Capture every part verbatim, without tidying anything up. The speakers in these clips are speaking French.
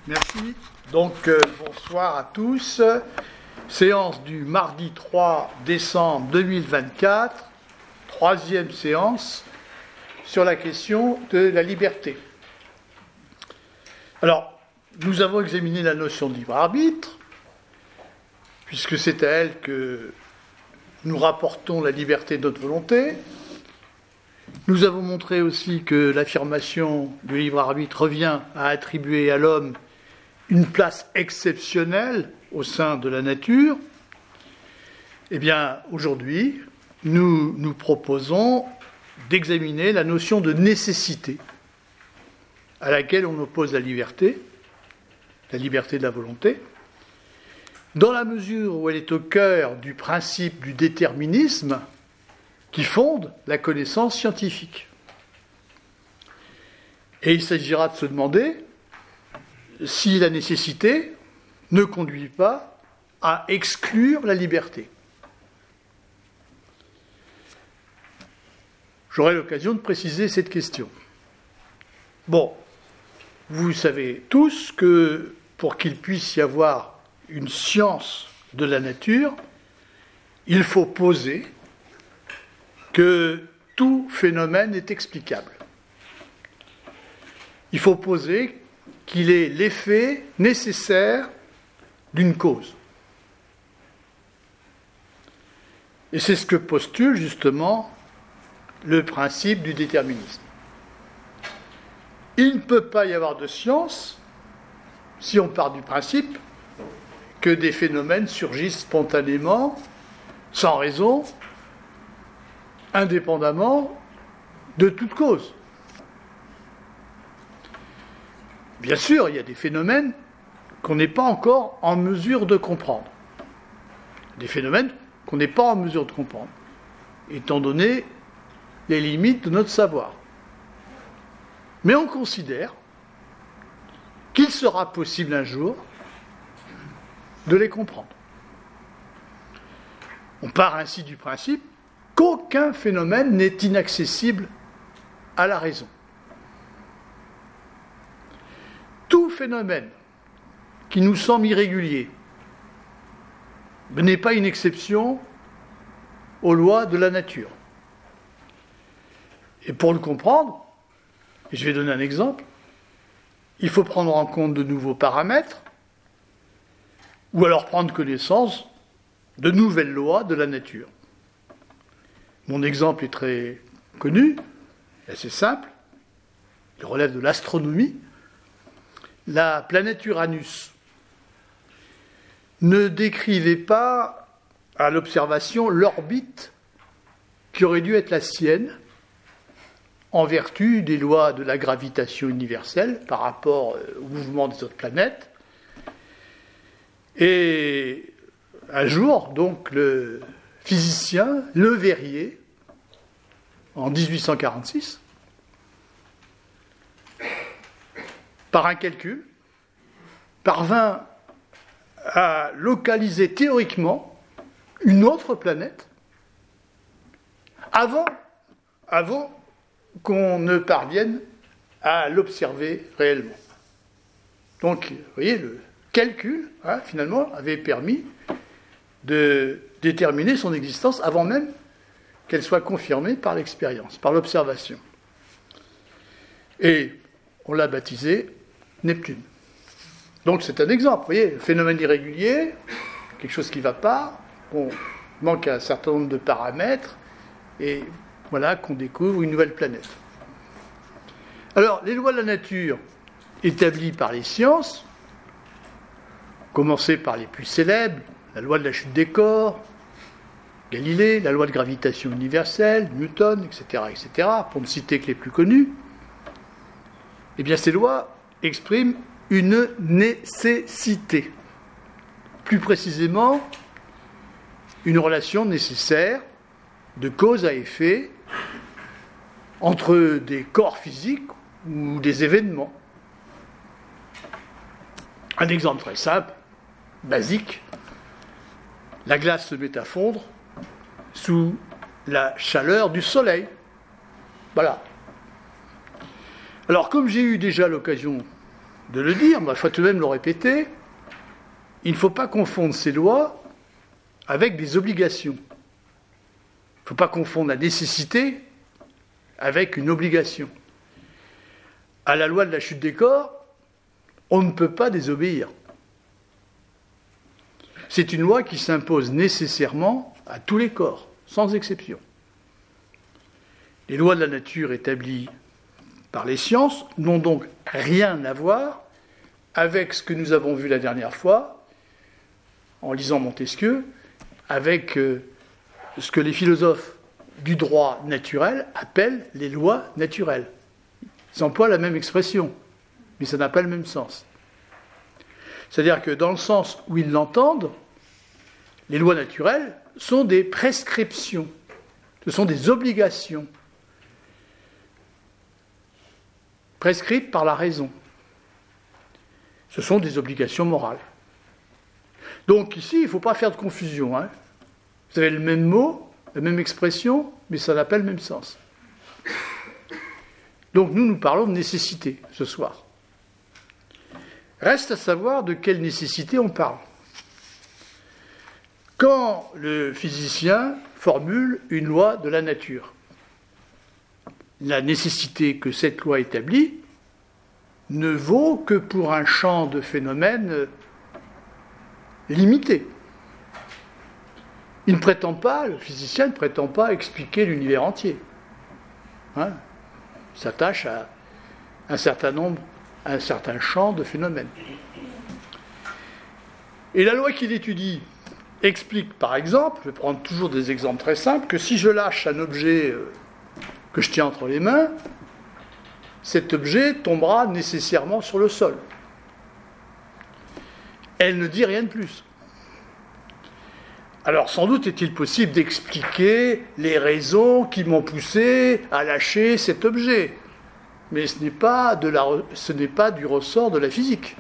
Merci. Donc, euh, bonsoir à tous. Séance du mardi trois décembre deux mille vingt-quatre, troisième séance sur la question de la liberté. Alors, nous avons examiné la notion de libre arbitre, puisque c'est à elle que nous rapportons la liberté de notre volonté. Nous avons montré aussi que l'affirmation du libre arbitre revient à attribuer à l'homme une place exceptionnelle au sein de la nature. Eh bien, aujourd'hui, nous nous proposons d'examiner la notion de nécessité à laquelle on oppose la liberté, la liberté de la volonté, dans la mesure où elle est au cœur du principe du déterminisme qui fonde la connaissance scientifique. Et il s'agira de se demander si la nécessité ne conduit pas à exclure la liberté. J'aurai l'occasion de préciser cette question. Bon, vous savez tous que pour qu'il puisse y avoir une science de la nature, il faut poser que tout phénomène est explicable. Il faut poser qu'il est l'effet nécessaire d'une cause. Et c'est ce que postule justement le principe du déterminisme. Il ne peut pas y avoir de science si on part du principe que des phénomènes surgissent spontanément, sans raison, indépendamment de toute cause. Bien sûr, il y a des phénomènes qu'on n'est pas encore en mesure de comprendre. Des phénomènes qu'on n'est pas en mesure de comprendre, étant donné les limites de notre savoir. Mais on considère qu'il sera possible un jour de les comprendre. On part ainsi du principe qu'aucun phénomène n'est inaccessible à la raison. Tout phénomène qui nous semble irrégulier n'est pas une exception aux lois de la nature. Et pour le comprendre, et je vais donner un exemple, il faut prendre en compte de nouveaux paramètres, ou alors prendre connaissance de nouvelles lois de la nature. Mon exemple est très connu, assez simple, il relève de l'astronomie. La planète Uranus ne décrivait pas à l'observation l'orbite qui aurait dû être la sienne en vertu des lois de la gravitation universelle par rapport au mouvement des autres planètes. Et un jour, donc, le physicien Le Verrier, en dix-huit cent quarante-six, par un calcul, parvint à localiser théoriquement une autre planète avant, avant qu'on ne parvienne à l'observer réellement. Donc, vous voyez, le calcul, hein, finalement, avait permis de déterminer son existence avant même qu'elle soit confirmée par l'expérience, par l'observation. Et on l'a baptisé Neptune. Donc c'est un exemple, vous voyez, phénomène irrégulier, quelque chose qui ne va pas, on manque un certain nombre de paramètres, et voilà qu'on découvre une nouvelle planète. Alors, les lois de la nature établies par les sciences, commencer par les plus célèbres, la loi de la chute des corps, Galilée, la loi de gravitation universelle, Newton, et cetera, et cetera, pour ne citer que les plus connus, eh bien ces lois expriment une nécessité. Plus précisément, une relation nécessaire de cause à effet entre des corps physiques ou des événements. Un exemple très simple, basique, la glace se met à fondre sous la chaleur du soleil. Voilà. Alors, comme j'ai eu déjà l'occasion de le dire, mais il faut tout de même le répéter, il ne faut pas confondre ces lois avec des obligations. Il ne faut pas confondre la nécessité avec une obligation. À la loi de la chute des corps, on ne peut pas désobéir. C'est une loi qui s'impose nécessairement à tous les corps, sans exception. Les lois de la nature établies par les sciences n'ont donc rien à voir avec ce que nous avons vu la dernière fois, en lisant Montesquieu, avec euh, ce que les philosophes du droit naturel appellent les lois naturelles. Ils emploient la même expression, mais ça n'a pas le même sens. C'est-à-dire que dans le sens où ils l'entendent, les lois naturelles sont des prescriptions, ce sont des obligations prescrites par la raison. Ce sont des obligations morales. Donc ici, il ne faut pas faire de confusion. Hein. Vous avez le même mot, la même expression, mais ça n'a pas le même sens. Donc nous, nous parlons de nécessité ce soir. Reste à savoir de quelle nécessité on parle. Quand le physicien formule une loi de la nature, la nécessité que cette loi établit ne vaut que pour un champ de phénomènes limité. Il ne prétend pas, le physicien ne prétend pas expliquer l'univers entier. Hein? Il s'attache à un certain nombre, à un certain champ de phénomènes. Et la loi qu'il étudie explique, par exemple, je vais prendre toujours des exemples très simples, que si je lâche un objet que je tiens entre les mains, cet objet tombera nécessairement sur le sol. Elle ne dit rien de plus. Alors, sans doute est-il possible d'expliquer les raisons qui m'ont poussé à lâcher cet objet. Mais ce n'est pas, de la, ce n'est pas du ressort de la physique.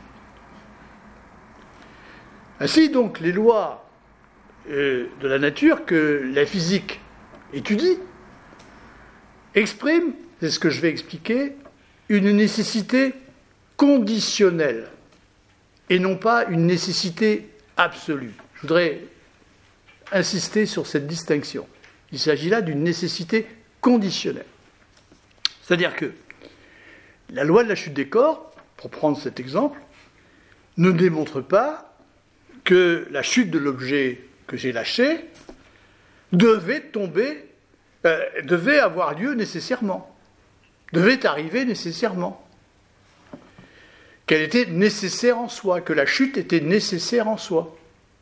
Ainsi, donc, les lois euh, de la nature que la physique étudie expriment, c'est ce que je vais expliquer, une nécessité conditionnelle et non pas une nécessité absolue. Je voudrais insister sur cette distinction. Il s'agit là d'une nécessité conditionnelle. C'est-à-dire que la loi de la chute des corps, pour prendre cet exemple, ne démontre pas que la chute de l'objet que j'ai lâché devait tomber, euh, devait avoir lieu nécessairement, devait arriver nécessairement, qu'elle était nécessaire en soi, que la chute était nécessaire en soi.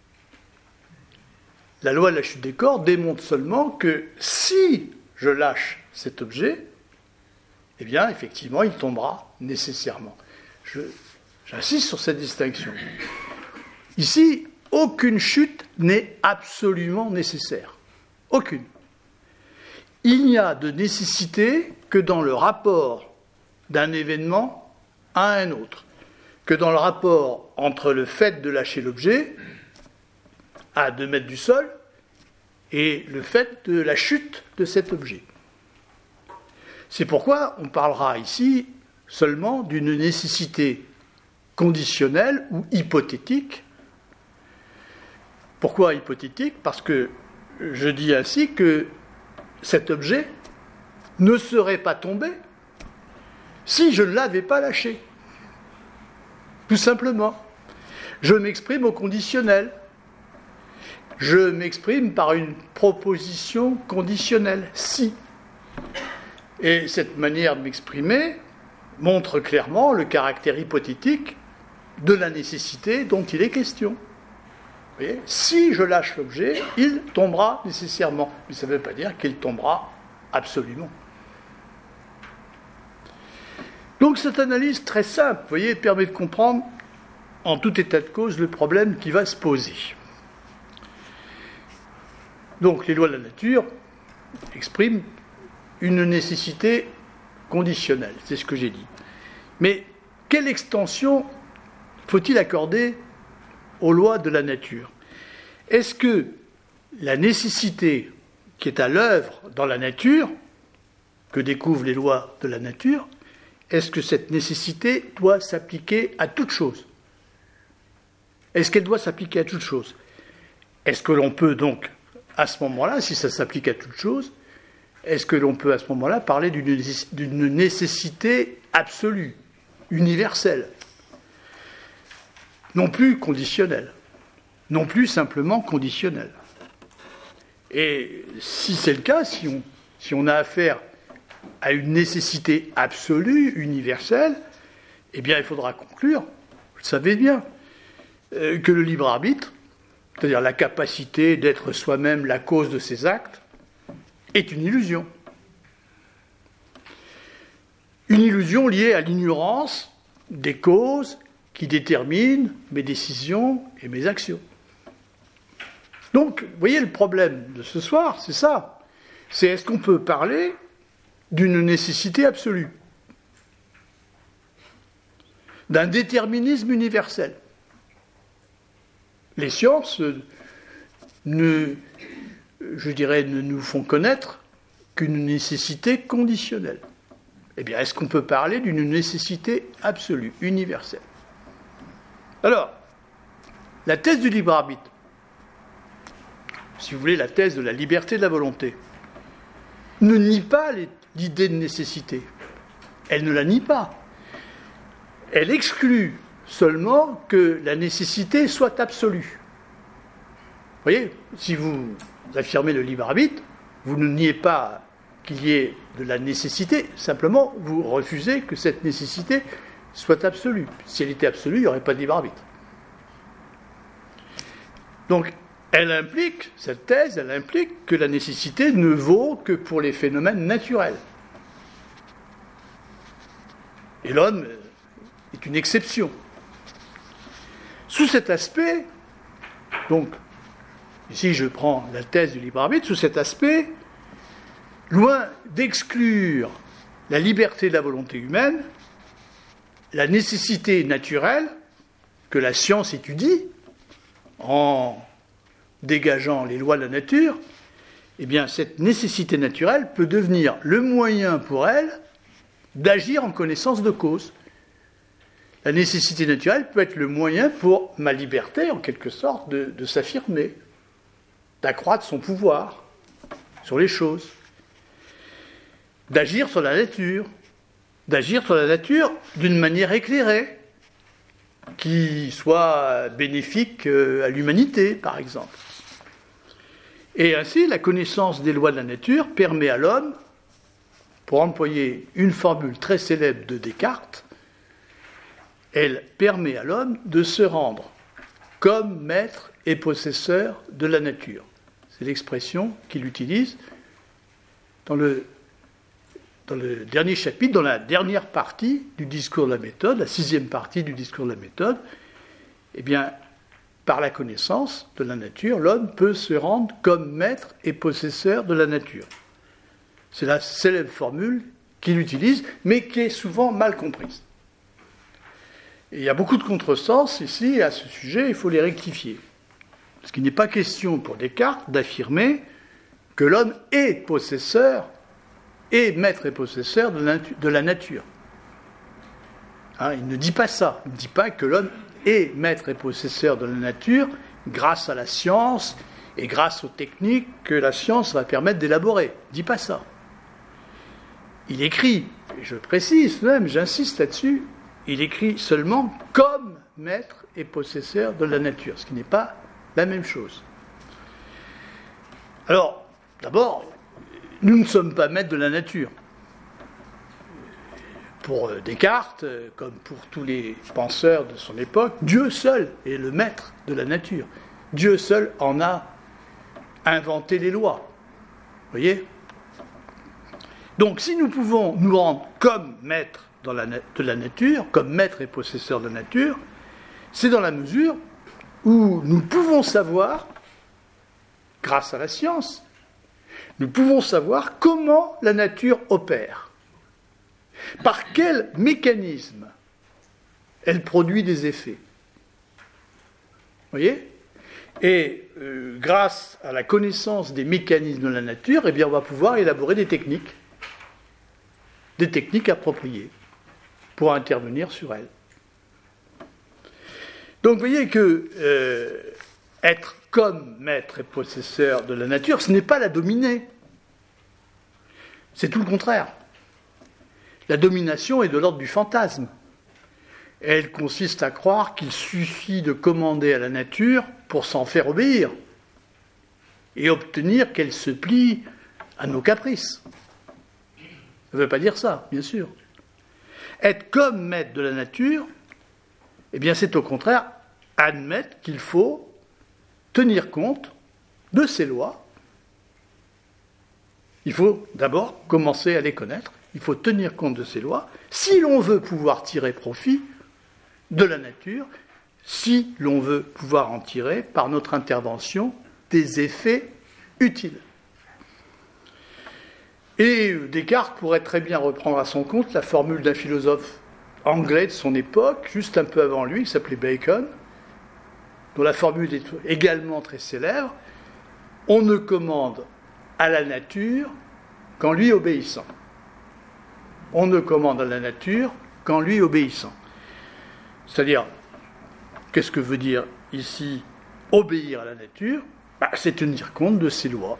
La loi de la chute des corps démontre seulement que si je lâche cet objet, eh bien, effectivement, il tombera nécessairement. Je, j'insiste sur cette distinction. Ici, aucune chute n'est absolument nécessaire. Aucune. Il n'y a de nécessité que dans le rapport d'un événement à un autre, que dans le rapport entre le fait de lâcher l'objet à deux mètres du sol et le fait de la chute de cet objet. C'est pourquoi on parlera ici seulement d'une nécessité conditionnelle ou hypothétique. Pourquoi hypothétique ? Parce que je dis ainsi que cet objet ne serait pas tombé si je ne l'avais pas lâché. Tout simplement. Je m'exprime au conditionnel. Je m'exprime par une proposition conditionnelle, si. Et cette manière de m'exprimer montre clairement le caractère hypothétique de la nécessité dont il est question. Vous voyez ? Si je lâche l'objet, il tombera nécessairement. Mais ça ne veut pas dire qu'il tombera absolument. Donc cette analyse très simple, vous voyez, permet de comprendre en tout état de cause le problème qui va se poser. Donc les lois de la nature expriment une nécessité conditionnelle, c'est ce que j'ai dit. Mais quelle extension faut-il accorder aux lois de la nature ? Est-ce que la nécessité qui est à l'œuvre dans la nature, que découvrent les lois de la nature, est-ce que cette nécessité doit s'appliquer à toute chose? Est-ce qu'elle doit s'appliquer à toute chose? Est-ce que l'on peut donc, à ce moment-là, si ça s'applique à toute chose, est-ce que l'on peut à ce moment-là parler d'une nécessité absolue, universelle, non plus conditionnelle, non plus simplement conditionnelle? Et si c'est le cas, si on, si on a affaire à une nécessité absolue, universelle, eh bien il faudra conclure, vous le savez bien, euh, que le libre arbitre, c'est-à-dire la capacité d'être soi-même la cause de ses actes, est une illusion. Une illusion liée à l'ignorance des causes qui déterminent mes décisions et mes actions. Donc, vous voyez le problème de ce soir, c'est ça. C'est est-ce qu'on peut parler d'une nécessité absolue, d'un déterminisme universel? Les sciences ne, je dirais, ne nous font connaître qu'une nécessité conditionnelle. Eh bien, est-ce qu'on peut parler d'une nécessité absolue, universelle? Alors, la thèse du libre arbitre, si vous voulez, la thèse de la liberté de la volonté, ne nie pas l'idée de nécessité. Elle ne la nie pas. Elle exclut seulement que la nécessité soit absolue. Vous voyez, si vous affirmez le libre arbitre, vous ne niez pas qu'il y ait de la nécessité, simplement vous refusez que cette nécessité soit absolue. Si elle était absolue, il n'y aurait pas de libre arbitre. Donc, elle implique, cette thèse, elle implique que la nécessité ne vaut que pour les phénomènes naturels. Et l'homme est une exception. Sous cet aspect, donc, ici je prends la thèse du libre arbitre, sous cet aspect, loin d'exclure la liberté de la volonté humaine, la nécessité naturelle que la science étudie en dégageant les lois de la nature, eh bien cette nécessité naturelle peut devenir le moyen pour elle d'agir en connaissance de cause. La nécessité naturelle peut être le moyen pour ma liberté, en quelque sorte, de, de s'affirmer, d'accroître son pouvoir sur les choses, d'agir sur la nature, d'agir sur la nature d'une manière éclairée, qui soit bénéfique à l'humanité, par exemple. Et ainsi, la connaissance des lois de la nature permet à l'homme, pour employer une formule très célèbre de Descartes, elle permet à l'homme de se rendre comme maître et possesseur de la nature. C'est l'expression qu'il utilise dans le, dans le dernier chapitre, dans la dernière partie du discours de la méthode, la sixième partie du discours de la méthode. Eh bien, par la connaissance de la nature, l'homme peut se rendre comme maître et possesseur de la nature. C'est la célèbre formule qu'il utilise, mais qui est souvent mal comprise. Et il y a beaucoup de contresens ici à ce sujet, il faut les rectifier. Parce qu'il n'est pas question pour Descartes d'affirmer que l'homme est possesseur, est maître et possesseur de la nature. Hein, il ne dit pas ça. Il ne dit pas que l'homme est maître et possesseur de la nature grâce à la science et grâce aux techniques que la science va permettre d'élaborer. Il ne dit pas ça. Il écrit, et je précise même, j'insiste là-dessus, il écrit seulement comme maître et possesseur de la nature, ce qui n'est pas la même chose. Alors, d'abord, nous ne sommes pas maîtres de la nature. Pour Descartes, comme pour tous les penseurs de son époque, Dieu seul est le maître de la nature. Dieu seul en a inventé les lois. Vous voyez ? Donc, si nous pouvons nous rendre comme maîtres dans la na- de la nature, comme maîtres et possesseurs de la nature, c'est dans la mesure où nous pouvons savoir, grâce à la science, nous pouvons savoir comment la nature opère. Par quel mécanisme elle produit des effets. Vous voyez ? Et euh, grâce à la connaissance des mécanismes de la nature, eh bien, on va pouvoir élaborer des techniques, des techniques appropriées. pour intervenir sur elle. Donc vous voyez que euh, être comme maître et possesseur de la nature, ce n'est pas la dominer. C'est tout le contraire. La domination est de l'ordre du fantasme. Elle consiste à croire qu'il suffit de commander à la nature pour s'en faire obéir et obtenir qu'elle se plie à nos caprices. Ça ne veut pas dire ça, bien sûr. Être comme maître de la nature, eh bien c'est au contraire admettre qu'il faut tenir compte de ces lois. Il faut d'abord commencer à les connaître, il faut tenir compte de ces lois, si l'on veut pouvoir tirer profit de la nature, si l'on veut pouvoir en tirer, par notre intervention, des effets utiles. Et Descartes pourrait très bien reprendre à son compte la formule d'un philosophe anglais de son époque, juste un peu avant lui, qui s'appelait Bacon, dont la formule est également très célèbre. On ne commande à la nature qu'en lui obéissant. On ne commande à la nature qu'en lui obéissant. C'est-à-dire, qu'est-ce que veut dire ici obéir à la nature ? Bah, c'est tenir compte de ses lois.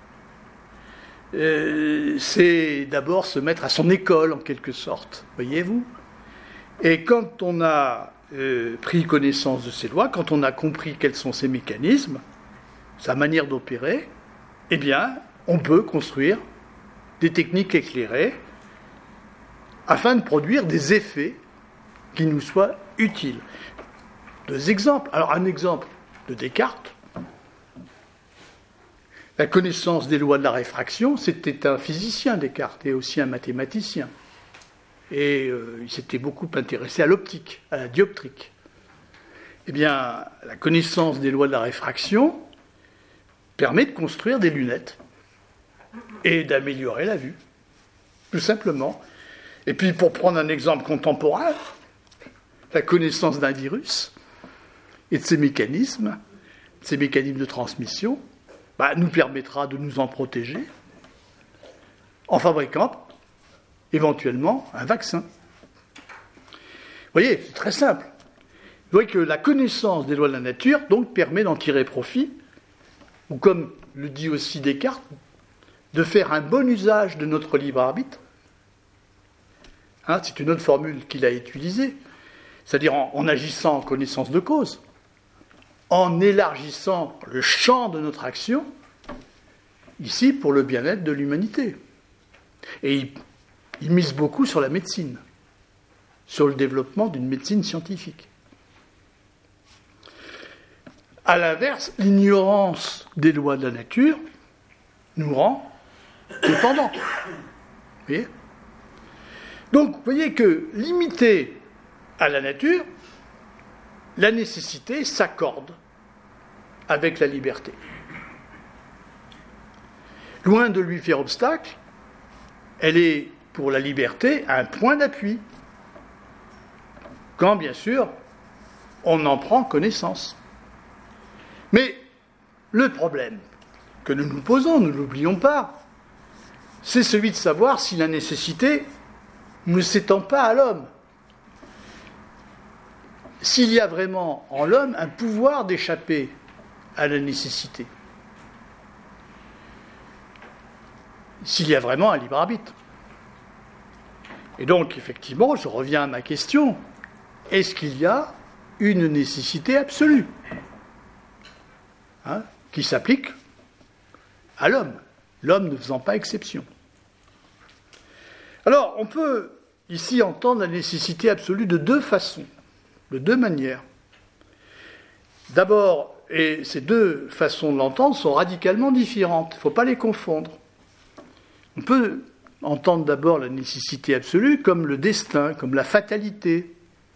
Euh, c'est d'abord se mettre à son école, en quelque sorte, voyez-vous ? Et quand on a euh, pris connaissance de ces lois, quand on a compris quels sont ces mécanismes, sa manière d'opérer, eh bien, on peut construire des techniques éclairées afin de produire des effets qui nous soient utiles. Deux exemples. Alors, un exemple de Descartes. La connaissance des lois de la réfraction, c'était un physicien, Descartes, et aussi un mathématicien. Et euh, il s'était beaucoup intéressé à l'optique, à la dioptrique. Eh bien, la connaissance des lois de la réfraction permet de construire des lunettes et d'améliorer la vue, tout simplement. Et puis, pour prendre un exemple contemporain, la connaissance d'un virus et de ses mécanismes, ses mécanismes de transmission, bah, nous permettra de nous en protéger en fabriquant éventuellement un vaccin. Vous voyez, c'est très simple. Vous voyez que la connaissance des lois de la nature donc permet d'en tirer profit, ou comme le dit aussi Descartes, de faire un bon usage de notre libre arbitre. Hein, c'est une autre formule qu'il a utilisée, c'est-à-dire en, en agissant en connaissance de cause, en élargissant le champ de notre action, ici pour le bien-être de l'humanité. Et il, il mise beaucoup sur la médecine, sur le développement d'une médecine scientifique. À l'inverse, l'ignorance des lois de la nature nous rend dépendants. Vous voyez ? Donc, vous voyez que, limité à la nature, la nécessité s'accorde avec la liberté. Loin de lui faire obstacle, elle est, pour la liberté, un point d'appui. Quand, bien sûr, on en prend connaissance. Mais le problème que nous nous posons, nous ne l'oublions pas, c'est celui de savoir si la nécessité ne s'étend pas à l'homme. S'il y a vraiment en l'homme un pouvoir d'échapper à la nécessité. S'il y a vraiment un libre arbitre. Et donc, effectivement, je reviens à ma question. Est-ce qu'il y a une nécessité absolue, hein, qui s'applique à l'homme, l'homme ne faisant pas exception? Alors, on peut ici entendre la nécessité absolue de deux façons, de deux manières. D'abord, et ces deux façons de l'entendre sont radicalement différentes, il ne faut pas les confondre. On peut entendre d'abord la nécessité absolue comme le destin, comme la fatalité.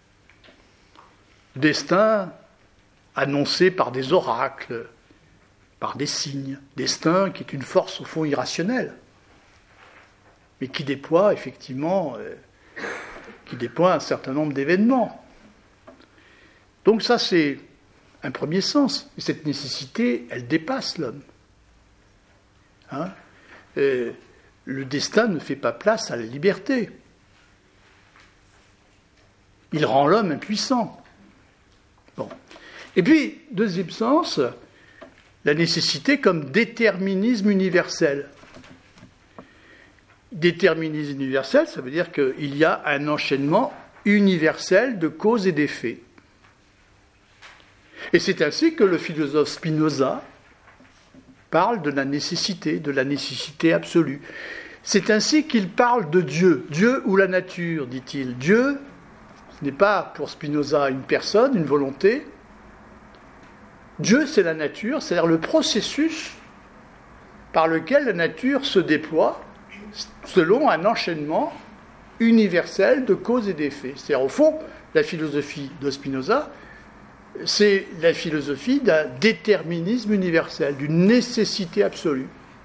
Le destin annoncé par des oracles, par des signes. Destin qui est une force au fond irrationnelle, mais qui déploie effectivement, euh, qui déploie un certain nombre d'événements. Donc ça, c'est un premier sens. Et cette nécessité, elle dépasse l'homme. Hein ? Et le destin ne fait pas place à la liberté. Il rend l'homme impuissant. Bon. Et puis, deuxième sens, la nécessité comme déterminisme universel. Déterminisme universel, ça veut dire qu'il y a un enchaînement universel de causes et d'effets. Et c'est ainsi que le philosophe Spinoza parle de la nécessité, de la nécessité absolue. C'est ainsi qu'il parle de Dieu. Dieu ou la nature, dit-il. Dieu, ce n'est pas pour Spinoza une personne, une volonté. Dieu, c'est la nature, c'est-à-dire le processus par lequel la nature se déploie selon un enchaînement universel de causes et d'effets. C'est-à-dire, au fond, la philosophie de Spinoza, c'est la philosophie d'un déterminisme universel, d'une nécessité absolue.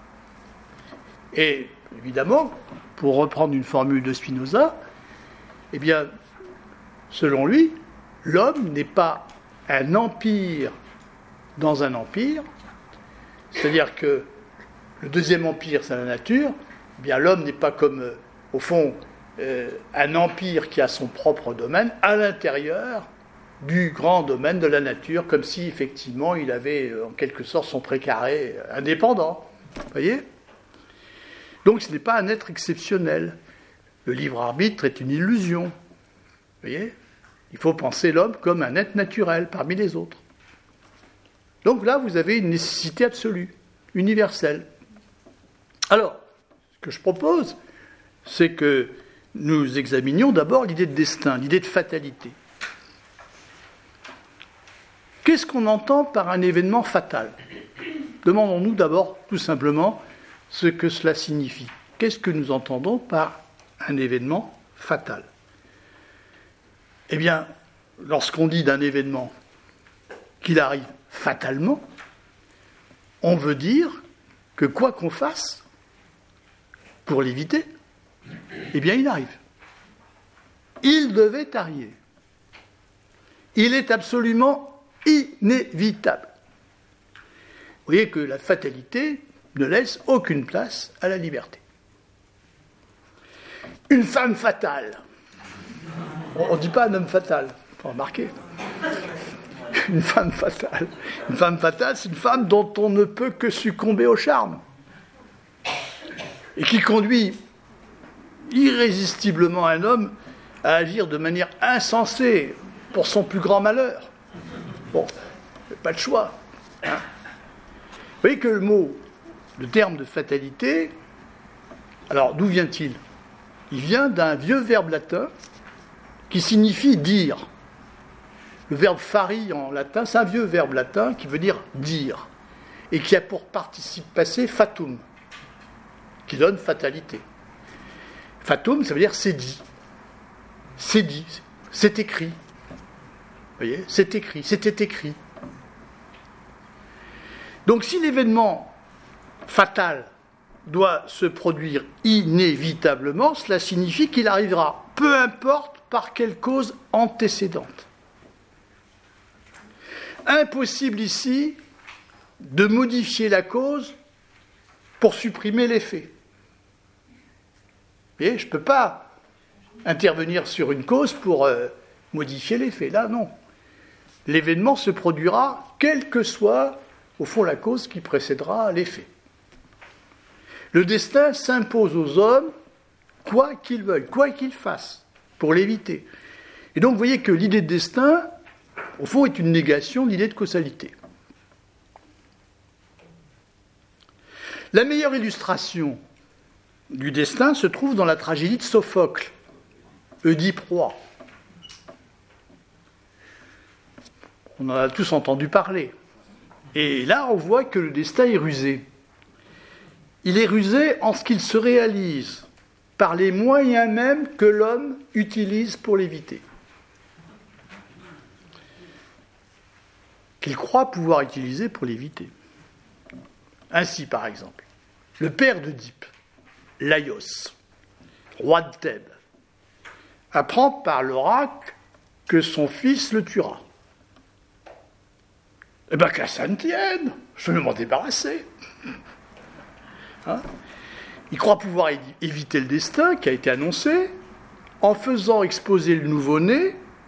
Et évidemment, pour reprendre une formule de Spinoza, eh bien, selon lui, l'homme n'est pas un empire dans un empire, c'est-à-dire que le deuxième empire, c'est la nature, eh bien l'homme n'est pas comme, euh, au fond, euh, un empire qui a son propre domaine à l'intérieur du grand domaine de la nature, comme si effectivement il avait en quelque sorte son précaré indépendant. Vous voyez ? Donc ce n'est pas un être exceptionnel. Le libre arbitre est une illusion. Vous voyez ? Il faut penser l'homme comme un être naturel parmi les autres. Donc là, vous avez une nécessité absolue, universelle. Alors, ce que je propose, c'est que nous examinions d'abord l'idée de destin, l'idée de fatalité. Qu'est-ce qu'on entend par un événement fatal ? Demandons-nous d'abord, tout simplement, ce que cela signifie. Qu'est-ce que nous entendons par un événement fatal ? Eh bien, lorsqu'on dit d'un événement qu'il arrive fatalement, on veut dire que quoi qu'on fasse pour l'éviter, eh bien, il arrive. Il devait arriver. Il est absolument inévitable. Vous voyez que la fatalité ne laisse aucune place à la liberté. Une femme fatale. On ne dit pas un homme fatal, il faut remarquer. Une femme fatale. Une femme fatale, c'est une femme dont on ne peut que succomber au charme. Et qui conduit irrésistiblement un homme à agir de manière insensée pour son plus grand malheur. Bon, pas de choix. Hein. Vous voyez que le mot, le terme de fatalité, alors d'où vient-il ? Il vient d'un vieux verbe latin qui signifie dire. Le verbe fari en latin, c'est un vieux verbe latin qui veut dire dire, et qui a pour participe passé fatum, qui donne fatalité. Fatum, ça veut dire c'est dit. C'est dit, c'est écrit. Vous voyez, c'est écrit, c'était écrit. Donc si l'événement fatal doit se produire inévitablement, cela signifie qu'il arrivera, peu importe par quelle cause antécédente. Impossible ici de modifier la cause pour supprimer l'effet. Vous voyez, je ne peux pas intervenir sur une cause pour euh, modifier l'effet. Là, non. L'événement se produira, quelle que soit, au fond, la cause qui précédera l'effet. Le destin s'impose aux hommes, quoi qu'ils veulent, quoi qu'ils fassent, pour l'éviter. Et donc, vous voyez que l'idée de destin, au fond, est une négation de l'idée de causalité. La meilleure illustration du destin se trouve dans la tragédie de Sophocle, Oedipe roi. On en a tous entendu parler. Et là, on voit que le destin est rusé. Il est rusé en ce qu'il se réalise par les moyens mêmes que l'homme utilise pour l'éviter. Qu'il croit pouvoir utiliser pour l'éviter. Ainsi, par exemple, le père d'Oedipe, Laios, roi de Thèbes, apprend par l'oracle que son fils le tuera. Eh bien, qu'à ça ne tienne, je vais m'en débarrasser. Hein? Il croit pouvoir éviter le destin qui a été annoncé en faisant exposer le nouveau-né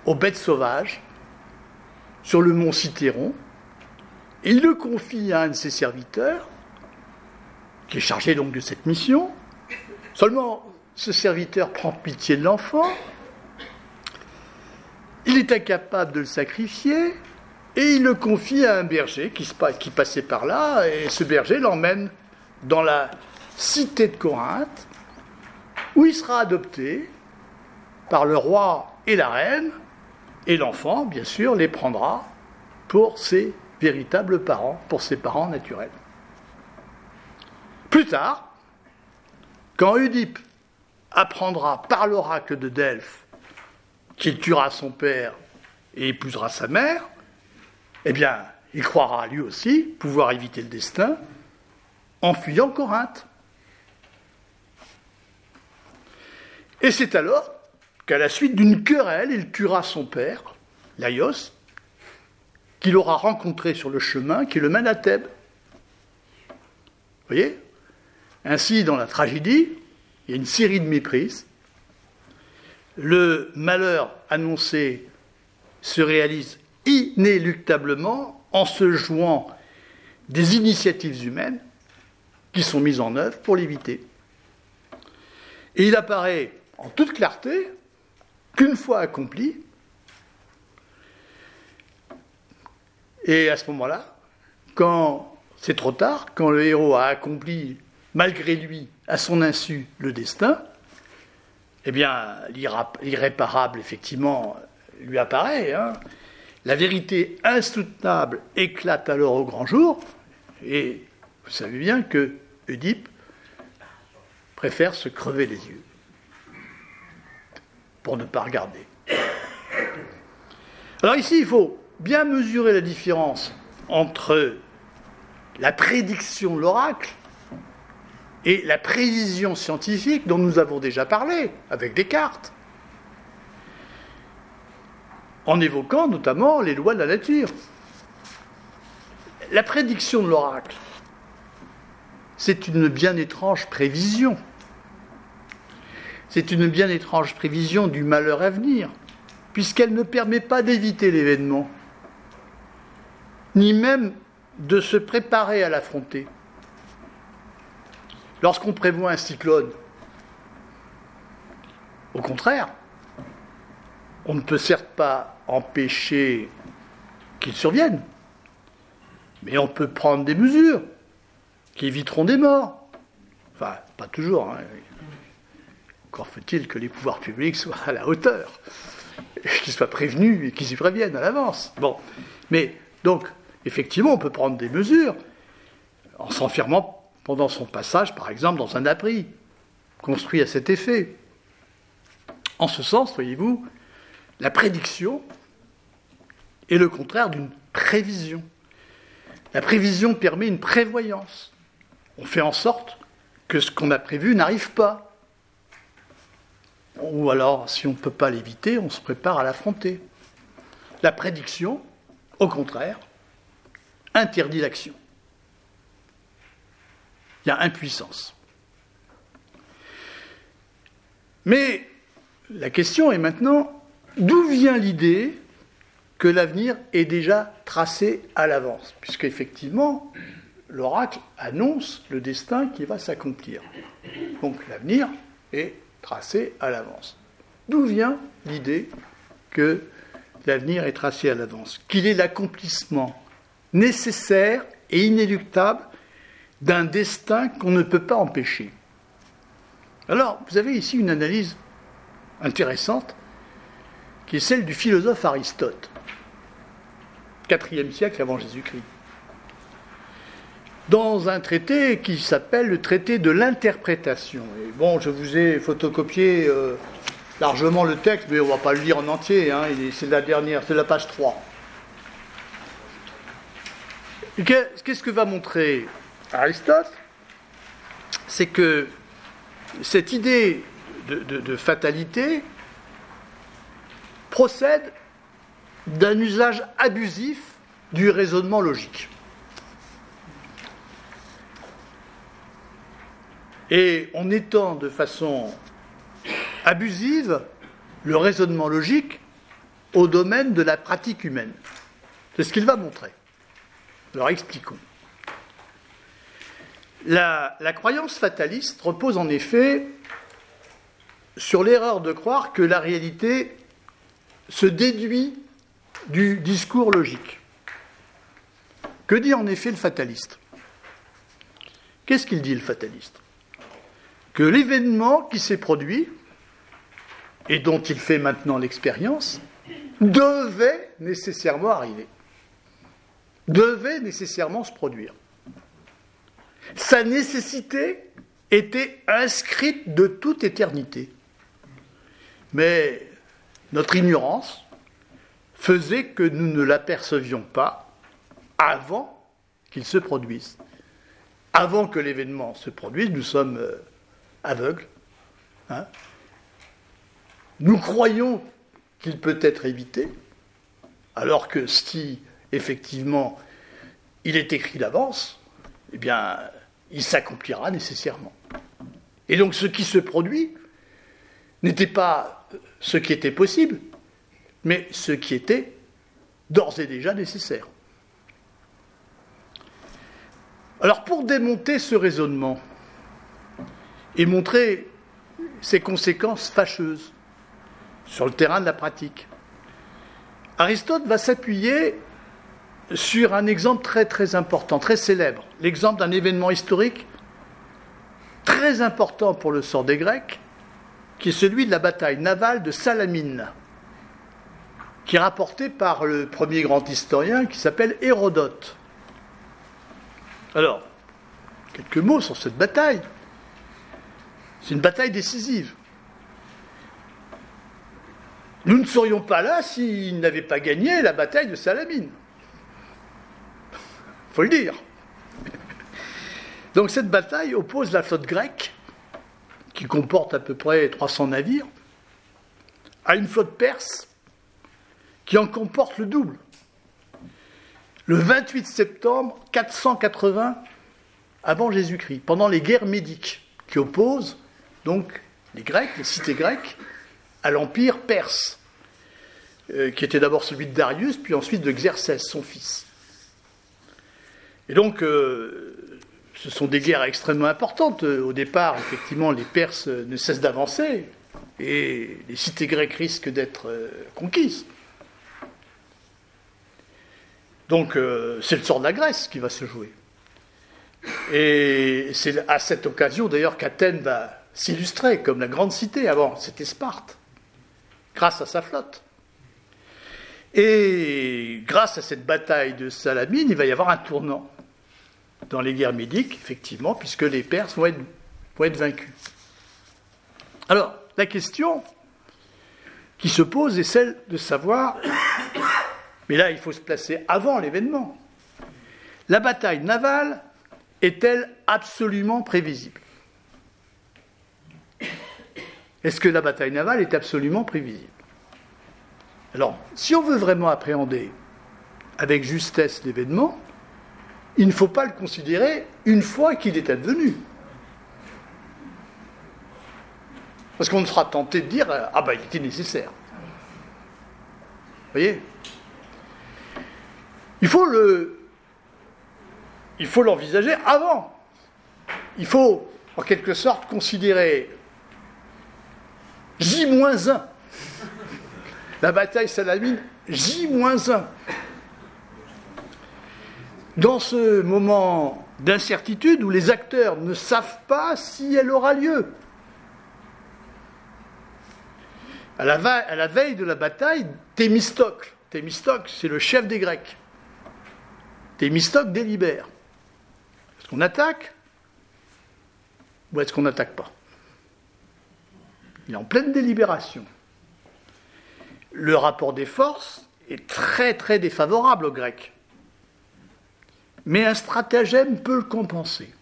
aux bêtes sauvages sur le mont Cithéron, et il le confie à un de ses serviteurs, qui est chargé donc de cette mission. Seulement, ce serviteur prend pitié de l'enfant, il est incapable de le sacrifier, et il le confie à un berger qui, qui passait par là, et ce berger l'emmène dans la cité de Corinthe, où il sera adopté par le roi et la reine, et l'enfant, bien sûr, les prendra pour ses véritables parents, pour ses parents naturels. Plus tard, quand Oedipe apprendra par l'oracle de Delphes qu'il tuera son père et épousera sa mère, eh bien, il croira lui aussi pouvoir éviter le destin en fuyant Corinthe. Et c'est alors qu'à la suite d'une querelle, il tuera son père, Laios, qu'il aura rencontré sur le chemin qui le mène à Thèbes. Vous voyez ? Ainsi, dans la tragédie, il y a une série de méprises. Le malheur annoncé se réalise inéluctablement en se jouant des initiatives humaines qui sont mises en œuvre pour l'éviter. Et il apparaît en toute clarté qu'une fois accompli, et à ce moment-là, quand c'est trop tard, quand le héros a accompli, malgré lui, à son insu, le destin, eh bien, l'irréparable, effectivement, lui apparaît. Hein. La vérité insoutenable éclate alors au grand jour, et vous savez bien que Oedipe préfère se crever les yeux pour ne pas regarder. Alors ici, il faut bien mesurer la différence entre la prédiction de l'oracle et la prévision scientifique dont nous avons déjà parlé avec Descartes, en évoquant notamment les lois de la nature. La prédiction de l'oracle, c'est une bien étrange prévision. C'est une bien étrange prévision du malheur à venir, puisqu'elle ne permet pas d'éviter l'événement, ni même de se préparer à l'affronter. Lorsqu'on prévoit un cyclone, au contraire, on ne peut certes pas empêcher qu'il survienne, mais on peut prendre des mesures qui éviteront des morts. Enfin, pas toujours. Hein. Encore faut-il que les pouvoirs publics soient à la hauteur, qu'ils soient prévenus et qu'ils y préviennent à l'avance. Bon, mais donc, effectivement, on peut prendre des mesures en s'enfermant pendant son passage, par exemple, dans un abri construit à cet effet. En ce sens, voyez-vous, la prédiction est le contraire d'une prévision. La prévision permet une prévoyance. On fait en sorte que ce qu'on a prévu n'arrive pas. Ou alors, si on ne peut pas l'éviter, on se prépare à l'affronter. La prédiction, au contraire, interdit l'action. Il y a impuissance. Mais la question est maintenant, d'où vient l'idée que l'avenir est déjà tracé à l'avance ? Puisqu'effectivement, l'oracle annonce le destin qui va s'accomplir. Donc l'avenir est tracé à l'avance. D'où vient l'idée que l'avenir est tracé à l'avance ? Qu'il est l'accomplissement nécessaire et inéluctable d'un destin qu'on ne peut pas empêcher. Alors, vous avez ici une analyse intéressante, qui est celle du philosophe Aristote, quatrième siècle avant Jésus-Christ, dans un traité qui s'appelle le traité de l'interprétation. Et bon, je vous ai photocopié euh, largement le texte, mais on ne va pas le lire en entier, hein, c'est la dernière, c'est la page trois. Et qu'est-ce que va montrer Aristote ? C'est que cette idée de, de, de fatalité procède d'un usage abusif du raisonnement logique. Et en étant de façon abusive le raisonnement logique, au domaine de la pratique humaine. C'est ce qu'il va montrer. Alors expliquons. La, la croyance fataliste repose en effet sur l'erreur de croire que la réalité se déduit du discours logique. Que dit en effet le fataliste ? Qu'est-ce qu'il dit le fataliste ? Que l'événement qui s'est produit, et dont il fait maintenant l'expérience, devait nécessairement arriver, devait nécessairement se produire. Sa nécessité était inscrite de toute éternité. Mais notre ignorance faisait que nous ne l'apercevions pas avant qu'il se produise. Avant que l'événement se produise, nous sommes euh, aveugles. Hein. Nous croyons qu'il peut être évité, alors que si, effectivement, il est écrit d'avance, eh bien, il s'accomplira nécessairement. Et donc, ce qui se produit n'était pas ce qui était possible, mais ce qui était d'ores et déjà nécessaire. Alors, pour démonter ce raisonnement et montrer ses conséquences fâcheuses sur le terrain de la pratique, Aristote va s'appuyer sur un exemple très très important, très célèbre, l'exemple d'un événement historique très important pour le sort des Grecs, qui est celui de la bataille navale de Salamine, qui est rapporté par le premier grand historien qui s'appelle Hérodote. Alors, quelques mots sur cette bataille. C'est une bataille décisive. Nous ne serions pas là s'ils n'avaient pas gagné la bataille de Salamine. Il faut le dire. Donc cette bataille oppose la flotte grecque, qui comporte à peu près trois cents navires, à une flotte perse qui en comporte le double. Le vingt-huit septembre quatre cent quatre-vingts avant Jésus-Christ, pendant les guerres médiques, qui opposent donc les Grecs, les cités grecques, à l'empire perse, euh, qui était d'abord celui de Darius, puis ensuite de Xerxès, son fils. Et donc, euh, ce sont des guerres extrêmement importantes. Au départ, effectivement, les Perses ne cessent d'avancer, et les cités grecques risquent d'être euh, conquises. Donc, euh, c'est le sort de la Grèce qui va se jouer. Et c'est à cette occasion, d'ailleurs, qu'Athènes va s'illustrer comme la grande cité. Avant, c'était Sparte, grâce à sa flotte. Et grâce à cette bataille de Salamine, il va y avoir un tournant dans les guerres médiques, effectivement, puisque les Perses vont être, vont être vaincus. Alors, la question qui se pose est celle de savoir, mais là, il faut se placer avant l'événement, la bataille navale est-elle absolument prévisible ? Est-ce que la bataille navale est absolument prévisible ? Alors, si on veut vraiment appréhender avec justesse l'événement, il ne faut pas le considérer une fois qu'il est advenu. Parce qu'on sera tenté de dire « Ah ben, il était nécessaire ». Vous voyez ? Il faut le... Il faut l'envisager avant. Il faut, en quelque sorte, considérer J moins un. La bataille Salamine, J moins un. Dans ce moment d'incertitude où les acteurs ne savent pas si elle aura lieu. À la, va- à la veille de la bataille, Thémistocle, Thémistocle, c'est le chef des Grecs. Thémistocle délibère. Est-ce qu'on attaque ou est-ce qu'on n'attaque pas ? Il est en pleine délibération. Le rapport des forces est très très défavorable aux Grecs. Mais un stratagème peut le compenser.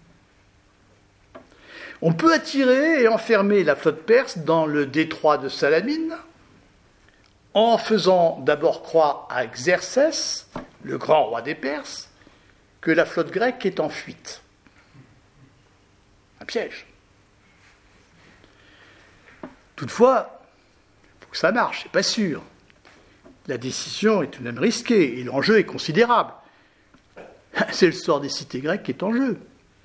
On peut attirer et enfermer la flotte perse dans le détroit de Salamine en faisant d'abord croire à Xerxès, le grand roi des Perses, que la flotte grecque est en fuite. Un piège. Toutefois, il faut que ça marche, c'est pas sûr. la décision est tout de même risquée et l'enjeu est considérable. C'est le sort des cités grecques qui est en jeu.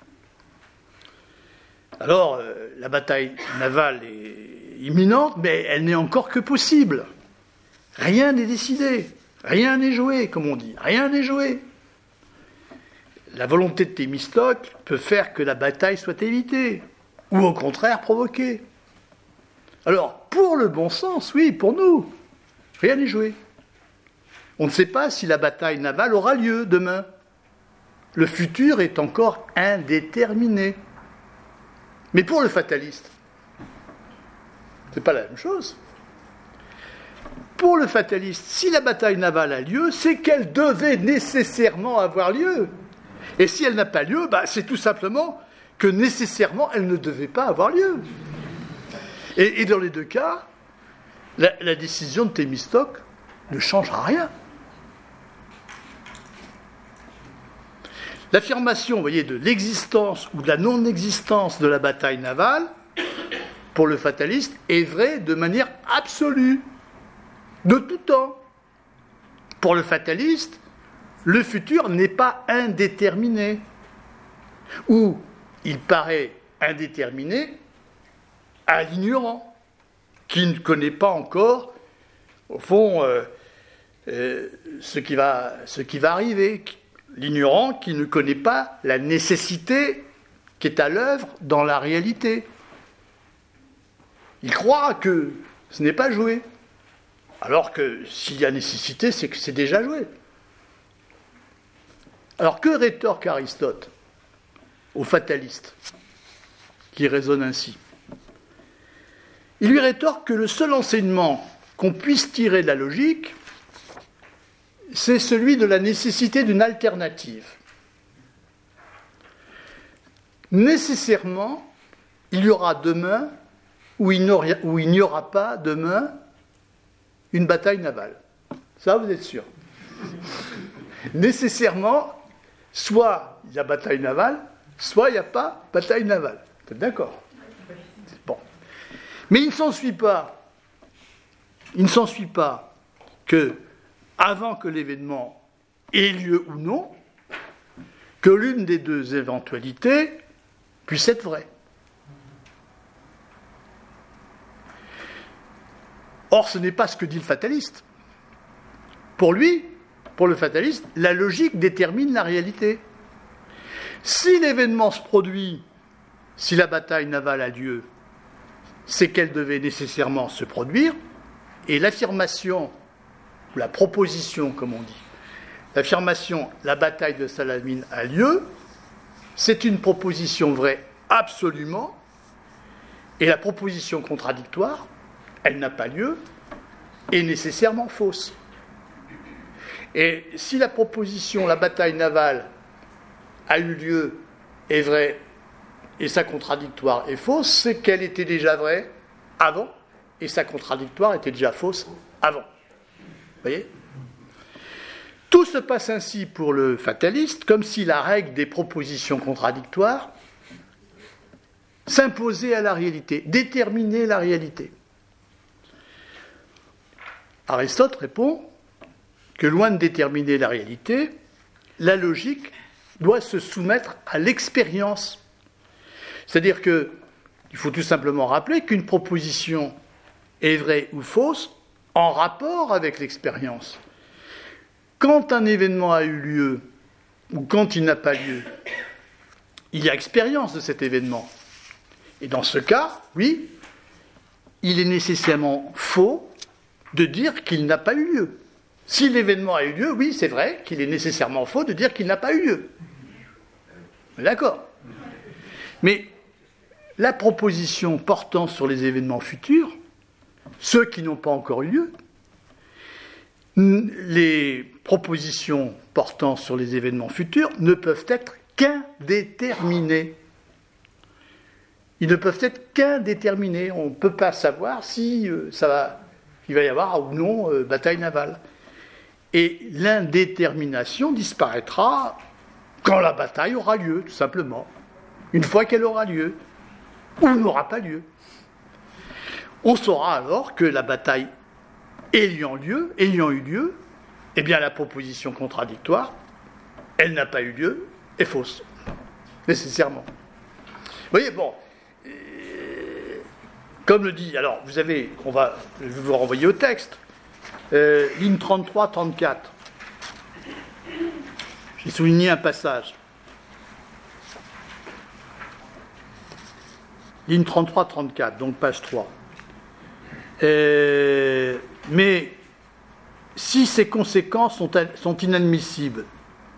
Alors, euh, la bataille navale est imminente, mais elle n'est encore que possible. Rien n'est décidé, rien n'est joué, comme on dit, rien n'est joué. La volonté de Thémistocle peut faire que la bataille soit évitée, ou au contraire provoquée. Alors, pour le bon sens, oui, pour nous, rien n'est joué. On ne sait pas si la bataille navale aura lieu demain. Le futur est encore indéterminé. Mais pour le fataliste, c'est pas la même chose. Pour le fataliste, si la bataille navale a lieu, c'est qu'elle devait nécessairement avoir lieu. Et si elle n'a pas lieu, bah, c'est tout simplement que nécessairement elle ne devait pas avoir lieu. Et, et dans les deux cas, la, la décision de Thémistocle ne changera rien. L'affirmation, vous voyez, de l'existence ou de la non-existence de la bataille navale, pour le fataliste, est vraie de manière absolue, de tout temps. Pour le fataliste, le futur n'est pas indéterminé, ou il paraît indéterminé à l'ignorant, qui ne connaît pas encore, au fond, euh, euh, ce qui va, ce qui va arriver. L'ignorant qui ne connaît pas la nécessité qui est à l'œuvre dans la réalité. Il croit que ce n'est pas joué, alors que s'il y a nécessité, c'est que c'est déjà joué. Alors que rétorque Aristote au fataliste qui raisonne ainsi? Il lui rétorque que le seul enseignement qu'on puisse tirer de la logique, c'est celui de la nécessité d'une alternative. Nécessairement, il y aura demain, ou il n'y aura pas demain, une bataille navale. Ça, vous êtes sûr. Nécessairement, soit il y a bataille navale, soit il n'y a pas bataille navale. Vous êtes d'accord? Bon. Mais il ne s'ensuit pas, il ne s'ensuit pas que avant que l'événement ait lieu ou non, que l'une des deux éventualités puisse être vraie. Or, ce n'est pas ce que dit le fataliste. Pour lui, pour le fataliste, la logique détermine la réalité. Si l'événement se produit, si la bataille navale a lieu, c'est qu'elle devait nécessairement se produire, et l'affirmation la proposition, comme on dit, l'affirmation « la bataille de Salamine a lieu », c'est une proposition vraie absolument, et la proposition contradictoire, elle n'a pas lieu, est nécessairement fausse. Et si la proposition « la bataille navale a eu lieu » est vraie, et sa contradictoire est fausse, c'est qu'elle était déjà vraie avant, et sa contradictoire était déjà fausse avant. Vous voyez ? Tout se passe ainsi pour le fataliste, comme si la règle des propositions contradictoires s'imposait à la réalité, déterminait la réalité. Aristote répond que loin de déterminer la réalité, la logique doit se soumettre à l'expérience. C'est-à-dire qu'il faut tout simplement rappeler qu'une proposition est vraie ou fausse en rapport avec l'expérience. Quand un événement a eu lieu, ou quand il n'a pas lieu, il y a expérience de cet événement. Et dans ce cas, oui, il est nécessairement faux de dire qu'il n'a pas eu lieu. Si l'événement a eu lieu, oui, c'est vrai qu'il est nécessairement faux de dire qu'il n'a pas eu lieu. D'accord. Mais la proposition portant sur les événements futurs, ceux qui n'ont pas encore eu lieu, les propositions portant sur les événements futurs ne peuvent être qu'indéterminées. Ils ne peuvent être qu'indéterminés. On ne peut pas savoir si euh, ça va, il va y avoir ou non euh, bataille navale. Et l'indétermination disparaîtra quand la bataille aura lieu, tout simplement. Une fois qu'elle aura lieu, ou n'aura pas lieu. On saura alors que la bataille ayant lieu, ayant eu lieu, eh bien la proposition contradictoire, elle n'a pas eu lieu, est fausse, nécessairement. Vous voyez, bon, euh, comme le dit, alors vous avez, on va, je vais vous renvoyer au texte, euh, ligne trente-trois trente-quatre. J'ai souligné un passage. Ligne trente-trois trente-quatre, donc page trois. Euh, mais si ces conséquences sont, sont inadmissibles,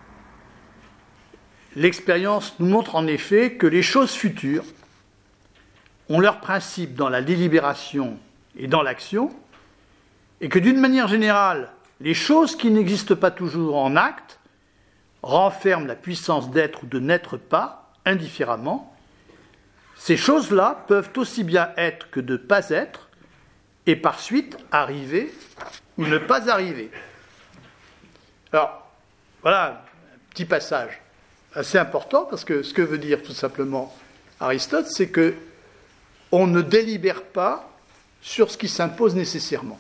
l'expérience nous montre en effet que les choses futures ont leur principe dans la délibération et dans l'action, et que d'une manière générale, les choses qui n'existent pas toujours en acte renferment la puissance d'être ou de n'être pas, indifféremment. Ces choses-là peuvent aussi bien être que de ne pas être, et par suite arriver ou ne pas arriver. Alors, voilà un petit passage assez important, parce que ce que veut dire tout simplement Aristote, c'est que on ne délibère pas sur ce qui s'impose nécessairement,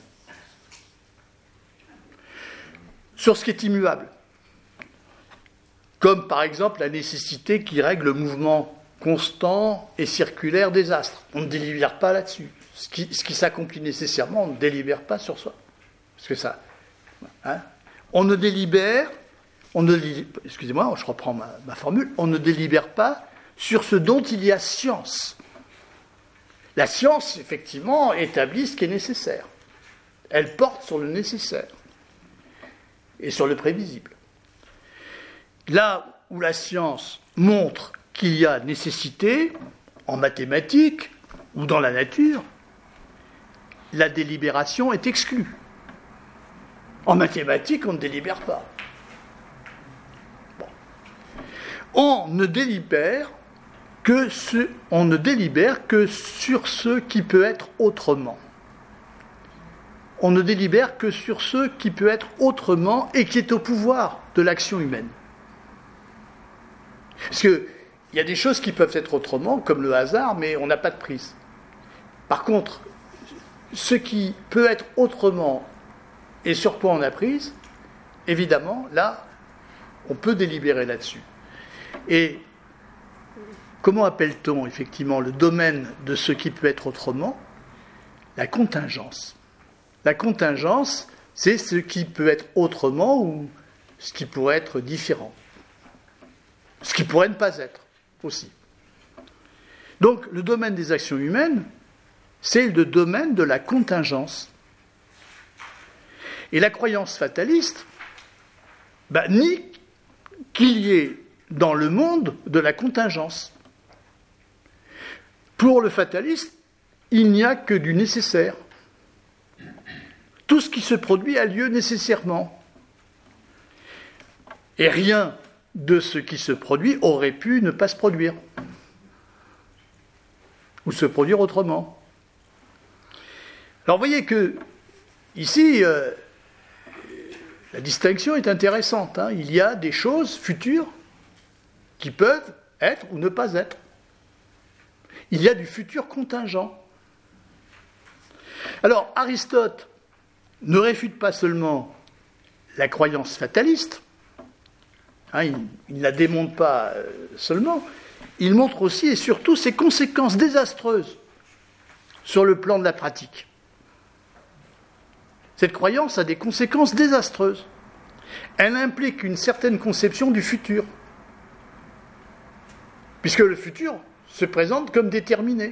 sur ce qui est immuable, comme par exemple la nécessité qui règle le mouvement constant et circulaire des astres. On ne délibère pas là-dessus. Ce qui, ce qui s'accomplit nécessairement, on ne délibère pas sur soi. Parce que ça, hein, on ne délibère, on ne, excusez-moi, je reprends ma, ma formule, on ne délibère pas sur ce dont il y a science. La science, effectivement, établit ce qui est nécessaire. Elle porte sur le nécessaire et sur le prévisible. Là où la science montre qu'il y a nécessité, en mathématiques ou dans la nature, la délibération est exclue. En mathématiques, on ne délibère pas. Bon. On ne délibère que ce, on ne délibère que sur ce qui peut être autrement. On ne délibère que sur ce qui peut être autrement et qui est au pouvoir de l'action humaine. Parce qu'il y a des choses qui peuvent être autrement, comme le hasard, mais on n'a pas de prise. Par contre, ce qui peut être autrement et sur quoi on a prise, évidemment, là, on peut délibérer là-dessus. Et comment appelle-t-on effectivement le domaine de ce qui peut être autrement ? La contingence. La contingence, c'est ce qui peut être autrement ou ce qui pourrait être différent. Ce qui pourrait ne pas être aussi. Donc, le domaine des actions humaines, c'est le domaine de la contingence. Et la croyance fataliste ben, nie qu'il y ait dans le monde de la contingence. Pour le fataliste, il n'y a que du nécessaire. Tout ce qui se produit a lieu nécessairement. Et rien de ce qui se produit aurait pu ne pas se produire. Ou se produire autrement. Alors vous voyez que, ici, euh, la distinction est intéressante. Hein. Il y a des choses futures qui peuvent être ou ne pas être. Il y a du futur contingent. Alors, Aristote ne réfute pas seulement la croyance fataliste, hein, il, il ne la démonte pas euh, seulement, il montre aussi et surtout ses conséquences désastreuses sur le plan de la pratique. Cette croyance a des conséquences désastreuses. Elle implique une certaine conception du futur, puisque le futur se présente comme déterminé.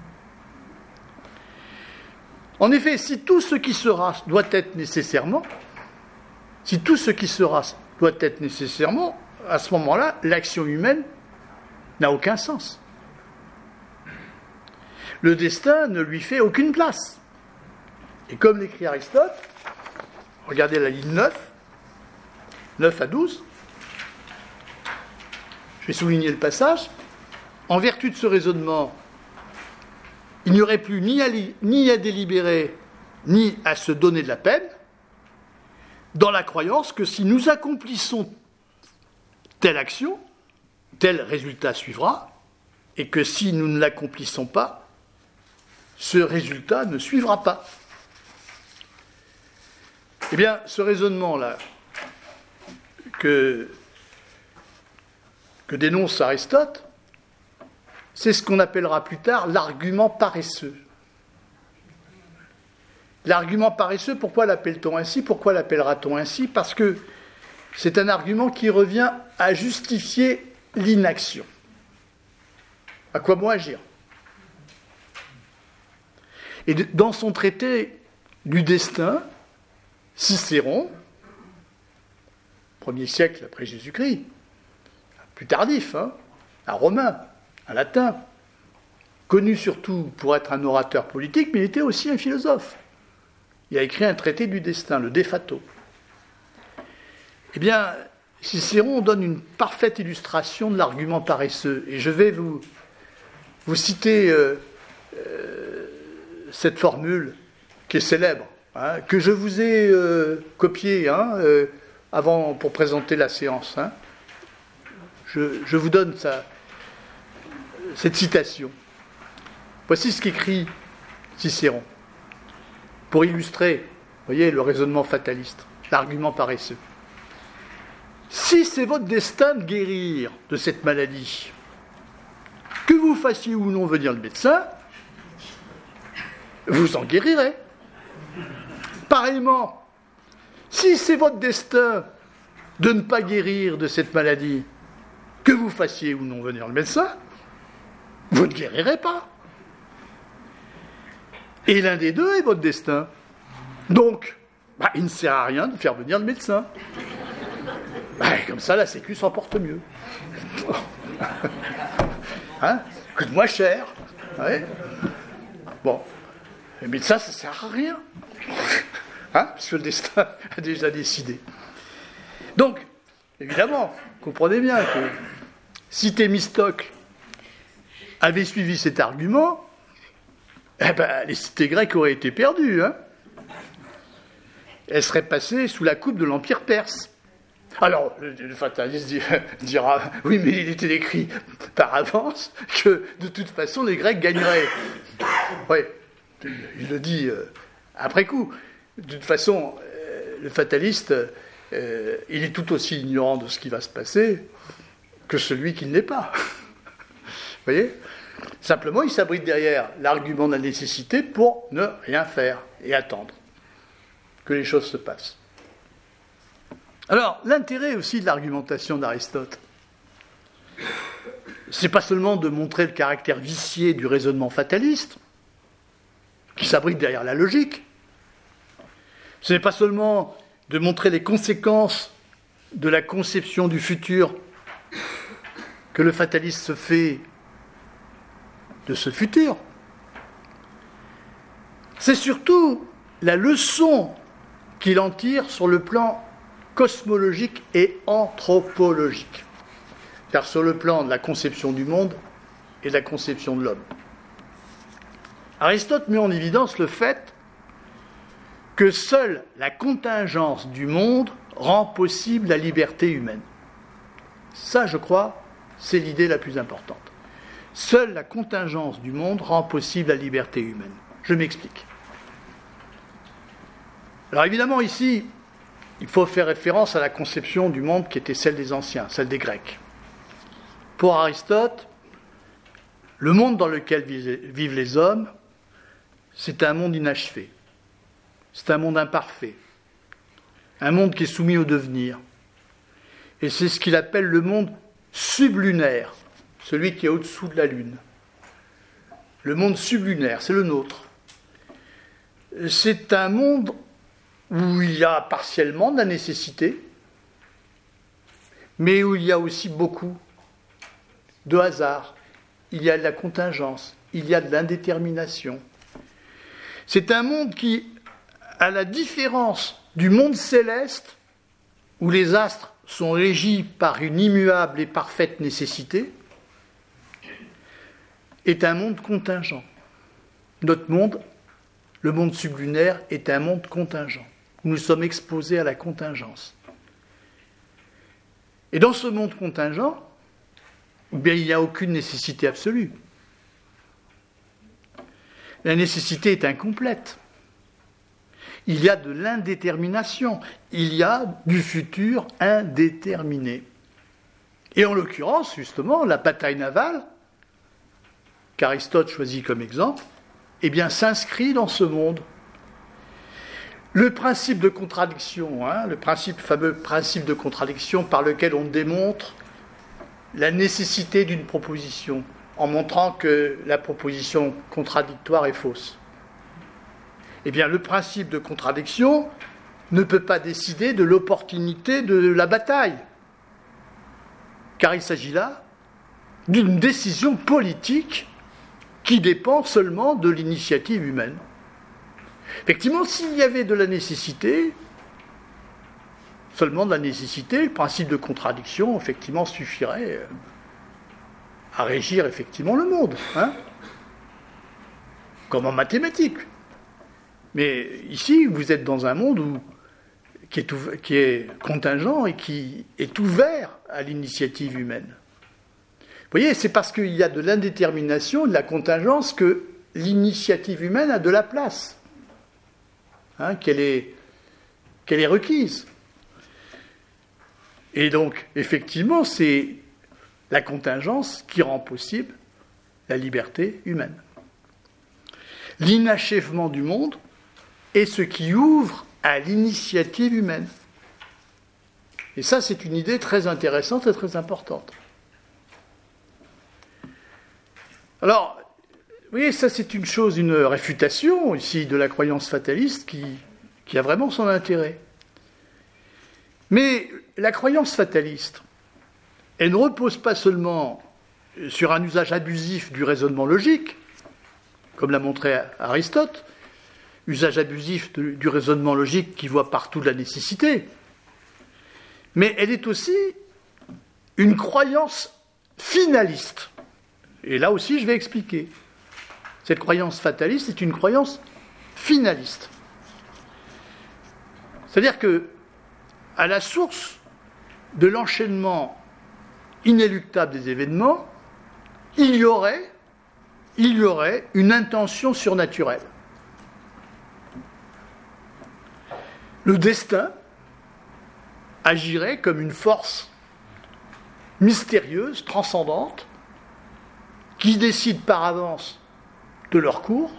En effet, si tout ce qui sera doit être nécessairement, si tout ce qui sera doit être nécessairement, à ce moment-là, l'action humaine n'a aucun sens. Le destin ne lui fait aucune place. Et comme l'écrit Aristote, regardez la ligne neuf, neuf à douze, je vais souligner le passage. En vertu de ce raisonnement, il n'y aurait plus ni à, li- ni à délibérer, ni à se donner de la peine, dans la croyance que si nous accomplissons telle action, tel résultat suivra, et que si nous ne l'accomplissons pas, ce résultat ne suivra pas. Eh bien, ce raisonnement-là que, que dénonce Aristote, c'est ce qu'on appellera plus tard l'argument paresseux. L'argument paresseux, pourquoi l'appelle-t-on ainsi? Pourquoi l'appellera-t-on ainsi? Parce que c'est un argument qui revient à justifier l'inaction. À quoi bon agir? Et dans son traité du destin, Cicéron, premier siècle après Jésus-Christ, plus tardif, hein, un romain, un latin, connu surtout pour être un orateur politique, mais il était aussi un philosophe. Il a écrit un traité du destin, le De Fato. Eh bien, Cicéron donne une parfaite illustration de l'argument paresseux. Et je vais vous, vous citer euh, euh, cette formule qui est célèbre, hein, que je vous ai euh, copiée hein, euh, avant, pour présenter la séance. Hein. Je, je vous donne ça, cette citation. Voici ce qu'écrit Cicéron, pour illustrer, vous voyez, le raisonnement fataliste, l'argument paresseux. Si c'est votre destin de guérir de cette maladie, que vous fassiez ou non venir le médecin, vous en guérirez. Pareillement, si c'est votre destin de ne pas guérir de cette maladie, que vous fassiez ou non venir le médecin, vous ne guérirez pas. Et l'un des deux est votre destin. Donc, bah, il ne sert à rien de faire venir le médecin. Bah, comme ça, la Sécu s'en porte mieux. Hein, coûte moins cher. Ouais. Bon, le médecin, ça ne sert à rien. Hein, parce que le destin a déjà décidé. Donc, évidemment, comprenez bien que si Thémistocle avait suivi cet argument, eh ben, les cités grecques auraient été perdues. Hein. Elles seraient passées sous la coupe de l'Empire perse. Alors, le fataliste dira, oui, mais il était écrit par avance que, de toute façon, les Grecs gagneraient. Oui, il le dit euh, après coup. De toute façon, euh, le fataliste, euh, il est tout aussi ignorant de ce qui va se passer que celui qui ne l'est pas. Vous voyez ? Simplement, il s'abrite derrière l'argument de la nécessité pour ne rien faire et attendre que les choses se passent. Alors, l'intérêt aussi de l'argumentation d'Aristote, c'est pas seulement de montrer le caractère vicié du raisonnement fataliste, qui s'abrite derrière la logique, ce n'est pas seulement de montrer les conséquences de la conception du futur que le fataliste se fait de ce futur, c'est surtout la leçon qu'il en tire sur le plan cosmologique et anthropologique, car sur le plan de la conception du monde et de la conception de l'homme. Aristote met en évidence le fait que seule la contingence du monde rend possible la liberté humaine. Ça, je crois, c'est l'idée la plus importante. Seule la contingence du monde rend possible la liberté humaine. Je m'explique. Alors évidemment, ici, il faut faire référence à la conception du monde qui était celle des anciens, celle des Grecs. Pour Aristote, le monde dans lequel vivent les hommes, c'est un monde inachevé. C'est un monde imparfait. Un monde qui est soumis au devenir. Et c'est ce qu'il appelle le monde sublunaire, celui qui est au-dessous de la Lune. Le monde sublunaire, c'est le nôtre. C'est un monde où il y a partiellement de la nécessité, mais où il y a aussi beaucoup de hasard, il y a de la contingence, il y a de l'indétermination. C'est un monde qui, à la différence du monde céleste, où les astres sont régis par une immuable et parfaite nécessité, est un monde contingent. Notre monde, le monde sublunaire, est un monde contingent. Nous sommes exposés à la contingence. Et dans ce monde contingent, eh bien, il n'y a aucune nécessité absolue. La nécessité est incomplète. Il y a de l'indétermination. Il y a du futur indéterminé. Et en l'occurrence, justement, la bataille navale, qu'Aristote choisit comme exemple, eh bien, s'inscrit dans ce monde. Le principe de contradiction, hein, le principe, fameux principe de contradiction par lequel on démontre la nécessité d'une proposition, en montrant que la proposition contradictoire est fausse. Eh bien, le principe de contradiction ne peut pas décider de l'opportunité de la bataille, car il s'agit là d'une décision politique qui dépend seulement de l'initiative humaine. Effectivement, s'il y avait de la nécessité, seulement de la nécessité, le principe de contradiction, effectivement, suffirait à régir, effectivement, le monde, hein, comme en mathématiques. Mais ici, vous êtes dans un monde où, qui, est ouvert, qui est contingent et qui est ouvert à l'initiative humaine. Vous voyez, c'est parce qu'il y a de l'indétermination, de la contingence, que l'initiative humaine a de la place. Hein, qu'elle est, qu'elle est requise. Et donc, effectivement, c'est la contingence qui rend possible la liberté humaine. L'inachèvement du monde est ce qui ouvre à l'initiative humaine. Et ça, c'est une idée très intéressante et très importante. Alors, vous voyez, ça c'est une chose, une réfutation ici de la croyance fataliste qui, qui a vraiment son intérêt. Mais la croyance fataliste, elle ne repose pas seulement sur un usage abusif du raisonnement logique, comme l'a montré Aristote, usage abusif de, du raisonnement logique qui voit partout la nécessité, mais elle est aussi une croyance finaliste. Et là aussi, je vais expliquer. Cette croyance fataliste est une croyance finaliste. C'est-à-dire que, à la source de l'enchaînement inéluctable des événements, il y aurait, il y aurait une intention surnaturelle. Le destin agirait comme une force mystérieuse, transcendante, qui décide par avance de leur cours,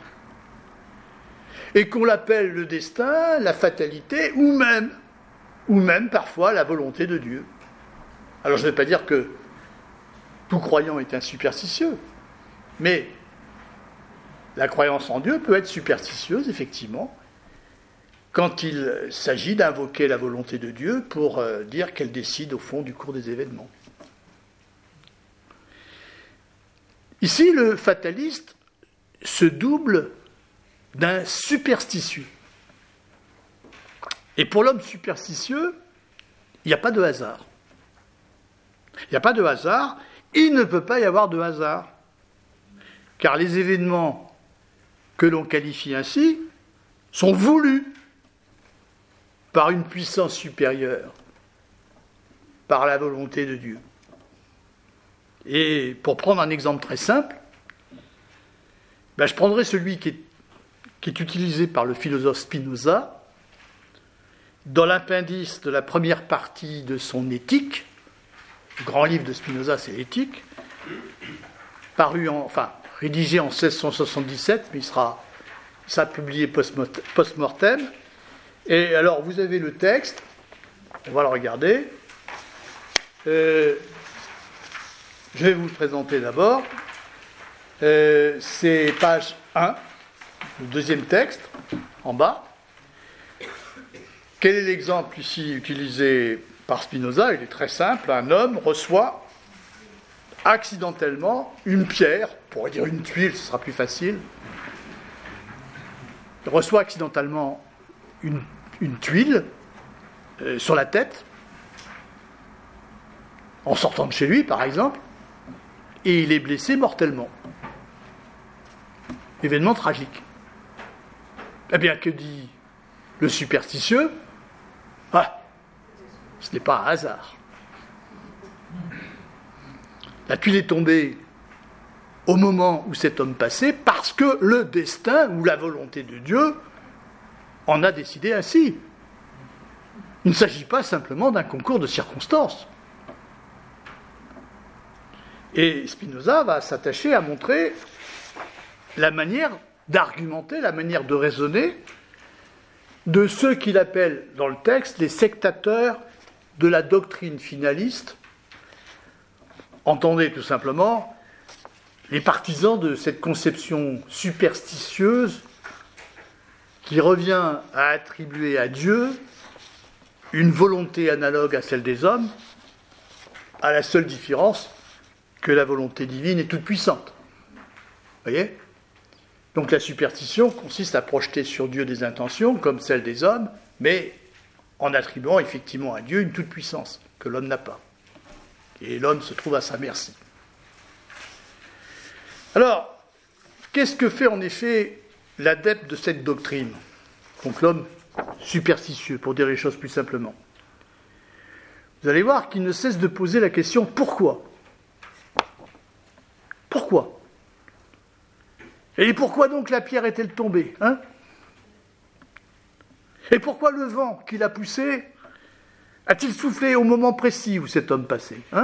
et qu'on l'appelle le destin, la fatalité, ou même, ou même parfois la volonté de Dieu. Alors je ne vais pas dire que tout croyant est un superstitieux, mais la croyance en Dieu peut être superstitieuse, effectivement, quand il s'agit d'invoquer la volonté de Dieu pour euh, dire qu'elle décide au fond du cours des événements. Ici, le fataliste se double d'un superstitieux. Et pour l'homme superstitieux, il n'y a pas de hasard. Il n'y a pas de hasard, il ne peut pas y avoir de hasard. Car les événements que l'on qualifie ainsi sont voulus par une puissance supérieure, par la volonté de Dieu. Et pour prendre un exemple très simple, ben je prendrai celui qui est, qui est utilisé par le philosophe Spinoza dans l'appendice de la première partie de son Éthique. Le grand livre de Spinoza, c'est l'Éthique, paru en, enfin, rédigé en seize cent soixante-dix-sept, mais il sera, il sera publié post-mortem. Et alors, vous avez le texte, on va le regarder. Euh, je vais vous le présenter d'abord. Euh, c'est page un, le deuxième texte, en bas. Quel est l'exemple ici utilisé par Spinoza? Il est très simple. Un homme reçoit accidentellement une pierre, on pourrait dire une tuile, ce sera plus facile. Il reçoit accidentellement une, une tuile euh, sur la tête, en sortant de chez lui, par exemple, et il est blessé mortellement. Événement tragique. Eh bien, que dit le superstitieux? Ah, ce n'est pas un hasard. La tuile est tombée au moment où cet homme passait parce que le destin ou la volonté de Dieu en a décidé ainsi. Il ne s'agit pas simplement d'un concours de circonstances. Et Spinoza va s'attacher à montrer la manière d'argumenter, la manière de raisonner de ceux qu'il appelle dans le texte les sectateurs de la doctrine finaliste. Entendez tout simplement les partisans de cette conception superstitieuse qui revient à attribuer à Dieu une volonté analogue à celle des hommes, à la seule différence que la volonté divine est toute puissante. Vous voyez ? Donc la superstition consiste à projeter sur Dieu des intentions comme celles des hommes, mais en attribuant effectivement à Dieu une toute puissance que l'homme n'a pas. Et l'homme se trouve à sa merci. Alors, qu'est-ce que fait en effet l'adepte de cette doctrine ? Donc l'homme superstitieux, pour dire les choses plus simplement. Vous allez voir qu'il ne cesse de poser la question « Pourquoi ?» Pourquoi ? Et pourquoi donc la pierre est-elle tombée, hein ? Et pourquoi le vent qui l'a poussé a-t-il soufflé au moment précis où cet homme passait, hein ?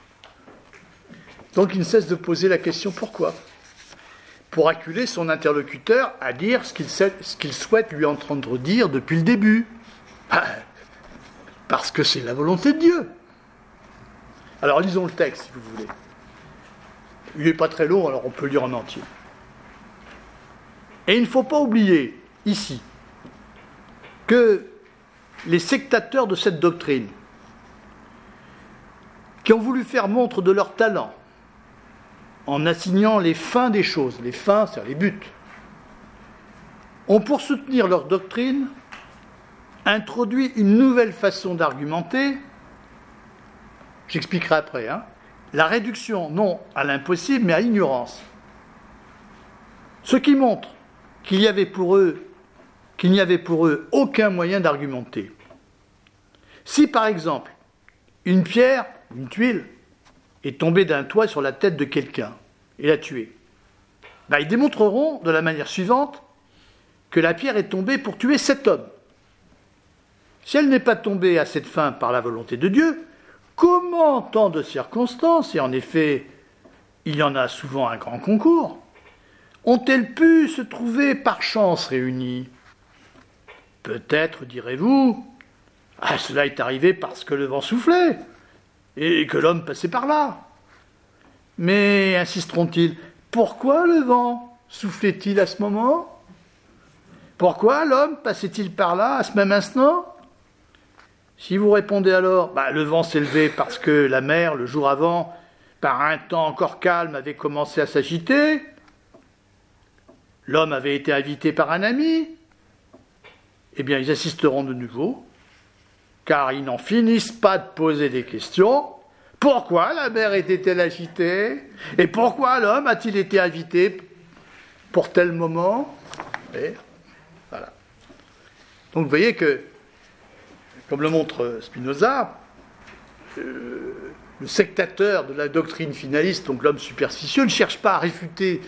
Donc il ne cesse de poser la question « Pourquoi ?» pour acculer son interlocuteur à dire ce qu'il, sait, ce qu'il souhaite lui entendre dire depuis le début. Ah, parce que c'est la volonté de Dieu. Alors lisons le texte, si vous voulez. Il n'est pas très long, alors on peut lire en entier. Et il ne faut pas oublier, ici, que les sectateurs de cette doctrine, qui ont voulu faire montre de leur talent, en assignant les fins des choses, les fins, c'est-à-dire les buts, ont pour soutenir leur doctrine introduit une nouvelle façon d'argumenter, j'expliquerai après, hein, la réduction non à l'impossible mais à l'ignorance. Ce qui montre qu'il y avait pour eux, qu'il n'y avait pour eux aucun moyen d'argumenter. Si par exemple, une pierre, une tuile, est tombée d'un toit sur la tête de quelqu'un et l'a tué, ben, ils démontreront de la manière suivante que la pierre est tombée pour tuer cet homme. Si elle n'est pas tombée à cette fin par la volonté de Dieu, comment tant de circonstances, et en effet, il y en a souvent un grand concours, ont-elles pu se trouver par chance réunies ? Peut-être, direz-vous, ah, cela est arrivé parce que le vent soufflait et que l'homme passait par là. Mais, insisteront-ils, pourquoi le vent soufflait-il à ce moment ? Pourquoi l'homme passait-il par là à ce même instant ? Si vous répondez alors, bah, le vent s'est levé parce que la mer, le jour avant, par un temps encore calme, avait commencé à s'agiter, l'homme avait été invité par un ami, eh bien, ils assisteront de nouveau, car ils n'en finissent pas de poser des questions. Pourquoi la mer était-elle agitée ? Et pourquoi l'homme a-t-il été invité pour tel moment ? Et voilà. Donc vous voyez que, comme le montre Spinoza, euh, le sectateur de la doctrine finaliste, donc l'homme superstitieux, ne cherche pas à réfuter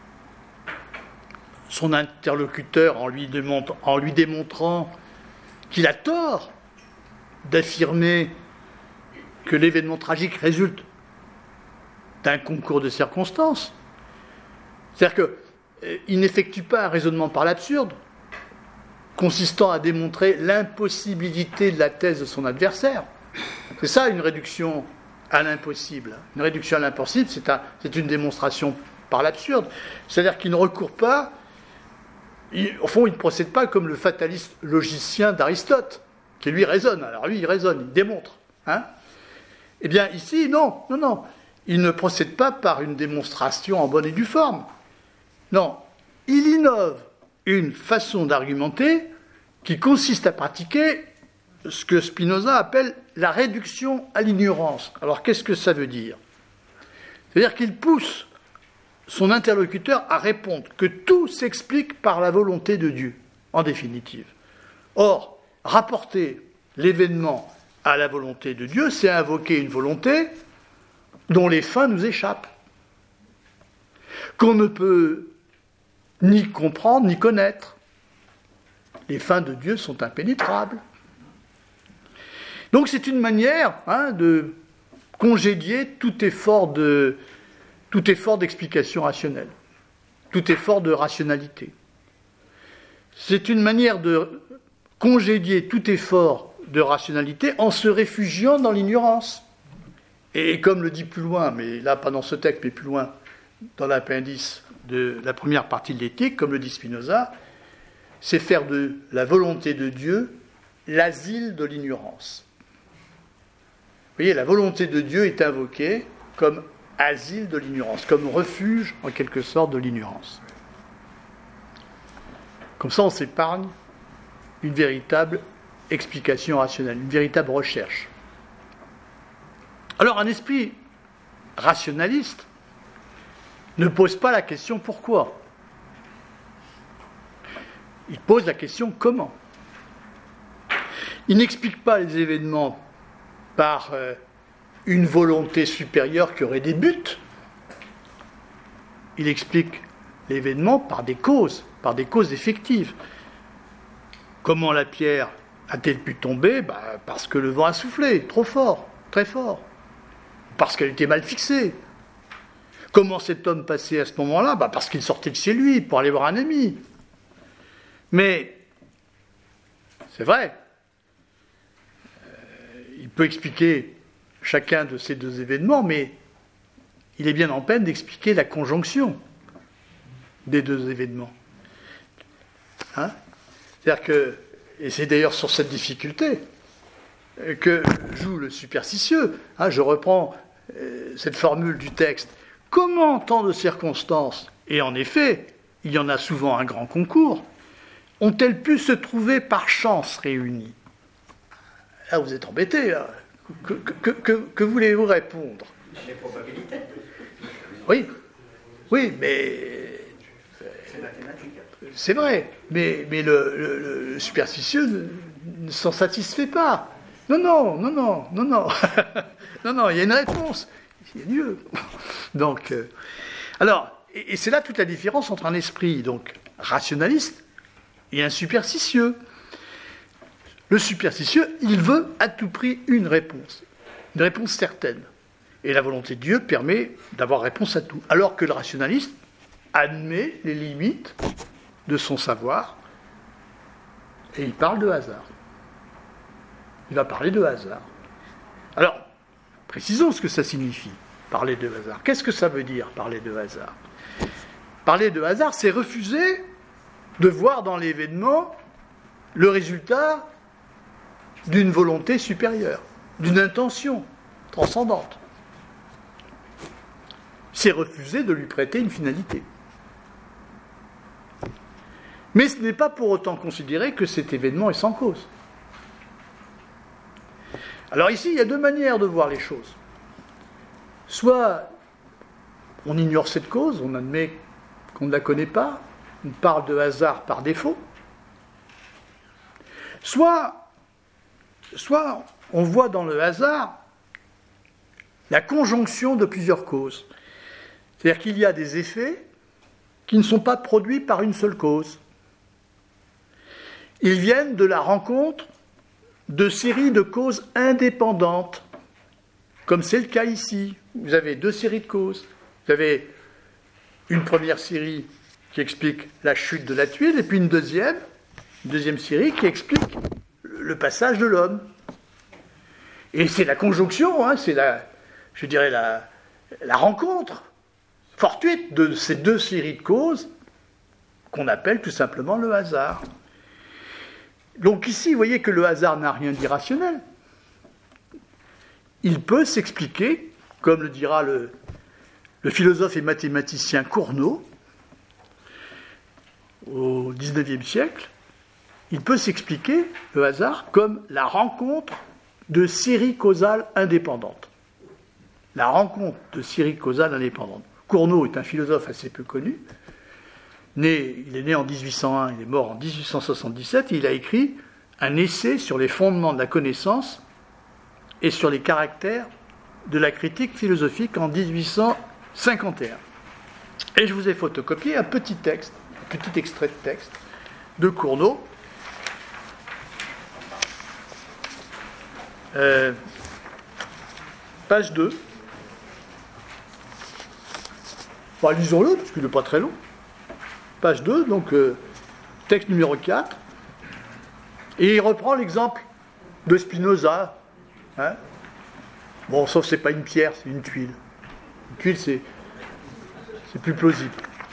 son interlocuteur en lui, démontre, en lui démontrant qu'il a tort d'affirmer que l'événement tragique résulte d'un concours de circonstances. C'est-à-dire qu'il n'effectue pas un raisonnement par l'absurde, consistant à démontrer l'impossibilité de la thèse de son adversaire. C'est ça une réduction à l'impossible. Une réduction à l'impossible, c'est, un, c'est une démonstration par l'absurde. C'est-à-dire qu'il ne recourt pas, il, au fond, il ne procède pas comme le fataliste logicien d'Aristote, qui lui raisonne. Alors lui, il raisonne, il démontre. Hein ? Eh bien, ici, non, non, non. Il ne procède pas par une démonstration en bonne et due forme. Non, il innove une façon d'argumenter qui consiste à pratiquer ce que Spinoza appelle la réduction à l'ignorance. Alors, qu'est-ce que ça veut dire ? C'est-à-dire qu'il pousse son interlocuteur à répondre que tout s'explique par la volonté de Dieu, en définitive. Or, rapporter l'événement à la volonté de Dieu, c'est invoquer une volonté dont les fins nous échappent, qu'on ne peut ni comprendre ni connaître. les fins de Dieu sont impénétrables. Donc c'est une manière hein, de congédier tout effort de, tout effort d'explication rationnelle, tout effort de rationalité. C'est une manière de congédier tout effort de rationalité en se réfugiant dans l'ignorance. Et comme le dit plus loin, mais là pas dans ce texte, mais plus loin, dans l'appendice de la première partie de l'éthique, comme le dit Spinoza, c'est faire de la volonté de Dieu l'asile de l'ignorance. Vous voyez, la volonté de Dieu est invoquée comme asile de l'ignorance, comme refuge, en quelque sorte, de l'ignorance. Comme ça, on s'épargne une véritable explication rationnelle, une véritable recherche. Alors, un esprit rationaliste ne pose pas la question pourquoi. Il pose la question comment. Il n'explique pas les événements par euh, une volonté supérieure qui aurait des buts. Il explique l'événement par des causes, par des causes effectives. Comment la pierre a-t-elle pu tomber ? Bah, parce que le vent a soufflé, trop fort, très fort. Parce qu'elle était mal fixée. Comment cet homme passait à ce moment-là ? Bah, parce qu'il sortait de chez lui pour aller voir un ami. Mais, c'est vrai, il peut expliquer chacun de ces deux événements, mais il est bien en peine d'expliquer la conjonction des deux événements. Hein ? C'est-à-dire que, et c'est d'ailleurs sur cette difficulté que joue le superstitieux. Hein, je reprends euh, cette formule du texte. Comment tant de circonstances, et en effet, il y en a souvent un grand concours, ont-elles pu se trouver par chance réunies ? Là, vous êtes embêtés, là. Que, que, que, que voulez-vous répondre ? Les probabilités. Oui, oui, mais... C'est mathématique. C'est vrai, mais, mais le, le, le superstitieux ne, ne s'en satisfait pas. Non, non, non, non, non, non. non, non, il y a une réponse. Il y a Dieu. Donc, euh, alors, et, et c'est là toute la différence entre un esprit donc rationaliste et un superstitieux. Le superstitieux, il veut à tout prix une réponse, une réponse certaine. Et la volonté de Dieu permet d'avoir réponse à tout. Alors que le rationaliste admet les limites de son savoir et il parle de hasard. Il va parler de hasard. Alors, précisons ce que ça signifie, parler de hasard. Qu'est-ce que ça veut dire, parler de hasard ? Parler de hasard, c'est refuser de voir dans l'événement le résultat d'une volonté supérieure, d'une intention transcendante. C'est refuser de lui prêter une finalité. Mais ce n'est pas pour autant considérer que cet événement est sans cause. Alors ici, il y a deux manières de voir les choses. Soit on ignore cette cause, on admet qu'on ne la connaît pas, on parle de hasard par défaut. Soit, soit on voit dans le hasard la conjonction de plusieurs causes. C'est-à-dire qu'il y a des effets qui ne sont pas produits par une seule cause. Ils viennent de la rencontre de séries de causes indépendantes, comme c'est le cas ici. Vous avez deux séries de causes. Vous avez une première série qui explique la chute de la tuile, et puis une deuxième, une deuxième série qui explique le passage de l'homme. Et c'est la conjonction, hein, c'est la, je dirais la, la rencontre fortuite de ces deux séries de causes qu'on appelle tout simplement le hasard. Donc ici, vous voyez que le hasard n'a rien d'irrationnel. Il peut s'expliquer, comme le dira le, le philosophe et mathématicien Cournot, au dix-neuvième siècle, il peut s'expliquer, le hasard, comme la rencontre de séries causales indépendantes. La rencontre de séries causales indépendantes. Cournot est un philosophe assez peu connu. Né, il est né en dix-huit cent un, il est mort en dix-huit cent soixante-dix-sept, et il a écrit un essai sur les fondements de la connaissance et sur les caractères de la critique philosophique en dix-huit cent cinquante et un. Et je vous ai photocopié un petit texte, un petit extrait de texte de Cournot, Euh, page deux. Bah, lisons-le, parce qu'il n'est pas très long. Page deux, donc euh, texte numéro quatre. Et il reprend l'exemple de Spinoza. Hein. Bon, sauf que ce n'est pas une pierre, c'est une tuile. Une tuile, c'est, c'est plus plausible.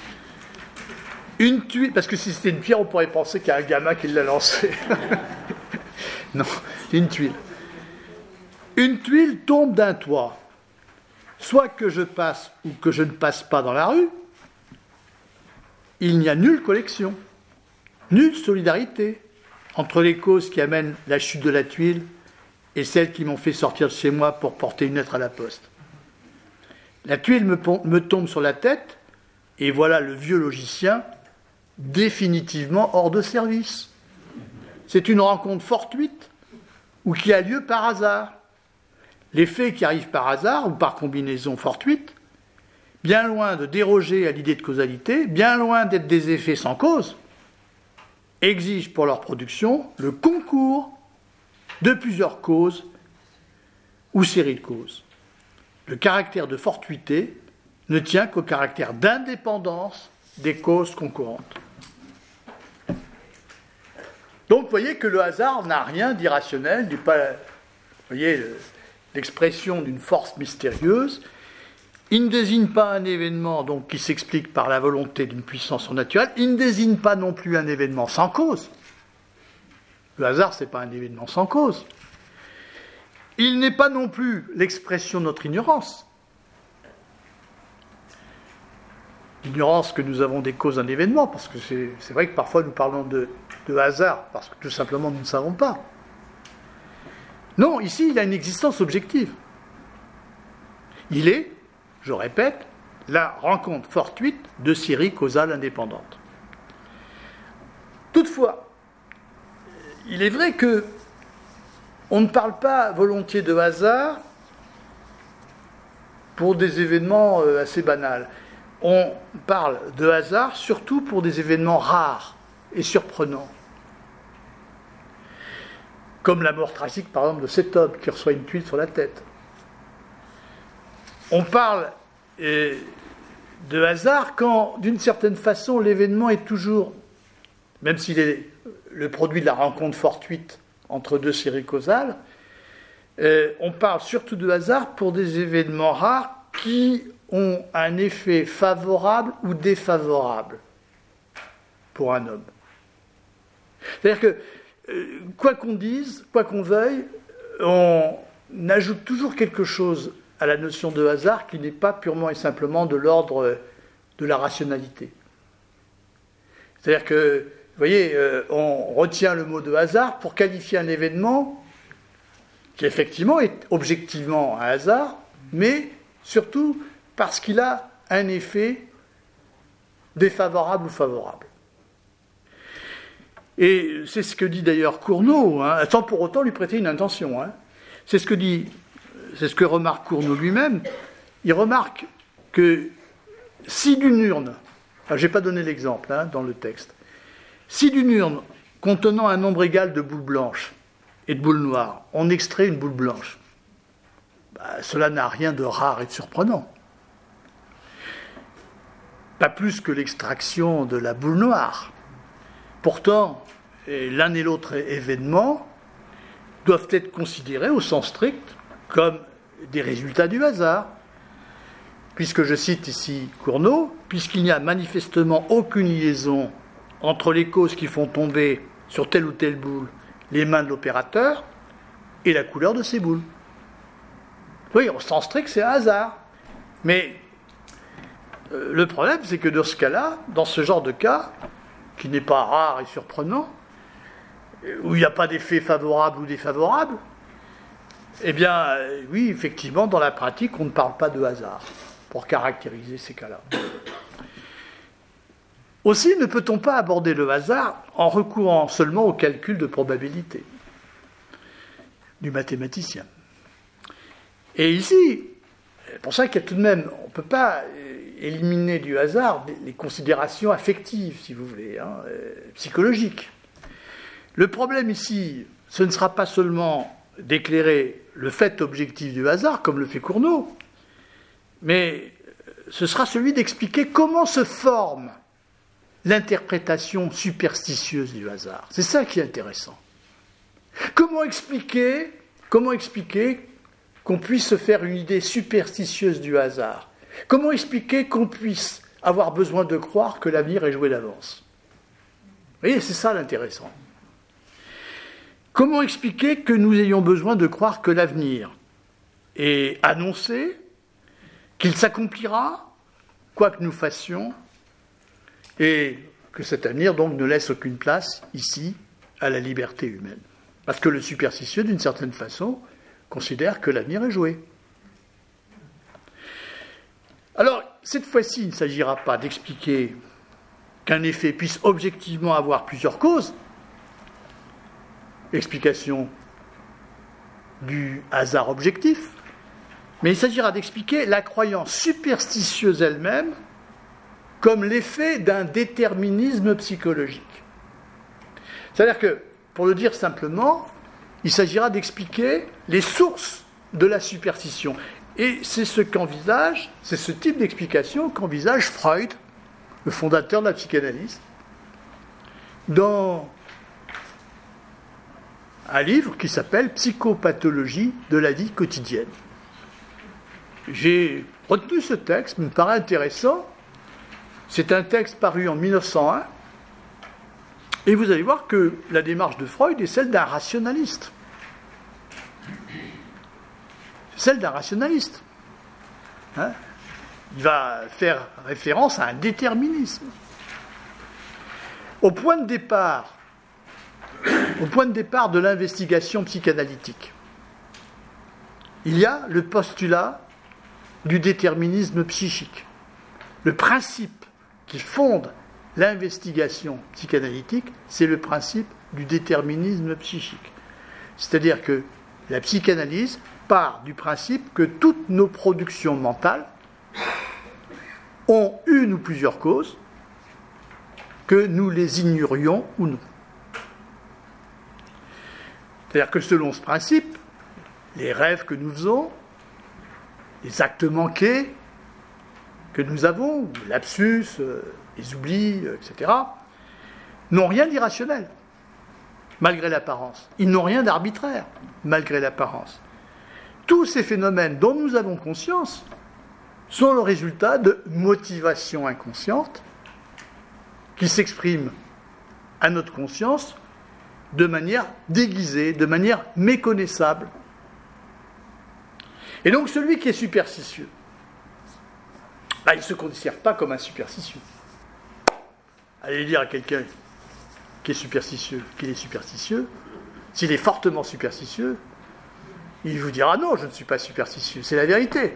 Une tuile, parce que si c'était une pierre, on pourrait penser qu'il y a un gamin qui l'a lancée. Non, c'est une tuile. Une tuile tombe d'un toit. Soit que je passe ou que je ne passe pas dans la rue, il n'y a nulle collection, nulle solidarité entre les causes qui amènent la chute de la tuile et celles qui m'ont fait sortir de chez moi pour porter une lettre à la poste. La tuile me, me tombe sur la tête, et voilà le vieux logicien définitivement hors de service. C'est une rencontre fortuite ou qui a lieu par hasard. Les faits qui arrivent par hasard ou par combinaison fortuite, bien loin de déroger à l'idée de causalité, bien loin d'être des effets sans cause, exigent pour leur production le concours de plusieurs causes ou séries de causes. Le caractère de fortuité ne tient qu'au caractère d'indépendance des causes concurrentes. Donc, vous voyez que le hasard n'a rien d'irrationnel, n'est pas, vous voyez, l'expression d'une force mystérieuse. Il ne désigne pas un événement donc, qui s'explique par la volonté d'une puissance surnaturelle. Il ne désigne pas non plus un événement sans cause. Le hasard, ce n'est pas un événement sans cause. Il n'est pas non plus l'expression de notre ignorance. L'ignorance que nous avons des causes d'un événement, parce que c'est, c'est vrai que parfois nous parlons de, de hasard, parce que tout simplement nous ne savons pas. Non, ici, il a une existence objective. Il est, je répète, la rencontre fortuite de séries causales indépendantes. Toutefois, il est vrai que on ne parle pas volontiers de hasard pour des événements assez banals. On parle de hasard surtout pour des événements rares et surprenants. Comme la mort tragique, par exemple, de cet homme qui reçoit une tuile sur la tête. On parle euh, de hasard quand, d'une certaine façon, l'événement est toujours, même s'il est le produit de la rencontre fortuite entre deux séries causales, euh, on parle surtout de hasard pour des événements rares qui ont un effet favorable ou défavorable pour un homme. C'est-à-dire que, euh, quoi qu'on dise, quoi qu'on veuille, on ajoute toujours quelque chose à la notion de hasard qui n'est pas purement et simplement de l'ordre de la rationalité. C'est-à-dire que, vous voyez, euh, on retient le mot de hasard pour qualifier un événement qui effectivement est objectivement un hasard, mais surtout parce qu'il a un effet défavorable ou favorable. Et c'est ce que dit d'ailleurs Cournot, hein, sans pour autant lui prêter une intention. Hein. C'est ce que dit, c'est ce que remarque Cournot lui-même. Il remarque que si d'une urne, enfin, je n'ai pas donné l'exemple hein, dans le texte, si d'une urne contenant un nombre égal de boules blanches et de boules noires, on extrait une boule blanche, bah, cela n'a rien de rare et de surprenant. Pas plus que l'extraction de la boule noire. Pourtant, l'un et l'autre événement doivent être considérés au sens strict comme des résultats du hasard. Puisque je cite ici Cournot, puisqu'il n'y a manifestement aucune liaison entre les causes qui font tomber sur telle ou telle boule les mains de l'opérateur et la couleur de ces boules. Oui, au sens strict, c'est un hasard. Mais euh, le problème, c'est que dans ce cas-là, dans ce genre de cas, qui n'est pas rare et surprenant, où il n'y a pas d'effet favorable ou défavorable, eh bien, euh, oui, effectivement, dans la pratique, on ne parle pas de hasard pour caractériser ces cas-là. Aussi, ne peut-on pas aborder le hasard en recourant seulement au calcul de probabilité du mathématicien. Et ici, c'est pour ça qu'il y a tout de même, on ne peut pas éliminer du hasard les considérations affectives, si vous voulez, hein, euh, psychologiques. Le problème ici, ce ne sera pas seulement d'éclairer le fait objectif du hasard, comme le fait Cournot, mais ce sera celui d'expliquer comment se forme l'interprétation superstitieuse du hasard. C'est ça qui est intéressant. Comment expliquer, comment expliquer qu'on puisse se faire une idée superstitieuse du hasard? Comment expliquer qu'on puisse avoir besoin de croire que l'avenir est joué d'avance? Vous voyez, c'est ça l'intéressant. Comment expliquer que nous ayons besoin de croire que l'avenir est annoncé, qu'il s'accomplira, quoi que nous fassions, et que cet avenir donc ne laisse aucune place, ici, à la liberté humaine? Parce que le superstitieux, d'une certaine façon, considère que l'avenir est joué. Alors, cette fois-ci, il ne s'agira pas d'expliquer qu'un effet puisse objectivement avoir plusieurs causes. Explication du hasard objectif. Mais il s'agira d'expliquer la croyance superstitieuse elle-même comme l'effet d'un déterminisme psychologique. C'est-à-dire que, pour le dire simplement, il s'agira d'expliquer les sources de la superstition. Et c'est ce qu'envisage, c'est ce type d'explication qu'envisage Freud, le fondateur de la psychanalyse, dans un livre qui s'appelle « Psychopathologie de la vie quotidienne ». J'ai retenu ce texte, il me paraît intéressant. C'est un texte paru en mille neuf cent un, et vous allez voir que la démarche de Freud est celle d'un rationaliste. Celle d'un rationaliste. Hein? Il va faire référence à un déterminisme. Au point de départ, au point de départ de l'investigation psychanalytique, il y a le postulat du déterminisme psychique. Le principe qui fonde l'investigation psychanalytique, c'est le principe du déterminisme psychique. C'est-à-dire que la psychanalyse part du principe que toutes nos productions mentales ont une ou plusieurs causes, que nous les ignorions ou non. C'est-à-dire que selon ce principe, les rêves que nous faisons, les actes manqués que nous avons, les lapsus, les oublis, et cetera, n'ont rien d'irrationnel, malgré l'apparence. Ils n'ont rien d'arbitraire, malgré l'apparence. Tous ces phénomènes dont nous avons conscience sont le résultat de motivations inconscientes qui s'expriment à notre conscience de manière déguisée, de manière méconnaissable. Et donc celui qui est superstitieux, bah, il ne se considère pas comme un superstitieux. Allez dire à quelqu'un qui est superstitieux qu'il est superstitieux, s'il est fortement superstitieux, il vous dira non, je ne suis pas superstitieux, c'est la vérité.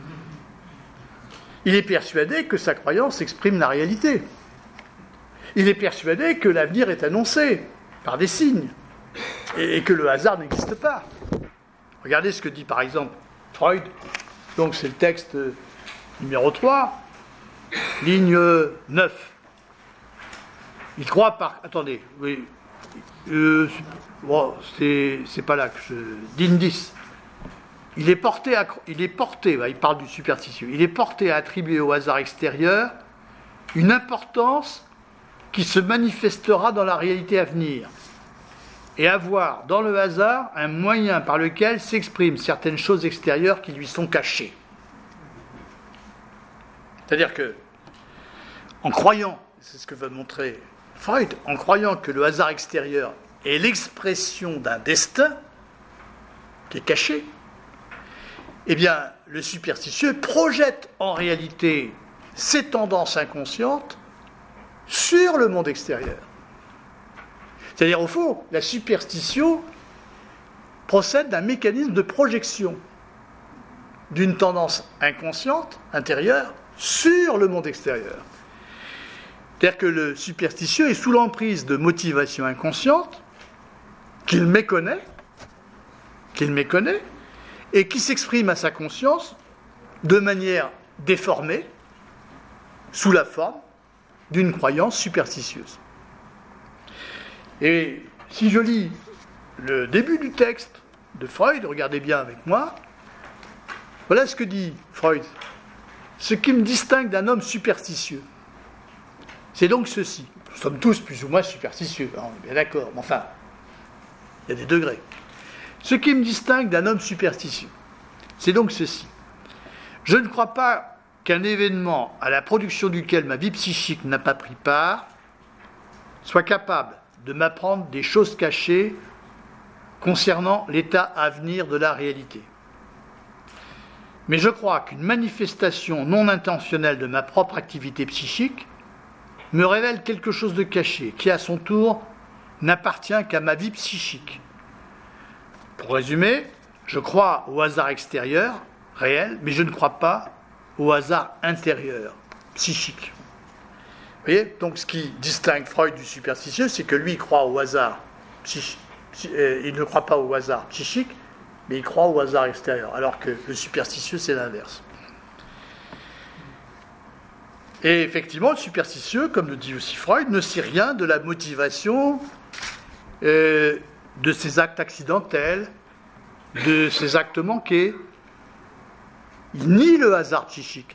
Il est persuadé que sa croyance exprime la réalité. Il est persuadé que l'avenir est annoncé par des signes et que le hasard n'existe pas. Regardez ce que dit par exemple Freud. Donc c'est le texte numéro trois, ligne neuf. Il croit par... Attendez, oui. Euh, bon, c'est, c'est pas là que je... Ligne dix. Il est porté à... Il est porté, bah, il parle du superstitieux, il est porté à attribuer au hasard extérieur une importance qui se manifestera dans la réalité à venir, et avoir dans le hasard un moyen par lequel s'expriment certaines choses extérieures qui lui sont cachées. C'est-à-dire que, en croyant, c'est ce que va montrer Freud, en croyant que le hasard extérieur est l'expression d'un destin qui est caché, eh bien, le superstitieux projette en réalité ses tendances inconscientes sur le monde extérieur. C'est-à-dire, au fond, la superstition procède d'un mécanisme de projection d'une tendance inconsciente, intérieure, sur le monde extérieur. C'est-à-dire que le superstitieux est sous l'emprise de motivations inconscientes qu'il méconnaît, qu'il méconnaît, et qui s'expriment à sa conscience de manière déformée, sous la forme d'une croyance superstitieuse. Et si je lis le début du texte de Freud, regardez bien avec moi, voilà ce que dit Freud. Ce qui me distingue d'un homme superstitieux, c'est donc ceci. Nous sommes tous plus ou moins superstitieux, hein, on est bien d'accord, mais enfin, il y a des degrés. Ce qui me distingue d'un homme superstitieux, c'est donc ceci. Je ne crois pas qu'un événement à la production duquel ma vie psychique n'a pas pris part soit capable de m'apprendre des choses cachées concernant l'état à venir de la réalité. Mais je crois qu'une manifestation non intentionnelle de ma propre activité psychique me révèle quelque chose de caché, qui à son tour n'appartient qu'à ma vie psychique. Pour résumer, je crois au hasard extérieur, réel, mais je ne crois pas au hasard intérieur, psychique. Vous voyez ? Donc ce qui distingue Freud du superstitieux, c'est que lui, il croit au hasard psychique. Il ne croit pas au hasard psychique, mais il croit au hasard extérieur, alors que le superstitieux, c'est l'inverse. Et effectivement, le superstitieux, comme le dit aussi Freud, ne sait rien de la motivation euh, de ses actes accidentels, de ses actes manqués. Il nie le hasard psychique.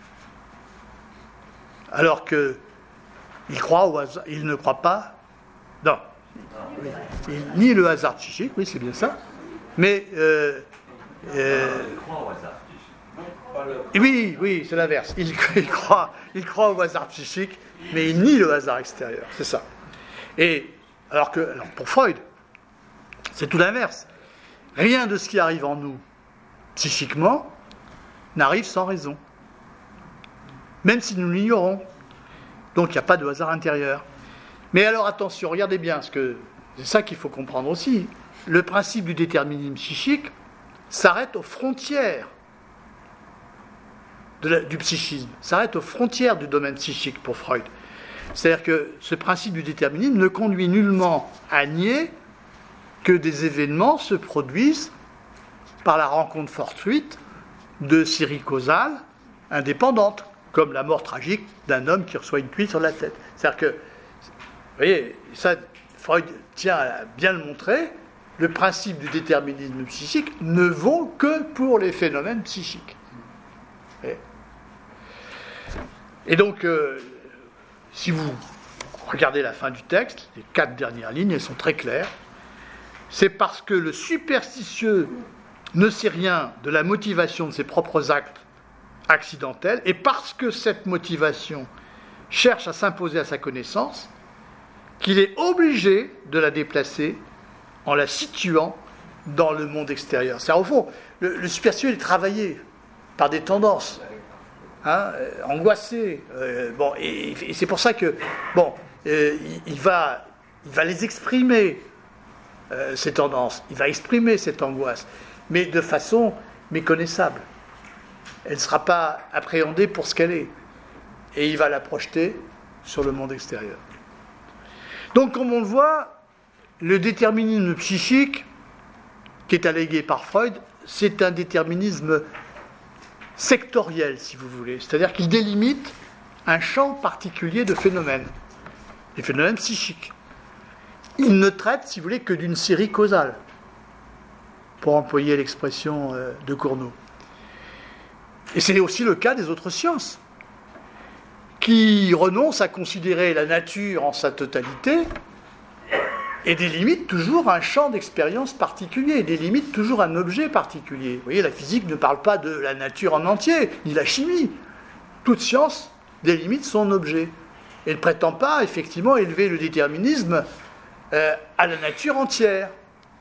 Alors que il croit au hasard, il ne croit pas. Non. Il nie le hasard psychique, oui, c'est bien ça. Mais euh, euh, il croit au hasard psychique. Oui, oui, c'est l'inverse. Il, il, croit, il croit au hasard psychique, mais il nie le hasard extérieur. C'est ça. Et alors que, alors pour Freud, c'est tout l'inverse. Rien de ce qui arrive en nous psychiquement n'arrive sans raison, même si nous l'ignorons. Donc il n'y a pas de hasard intérieur. Mais alors attention, regardez bien, parce que c'est ça qu'il faut comprendre aussi. Le principe du déterminisme psychique s'arrête aux frontières de la, du psychisme, s'arrête aux frontières du domaine psychique pour Freud. C'est-à-dire que ce principe du déterminisme ne conduit nullement à nier que des événements se produisent par la rencontre fortuite de séries causales indépendantes, comme la mort tragique d'un homme qui reçoit une cuisse sur la tête. C'est-à-dire que, vous voyez, ça, Freud tient à bien le montrer, le principe du déterminisme psychique ne vaut que pour les phénomènes psychiques. Et, et donc, euh, si vous regardez la fin du texte, les quatre dernières lignes, elles sont très claires. C'est parce que le superstitieux ne sait rien de la motivation de ses propres actes accidentels, et parce que cette motivation cherche à s'imposer à sa connaissance, qu'il est obligé de la déplacer en la situant dans le monde extérieur. C'est-à-dire, au fond, le, le superstitieux est travaillé par des tendances, hein, euh, angoissées. Euh, bon, et, et c'est pour ça que, bon, euh, il, il, va, il va les exprimer, euh, ces tendances. Il va exprimer cette angoisse, mais de façon méconnaissable. Elle ne sera pas appréhendée pour ce qu'elle est. Et il va la projeter sur le monde extérieur. Donc, comme on le voit, le déterminisme psychique, qui est allégué par Freud, c'est un déterminisme sectoriel, si vous voulez. C'est-à-dire qu'il délimite un champ particulier de phénomènes, des phénomènes psychiques. Il ne traite, si vous voulez, que d'une série causale, pour employer l'expression de Cournot. Et c'est aussi le cas des autres sciences, qui renoncent à considérer la nature en sa totalité et délimitent toujours un champ d'expérience particulier, délimitent toujours un objet particulier. Vous voyez, la physique ne parle pas de la nature en entier, ni la chimie. Toute science délimite son objet et ne prétend pas, effectivement, élever le déterminisme euh, à la nature entière.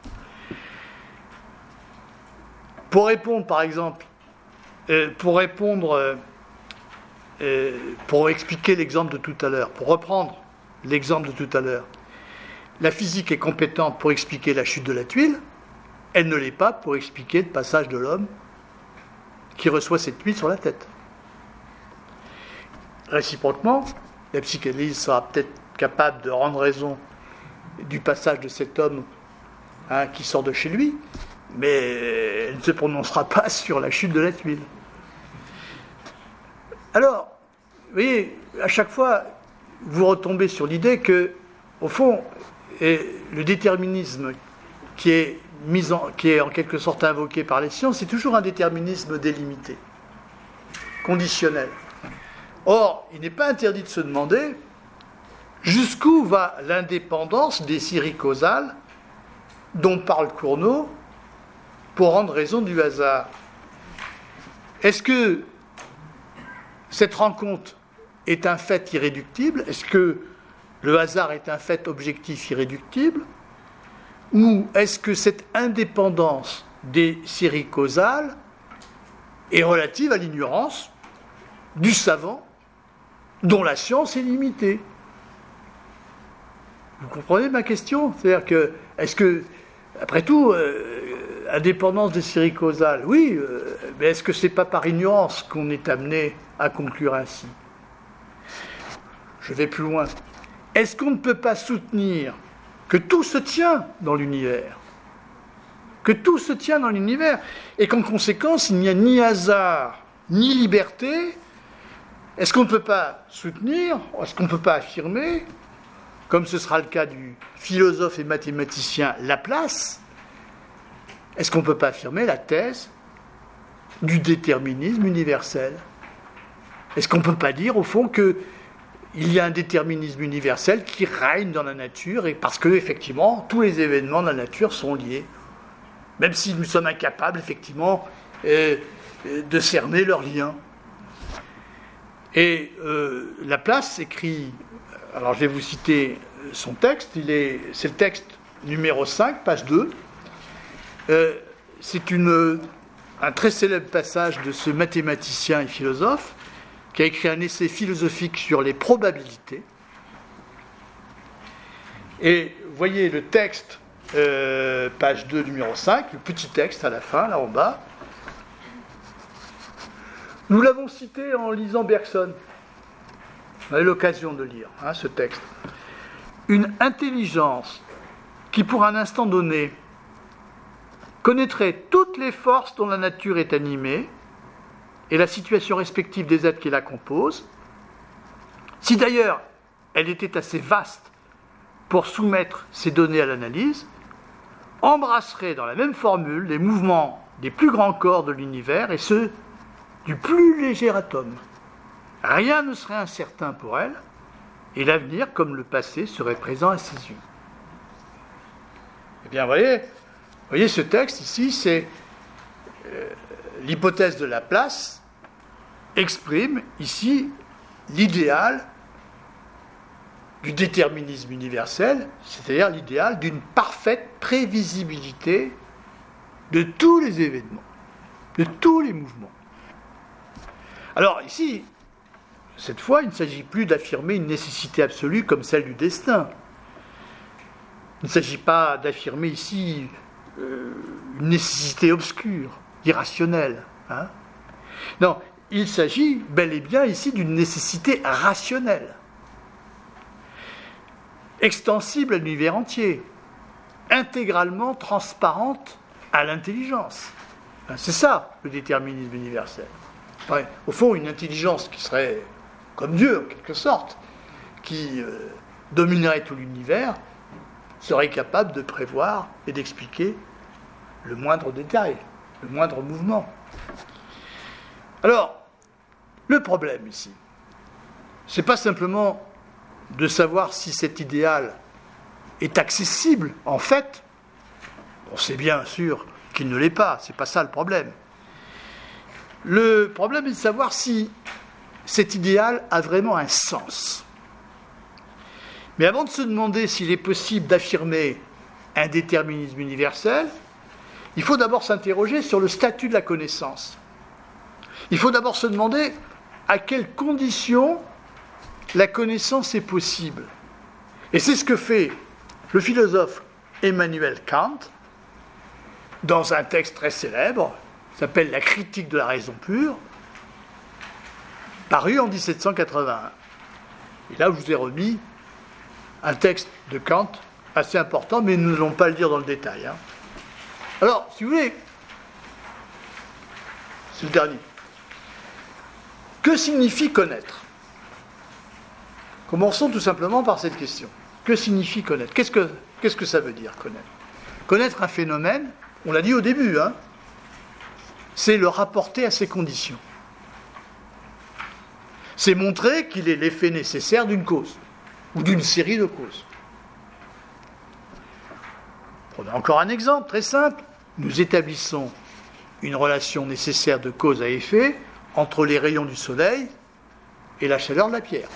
Pour répondre, par exemple, euh, pour répondre... Euh, Euh, pour expliquer l'exemple de tout à l'heure, pour reprendre l'exemple de tout à l'heure, la physique est compétente pour expliquer la chute de la tuile, elle ne l'est pas pour expliquer le passage de l'homme qui reçoit cette tuile sur la tête. Réciproquement, la psychanalyse sera peut-être capable de rendre raison du passage de cet homme hein, qui sort de chez lui, mais elle ne se prononcera pas sur la chute de la tuile. Alors, vous voyez, à chaque fois, vous retombez sur l'idée que, au fond, le déterminisme qui est mise en, qui est en quelque sorte invoqué par les sciences, c'est toujours un déterminisme délimité, conditionnel. Or, il n'est pas interdit de se demander jusqu'où va l'indépendance des séries causales dont parle Cournot pour rendre raison du hasard. Est-ce que cette rencontre est un fait irréductible? Est-ce que le hasard est un fait objectif irréductible? Ou est-ce que cette indépendance des séries causales est relative à l'ignorance du savant dont la science est limitée? Vous comprenez ma question? C'est-à-dire que, est-ce que, après tout, euh, indépendance des séries causales, oui, euh, mais est-ce que c'est pas par ignorance qu'on est amené à conclure ainsi? Je vais plus loin. Est-ce qu'on ne peut pas soutenir que tout se tient dans l'univers, que tout se tient dans l'univers, et qu'en conséquence, il n'y a ni hasard, ni liberté? Est-ce qu'on ne peut pas soutenir, est-ce qu'on ne peut pas affirmer, comme ce sera le cas du philosophe et mathématicien Laplace, est-ce qu'on ne peut pas affirmer la thèse du déterminisme universel? Est-ce qu'on ne peut pas dire, au fond, que il y a un déterminisme universel qui règne dans la nature, et parce que, effectivement, tous les événements de la nature sont liés, même si nous sommes incapables, effectivement, euh, de cerner leurs liens. Et euh, Laplace écrit, alors je vais vous citer son texte, il est, c'est le texte numéro cinq, page deux, euh, c'est une, un très célèbre passage de ce mathématicien et philosophe, qui a écrit un essai philosophique sur les probabilités. Et vous voyez le texte, euh, page deux, numéro cinq, le petit texte à la fin, là en bas. Nous l'avons cité en lisant Bergson. On a eu l'occasion de lire hein, ce texte. Une intelligence qui, pour un instant donné, connaîtrait toutes les forces dont la nature est animée, et la situation respective des êtres qui la composent, si d'ailleurs elle était assez vaste pour soumettre ces données à l'analyse, embrasserait dans la même formule les mouvements des plus grands corps de l'univers et ceux du plus léger atome. Rien ne serait incertain pour elle, et l'avenir, comme le passé, serait présent à ses yeux. Eh bien, vous voyez, vous voyez ce texte ici, c'est euh, l'hypothèse de Laplace exprime ici l'idéal du déterminisme universel, c'est-à-dire l'idéal d'une parfaite prévisibilité de tous les événements, de tous les mouvements. Alors ici, cette fois, il ne s'agit plus d'affirmer une nécessité absolue comme celle du destin. Il ne s'agit pas d'affirmer ici euh, une nécessité obscure, irrationnelle. Hein. Non, il s'agit bel et bien ici d'une nécessité rationnelle, extensible à l'univers entier, intégralement transparente à l'intelligence. C'est ça, le déterminisme universel. Ouais, au fond, une intelligence qui serait comme Dieu, en quelque sorte, qui euh, dominerait tout l'univers, serait capable de prévoir et d'expliquer le moindre détail, le moindre mouvement. Alors, le problème ici, c'est pas simplement de savoir si cet idéal est accessible, en fait. On sait bien sûr qu'il ne l'est pas, c'est pas ça le problème. Le problème est de savoir si cet idéal a vraiment un sens. Mais avant de se demander s'il est possible d'affirmer un déterminisme universel, il faut d'abord s'interroger sur le statut de la connaissance. Il faut d'abord se demander à quelles conditions la connaissance est possible. Et c'est ce que fait le philosophe Emmanuel Kant dans un texte très célèbre, qui s'appelle « La critique de la raison pure », paru en dix-sept cent quatre-vingt-un. Et là, je vous ai remis un texte de Kant assez important, mais nous n'allons pas le dire dans le détail. Hein. Alors, si vous voulez, c'est le dernier. Que signifie connaître ? Commençons tout simplement par cette question. Que signifie connaître ? Qu'est-ce que, qu'est-ce que ça veut dire, connaître ? Connaître un phénomène, on l'a dit au début, hein, c'est le rapporter à ses conditions. C'est montrer qu'il est l'effet nécessaire d'une cause, ou d'une série de causes. Prenons encore un exemple très simple. Nous établissons une relation nécessaire de cause à effet entre les rayons du soleil et la chaleur de la pierre.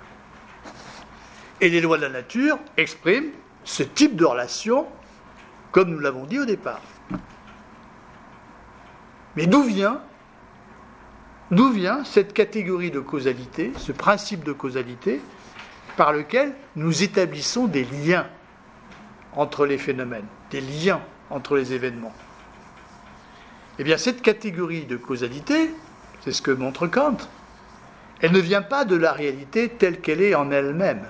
Et les lois de la nature expriment ce type de relation, comme nous l'avons dit au départ. Mais d'où vient, d'où vient cette catégorie de causalité, ce principe de causalité, par lequel nous établissons des liens entre les phénomènes, des liens entre les événements? Eh bien, cette catégorie de causalité, c'est ce que montre Kant, elle ne vient pas de la réalité telle qu'elle est en elle-même.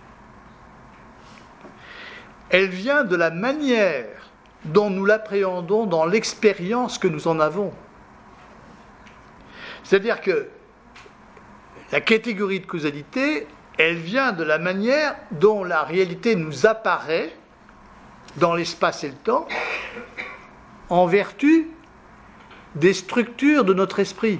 Elle vient de la manière dont nous l'appréhendons dans l'expérience que nous en avons. C'est-à-dire que la catégorie de causalité, elle vient de la manière dont la réalité nous apparaît dans l'espace et le temps, en vertu des structures de notre esprit,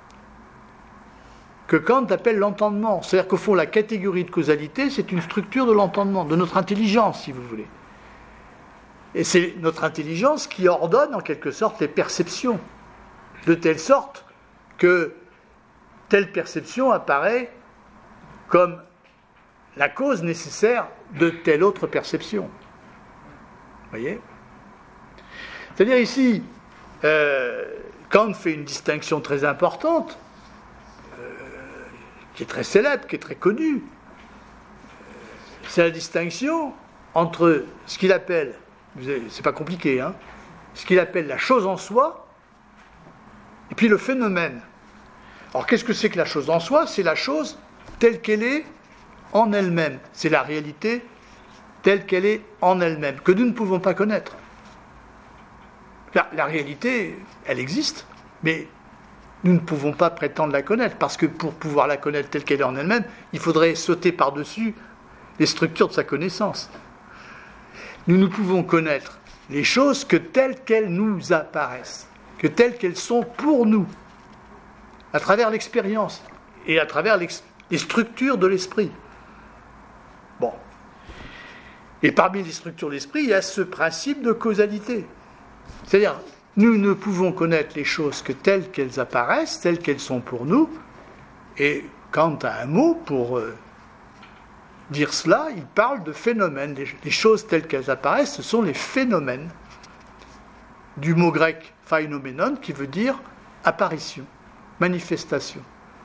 que Kant appelle l'entendement. C'est-à-dire qu'au fond, la catégorie de causalité, c'est une structure de l'entendement, de notre intelligence, si vous voulez. Et c'est notre intelligence qui ordonne, en quelque sorte, les perceptions, de telle sorte que telle perception apparaît comme la cause nécessaire de telle autre perception. Vous voyez ? C'est-à-dire ici, euh, Kant fait une distinction très importante, euh, qui est très célèbre, qui est très connue. C'est la distinction entre ce qu'il appelle, c'est pas compliqué, hein, ce qu'il appelle la chose en soi, et puis le phénomène. Alors qu'est-ce que c'est que la chose en soi ? C'est la chose telle qu'elle est en elle-même. C'est la réalité telle qu'elle est en elle-même, que nous ne pouvons pas connaître. La, la réalité, elle existe, mais nous ne pouvons pas prétendre la connaître, parce que pour pouvoir la connaître telle qu'elle est en elle-même, il faudrait sauter par-dessus les structures de sa connaissance. Nous ne pouvons connaître les choses que telles qu'elles nous apparaissent, que telles qu'elles sont pour nous, à travers l'expérience et à travers les structures de l'esprit. Bon. Et parmi les structures de l'esprit, il y a ce principe de causalité. C'est-à-dire, nous ne pouvons connaître les choses que telles qu'elles apparaissent, telles qu'elles sont pour nous, et Kant a un mot pour euh, dire cela, il parle de phénomènes. Les, les choses telles qu'elles apparaissent, ce sont les phénomènes, du mot grec phénoménon, qui veut dire apparition, manifestation.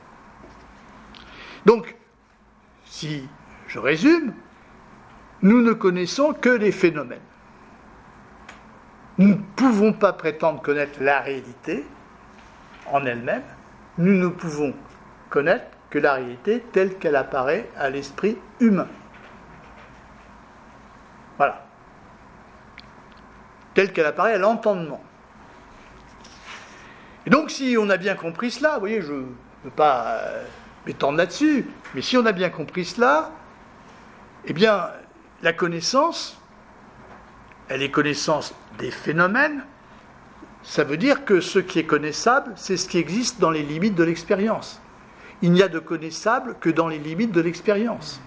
Donc, si je résume, nous ne connaissons que les phénomènes. Nous ne pouvons pas prétendre connaître la réalité en elle-même. Nous ne pouvons connaître que la réalité telle qu'elle apparaît à l'esprit humain. Voilà. Telle qu'elle apparaît à l'entendement. Et donc, si on a bien compris cela, vous voyez, je ne veux pas euh, m'étendre là-dessus, mais si on a bien compris cela, eh bien, la connaissance, elle est connaissance des phénomènes. Ça veut dire que ce qui est connaissable, c'est ce qui existe dans les limites de l'expérience. Il n'y a de connaissable que dans les limites de l'expérience.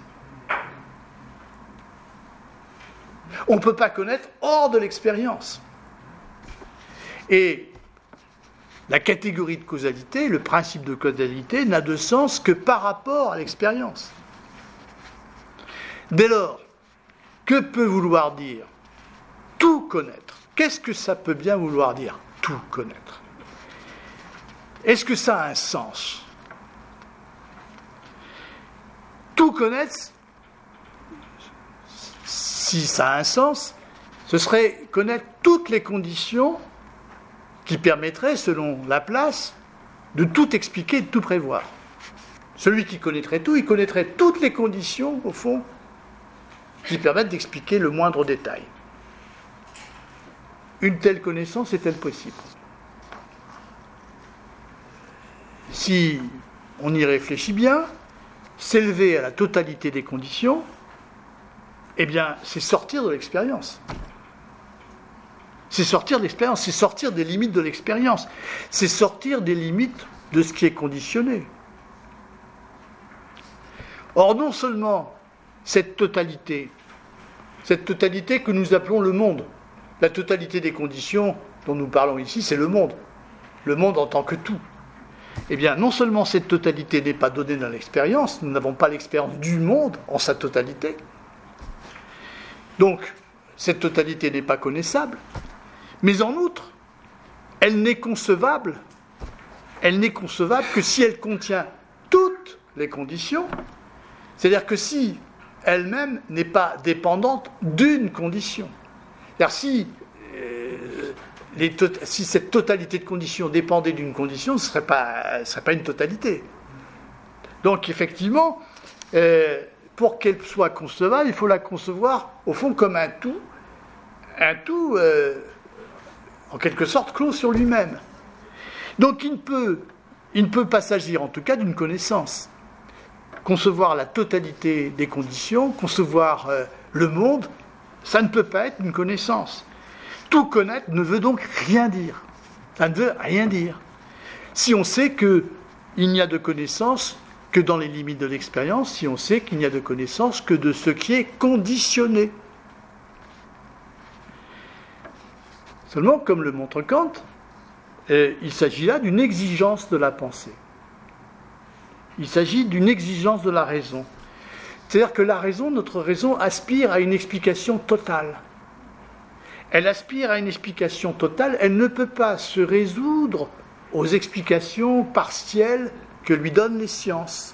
On ne peut pas connaître hors de l'expérience. Et la catégorie de causalité, le principe de causalité, n'a de sens que par rapport à l'expérience. Dès lors, que peut vouloir dire tout connaître ? Qu'est-ce que ça peut bien vouloir dire, tout connaître ? Est-ce que ça a un sens ? Tout connaître, si ça a un sens, ce serait connaître toutes les conditions qui permettraient, selon Laplace, de tout expliquer, de tout prévoir. Celui qui connaîtrait tout, il connaîtrait toutes les conditions, au fond, qui permettent d'expliquer le moindre détail. Une telle connaissance est-elle possible ? Si on y réfléchit bien, s'élever à la totalité des conditions, eh bien, c'est sortir de l'expérience. C'est sortir de l'expérience, c'est sortir des limites de l'expérience, c'est sortir des limites de ce qui est conditionné. Or, non seulement cette totalité, cette totalité que nous appelons le monde, la totalité des conditions dont nous parlons ici, c'est le monde, le monde en tant que tout. Eh bien, non seulement cette totalité n'est pas donnée dans l'expérience, nous n'avons pas l'expérience du monde en sa totalité, donc cette totalité n'est pas connaissable, mais en outre, elle n'est concevable, elle n'est concevable que si elle contient toutes les conditions, c'est-à-dire que si elle-même n'est pas dépendante d'une condition. C'est-à-dire si, euh, les to- si cette totalité de conditions dépendait d'une condition, ce ne serait pas, ce serait pas une totalité. Donc effectivement, euh, pour qu'elle soit concevable, il faut la concevoir au fond comme un tout, un tout euh, en quelque sorte clos sur lui-même. Donc il ne peut, il ne peut pas s'agir en tout cas d'une connaissance. Concevoir la totalité des conditions, concevoir euh, le monde, ça ne peut pas être une connaissance. Tout connaître ne veut donc rien dire. Ça ne veut rien dire. Si on sait qu'il n'y a de connaissance que dans les limites de l'expérience, si on sait qu'il n'y a de connaissance que de ce qui est conditionné. Seulement, comme le montre Kant, euh, il s'agit là d'une exigence de la pensée. Il s'agit d'une exigence de la raison. C'est-à-dire que la raison, notre raison, aspire à une explication totale. Elle aspire à une explication totale, elle ne peut pas se résoudre aux explications partielles que lui donnent les sciences.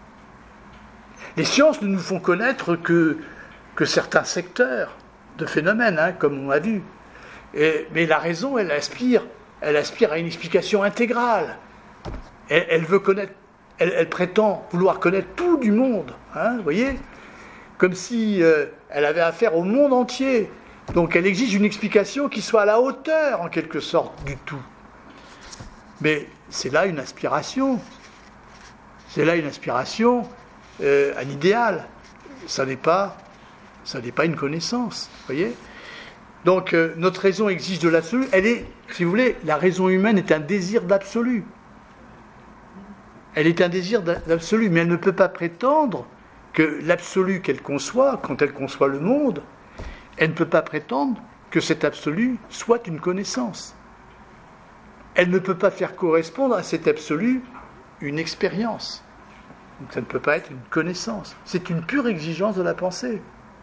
Les sciences ne nous font connaître que, que certains secteurs de phénomènes, hein, comme on a vu. Et, mais la raison, elle aspire, elle aspire à une explication intégrale. Elle, elle veut connaître Elle, elle prétend vouloir connaître tout du monde, hein, vous voyez, comme si euh, elle avait affaire au monde entier. Donc elle exige une explication qui soit à la hauteur, en quelque sorte, du tout. Mais c'est là une aspiration. C'est là une aspiration, euh, un idéal. Ça n'est pas, ça n'est pas une connaissance, vous voyez. Donc euh, notre raison exige de l'absolu. Elle est, si vous voulez, la raison humaine est un désir d'absolu. Elle est un désir d'absolu, mais elle ne peut pas prétendre que l'absolu qu'elle conçoit, quand elle conçoit le monde, elle ne peut pas prétendre que cet absolu soit une connaissance. Elle ne peut pas faire correspondre à cet absolu une expérience. Donc ça ne peut pas être une connaissance. C'est une pure exigence de la pensée.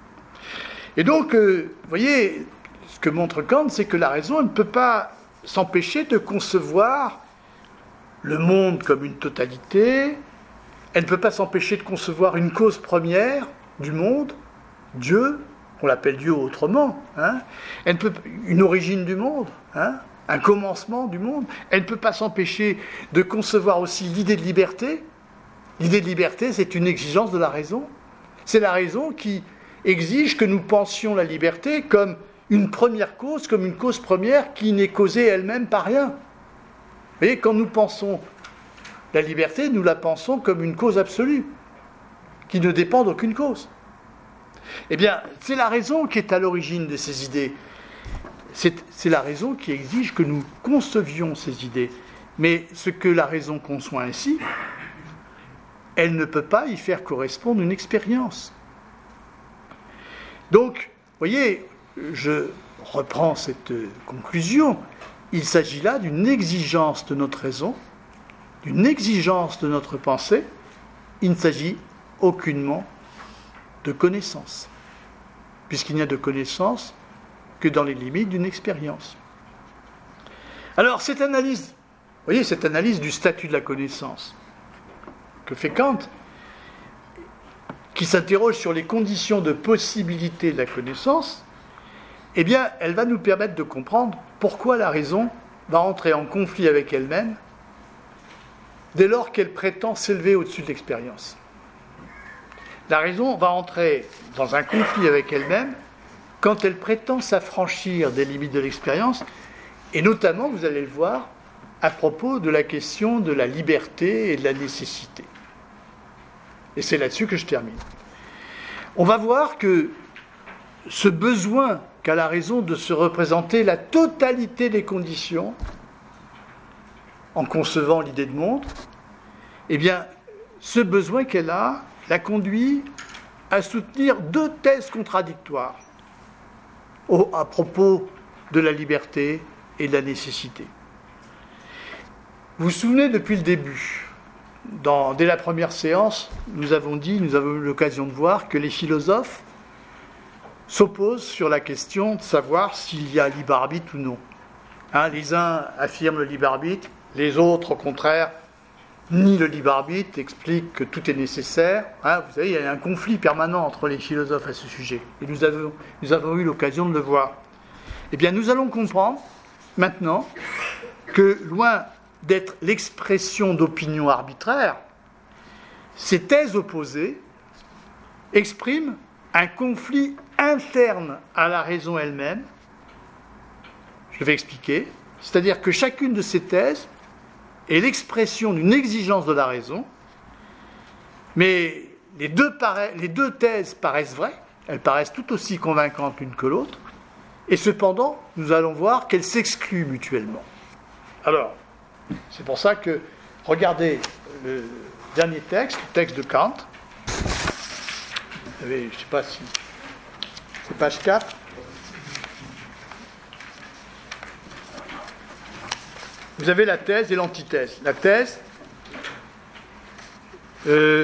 Et donc, euh, vous voyez, ce que montre Kant, c'est que la raison elle ne peut pas s'empêcher de concevoir le monde comme une totalité, elle ne peut pas s'empêcher de concevoir une cause première du monde, Dieu, on l'appelle Dieu autrement, hein, elle ne peut, une origine du monde, hein, un commencement du monde, elle ne peut pas s'empêcher de concevoir aussi l'idée de liberté. L'idée de liberté, c'est une exigence de la raison. C'est la raison qui exige que nous pensions la liberté comme une première cause, comme une cause première qui n'est causée elle-même par rien. Vous voyez, quand nous pensons la liberté, nous la pensons comme une cause absolue, qui ne dépend d'aucune cause. Eh bien, c'est la raison qui est à l'origine de ces idées. C'est, c'est la raison qui exige que nous concevions ces idées. Mais ce que la raison conçoit ainsi, elle ne peut pas y faire correspondre une expérience. Donc, vous voyez, je reprends cette conclusion. Il s'agit là d'une exigence de notre raison, d'une exigence de notre pensée. Il ne s'agit aucunement de connaissance, puisqu'il n'y a de connaissance que dans les limites d'une expérience. Alors, cette analyse, vous voyez, cette analyse du statut de la connaissance que fait Kant, qui s'interroge sur les conditions de possibilité de la connaissance, eh bien, elle va nous permettre de comprendre pourquoi la raison va entrer en conflit avec elle-même dès lors qu'elle prétend s'élever au-dessus de l'expérience. La raison va entrer dans un conflit avec elle-même quand elle prétend s'affranchir des limites de l'expérience, et notamment, vous allez le voir, à propos de la question de la liberté et de la nécessité. Et c'est là-dessus que je termine. On va voir que ce besoin qu'a la raison de se représenter la totalité des conditions en concevant l'idée de monde, eh bien, ce besoin qu'elle a la conduit à soutenir deux thèses contradictoires au, à propos de la liberté et de la nécessité. Vous vous souvenez, depuis le début, dans, dès la première séance, nous avons dit, nous avons eu l'occasion de voir que les philosophes s'opposent sur la question de savoir s'il y a libre arbitre ou non. Hein, les uns affirment le libre arbitre, les autres, au contraire, nient le libre arbitre, expliquent que tout est nécessaire. Hein, vous savez, il y a un conflit permanent entre les philosophes à ce sujet. Et nous avons, nous avons eu l'occasion de le voir. Eh bien, nous allons comprendre maintenant que, loin d'être l'expression d'opinions arbitraires, ces thèses opposées expriment un conflit interne à la raison elle-même. Je vais expliquer. C'est-à-dire que chacune de ces thèses est l'expression d'une exigence de la raison, mais les deux, para- les deux thèses paraissent vraies, elles paraissent tout aussi convaincantes l'une que l'autre, et cependant, nous allons voir qu'elles s'excluent mutuellement. Alors, c'est pour ça que, regardez le dernier texte, le texte de Kant. Vous savez, je ne sais pas si... C'est page quatre. Vous avez la thèse et l'antithèse. La thèse, euh,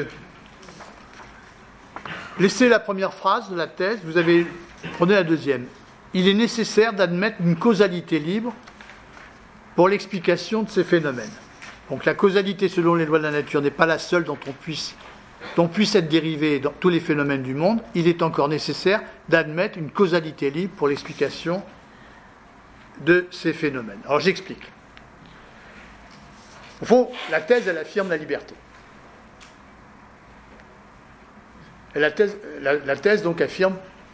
laissez la première phrase de la thèse, vous avez, prenez la deuxième. Il est nécessaire d'admettre une causalité libre pour l'explication de ces phénomènes. Donc la causalité selon les lois de la nature n'est pas la seule dont on puisse, dont puisse être dérivée dans tous les phénomènes du monde. Il est encore nécessaire d'admettre une causalité libre pour l'explication de ces phénomènes. Alors j'explique. Au fond, la thèse, elle affirme la liberté. Et la thèse, la, la thèse, donc, affirme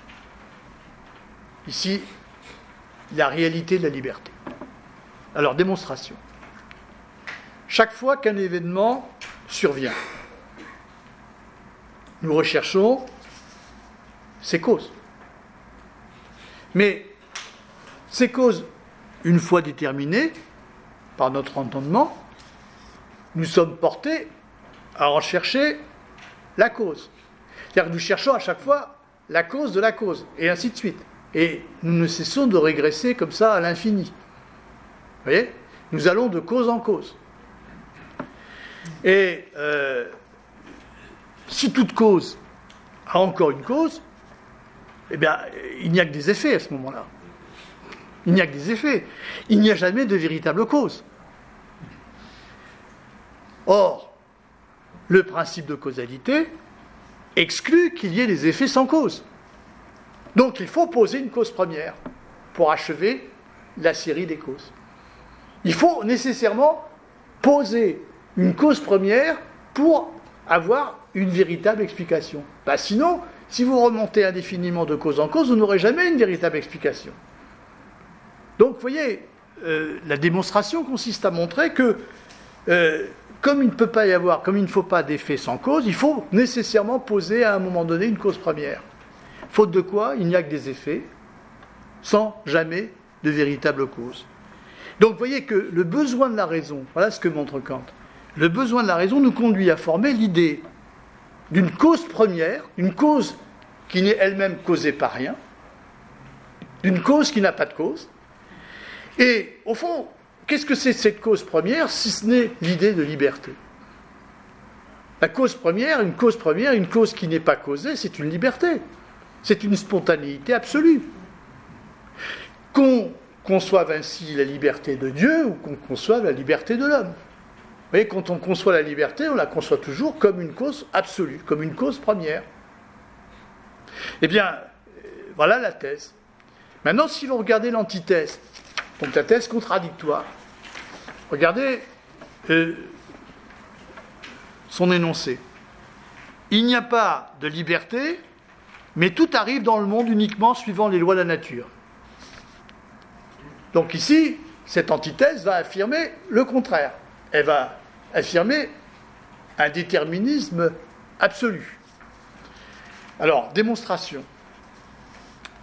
ici la réalité de la liberté. Alors, démonstration. Chaque fois qu'un événement survient, nous recherchons ses causes. Mais ces causes, une fois déterminées par notre entendement, nous sommes portés à rechercher la cause. C'est-à-dire que nous cherchons à chaque fois la cause de la cause, et ainsi de suite. Et nous ne cessons de régresser comme ça à l'infini. Vous voyez ? Nous allons de cause en cause. Et euh, si toute cause a encore une cause, eh bien, il n'y a que des effets à ce moment-là. Il n'y a que des effets. Il n'y a jamais de véritable cause. Or, le principe de causalité exclut qu'il y ait des effets sans cause. Donc il faut poser une cause première pour achever la série des causes. Il faut nécessairement poser une cause première pour avoir une véritable explication. Bah sinon, si vous remontez indéfiniment de cause en cause, vous n'aurez jamais une véritable explication. Donc vous voyez, euh, la démonstration consiste à montrer que euh, comme il ne peut pas y avoir, comme il ne faut pas d'effet sans cause, il faut nécessairement poser à un moment donné une cause première. Faute de quoi, il n'y a que des effets, sans jamais de véritable cause. Donc vous voyez que le besoin de la raison, voilà ce que montre Kant, le besoin de la raison nous conduit à former l'idée d'une cause première, une cause qui n'est elle-même causée par rien, d'une cause qui n'a pas de cause, et au fond, qu'est-ce que c'est cette cause première, si ce n'est l'idée de liberté ? La cause première, une cause première, une cause qui n'est pas causée, c'est une liberté. C'est une spontanéité absolue. Qu'on conçoive ainsi la liberté de Dieu ou qu'on conçoive la liberté de l'homme. Vous voyez, quand on conçoit la liberté, on la conçoit toujours comme une cause absolue, comme une cause première. Eh bien, voilà la thèse. Maintenant, si vous regardez l'antithèse, donc la thèse contradictoire, regardez euh, son énoncé. Il n'y a pas de liberté, mais tout arrive dans le monde uniquement suivant les lois de la nature. Donc ici, cette antithèse va affirmer le contraire. Elle va affirmer un déterminisme absolu. Alors, démonstration.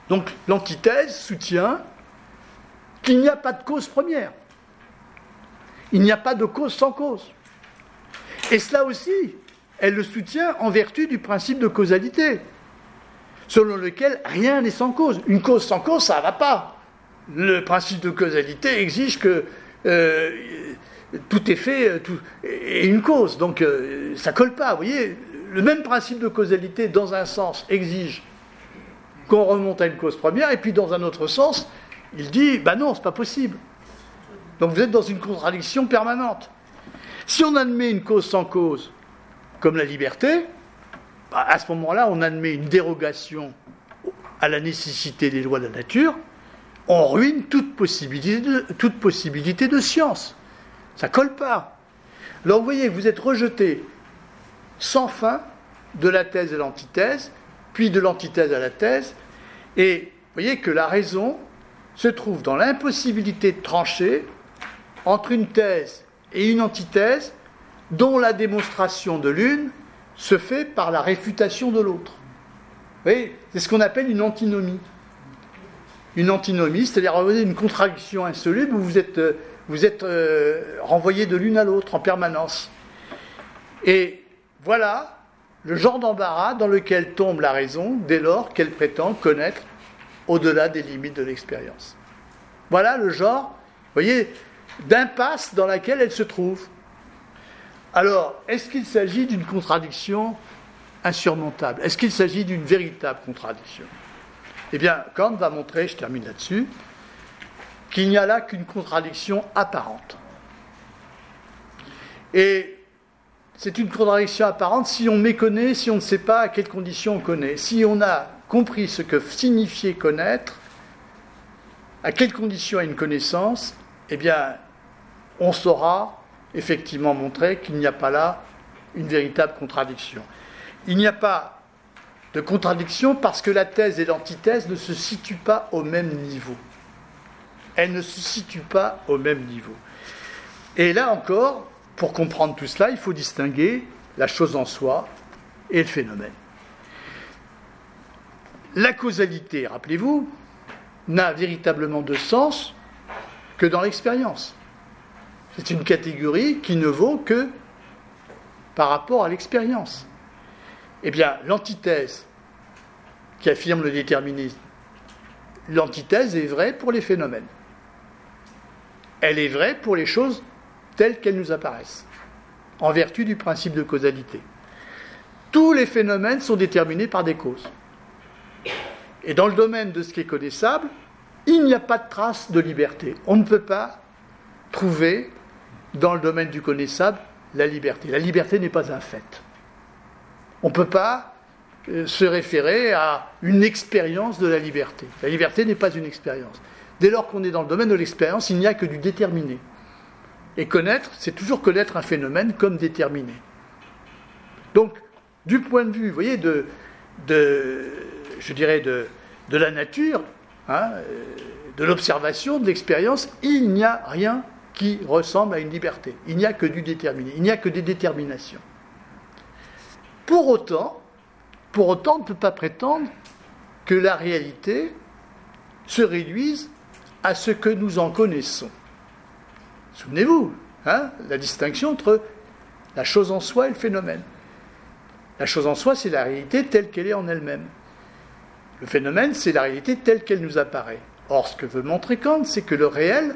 Donc l'antithèse soutient qu'il n'y a pas de cause première. Il n'y a pas de cause sans cause. Et cela aussi, elle le soutient en vertu du principe de causalité, selon lequel rien n'est sans cause. Une cause sans cause, ça ne va pas. Le principe de causalité exige que euh, tout est fait tout, et une cause. Donc euh, ça ne colle pas. Vous voyez, le même principe de causalité, dans un sens, exige qu'on remonte à une cause première, et puis dans un autre sens, il dit, ben non, c'est pas possible. Donc vous êtes dans une contradiction permanente. Si on admet une cause sans cause, comme la liberté, bah à ce moment-là, on admet une dérogation à la nécessité des lois de la nature, on ruine toute possibilité de, toute possibilité de science. Ça ne colle pas. Alors vous voyez que vous êtes rejeté sans fin de la thèse et l'antithèse, puis de l'antithèse à la thèse, et vous voyez que la raison se trouve dans l'impossibilité de trancher entre une thèse et une antithèse dont la démonstration de l'une se fait par la réfutation de l'autre. Vous voyez, c'est ce qu'on appelle une antinomie. Une antinomie, c'est-à-dire une contradiction insoluble où vous êtes, vous êtes euh, renvoyé de l'une à l'autre en permanence. Et voilà le genre d'embarras dans lequel tombe la raison dès lors qu'elle prétend connaître au-delà des limites de l'expérience. Voilà le genre, vous voyez, d'impasse dans laquelle elle se trouve. Alors, est-ce qu'il s'agit d'une contradiction insurmontable ? Est-ce qu'il s'agit d'une véritable contradiction ? Eh bien, Kant va montrer, je termine là-dessus, qu'il n'y a là qu'une contradiction apparente. Et c'est une contradiction apparente si on méconnaît, si on ne sait pas à quelles conditions on connaît. Si on a compris ce que signifiait connaître, à quelles conditions a une connaissance, eh bien, on saura effectivement montrer qu'il n'y a pas là une véritable contradiction. Il n'y a pas de contradiction parce que la thèse et l'antithèse ne se situent pas au même niveau. Elles ne se situent pas au même niveau. Et là encore, pour comprendre tout cela, il faut distinguer la chose en soi et le phénomène. La causalité, rappelez-vous, n'a véritablement de sens que dans l'expérience. C'est une catégorie qui ne vaut que par rapport à l'expérience. Eh bien, l'antithèse qui affirme le déterminisme, l'antithèse est vraie pour les phénomènes. Elle est vraie pour les choses telles qu'elles nous apparaissent, en vertu du principe de causalité. Tous les phénomènes sont déterminés par des causes. Et dans le domaine de ce qui est connaissable, il n'y a pas de trace de liberté. On ne peut pas trouver, dans le domaine du connaissable, la liberté. La liberté n'est pas un fait. On ne peut pas euh, se référer à une expérience de la liberté. La liberté n'est pas une expérience. Dès lors qu'on est dans le domaine de l'expérience, il n'y a que du déterminé. Et connaître, c'est toujours connaître un phénomène comme déterminé. Donc, du point de vue, vous voyez, de, de je dirais, de, de la nature, hein, de l'observation, de l'expérience, il n'y a rien qui ressemble à une liberté. Il n'y a que du déterminé. Il n'y a que des déterminations. Pour autant, pour autant, on ne peut pas prétendre que la réalité se réduise à ce que nous en connaissons. Souvenez-vous, hein, la distinction entre la chose en soi et le phénomène. La chose en soi, c'est la réalité telle qu'elle est en elle-même. Le phénomène, c'est la réalité telle qu'elle nous apparaît. Or, ce que veut montrer Kant, c'est que le réel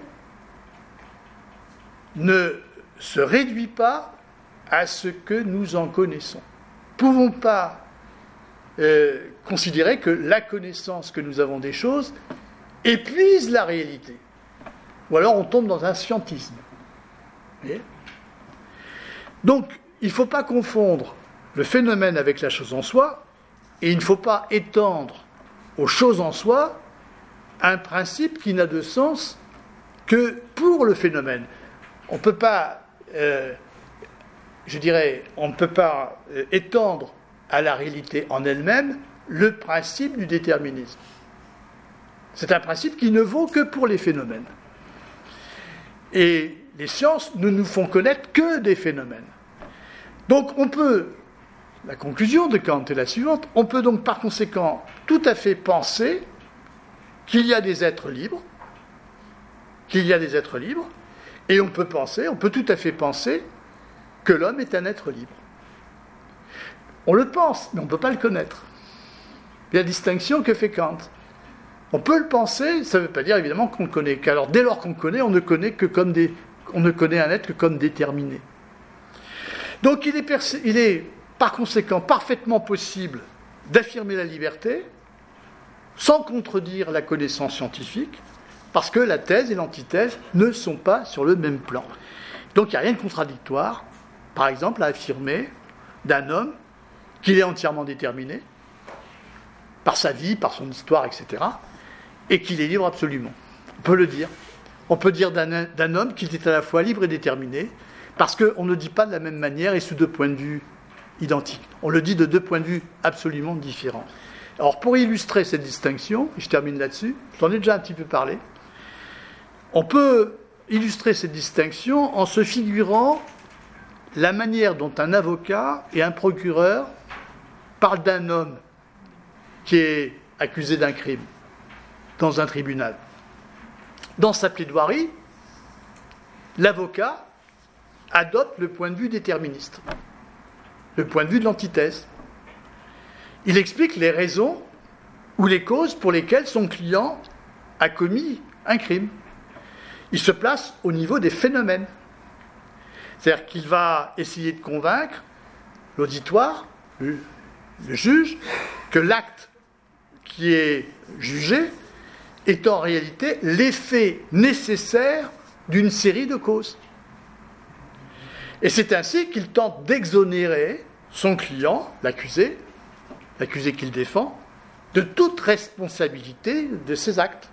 ne se réduit pas à ce que nous en connaissons. Nous ne pouvons pas euh, considérer que la connaissance que nous avons des choses épuise la réalité. Ou alors on tombe dans un scientisme. Vous voyez ? Donc, il ne faut pas confondre le phénomène avec la chose en soi, et il ne faut pas étendre aux choses en soi un principe qui n'a de sens que pour le phénomène. On ne peut pas, euh, je dirais, on ne peut pas euh, étendre à la réalité en elle-même le principe du déterminisme. C'est un principe qui ne vaut que pour les phénomènes. Et les sciences ne nous font connaître que des phénomènes. Donc on peut, la conclusion de Kant est la suivante, on peut donc par conséquent tout à fait penser qu'il y a des êtres libres, qu'il y a des êtres libres, et on peut penser, on peut tout à fait penser que l'homme est un être libre. On le pense, mais on ne peut pas le connaître. C'est la distinction que fait Kant. On peut le penser, ça ne veut pas dire évidemment qu'on le connaît. Alors dès lors qu'on le connaît, on ne connaît que comme des, on ne connaît un être que comme déterminé. Donc il est, percé, il est par conséquent parfaitement possible d'affirmer la liberté sans contredire la connaissance scientifique, parce que la thèse et l'antithèse ne sont pas sur le même plan. Donc il n'y a rien de contradictoire, par exemple, à affirmer d'un homme qu'il est entièrement déterminé, par sa vie, par son histoire, et cetera, et qu'il est libre absolument. On peut le dire. On peut dire d'un, d'un homme qu'il est à la fois libre et déterminé, parce qu'on ne dit pas de la même manière et sous deux points de vue identiques. On le dit de deux points de vue absolument différents. Alors, pour illustrer cette distinction, et je termine là-dessus, j'en ai déjà un petit peu parlé, on peut illustrer cette distinction en se figurant la manière dont un avocat et un procureur parlent d'un homme qui est accusé d'un crime dans un tribunal. Dans sa plaidoirie, l'avocat adopte le point de vue déterministe, le point de vue de l'antithèse. Il explique les raisons ou les causes pour lesquelles son client a commis un crime. Il se place au niveau des phénomènes. C'est-à-dire qu'il va essayer de convaincre l'auditoire, le, le juge, que l'acte qui est jugé est en réalité l'effet nécessaire d'une série de causes. Et c'est ainsi qu'il tente d'exonérer son client, l'accusé, l'accusé qu'il défend, de toute responsabilité de ses actes.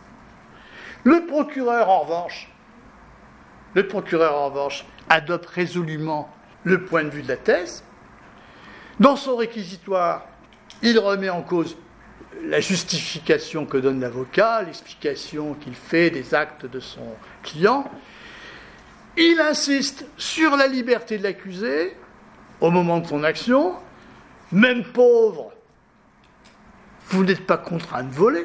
Le procureur, en revanche, le procureur, en revanche, adopte résolument le point de vue de la thèse. Dans son réquisitoire, il remet en cause la justification que donne l'avocat, l'explication qu'il fait des actes de son client. Il insiste sur la liberté de l'accusé au moment de son action. Même pauvre, vous n'êtes pas contraint de voler.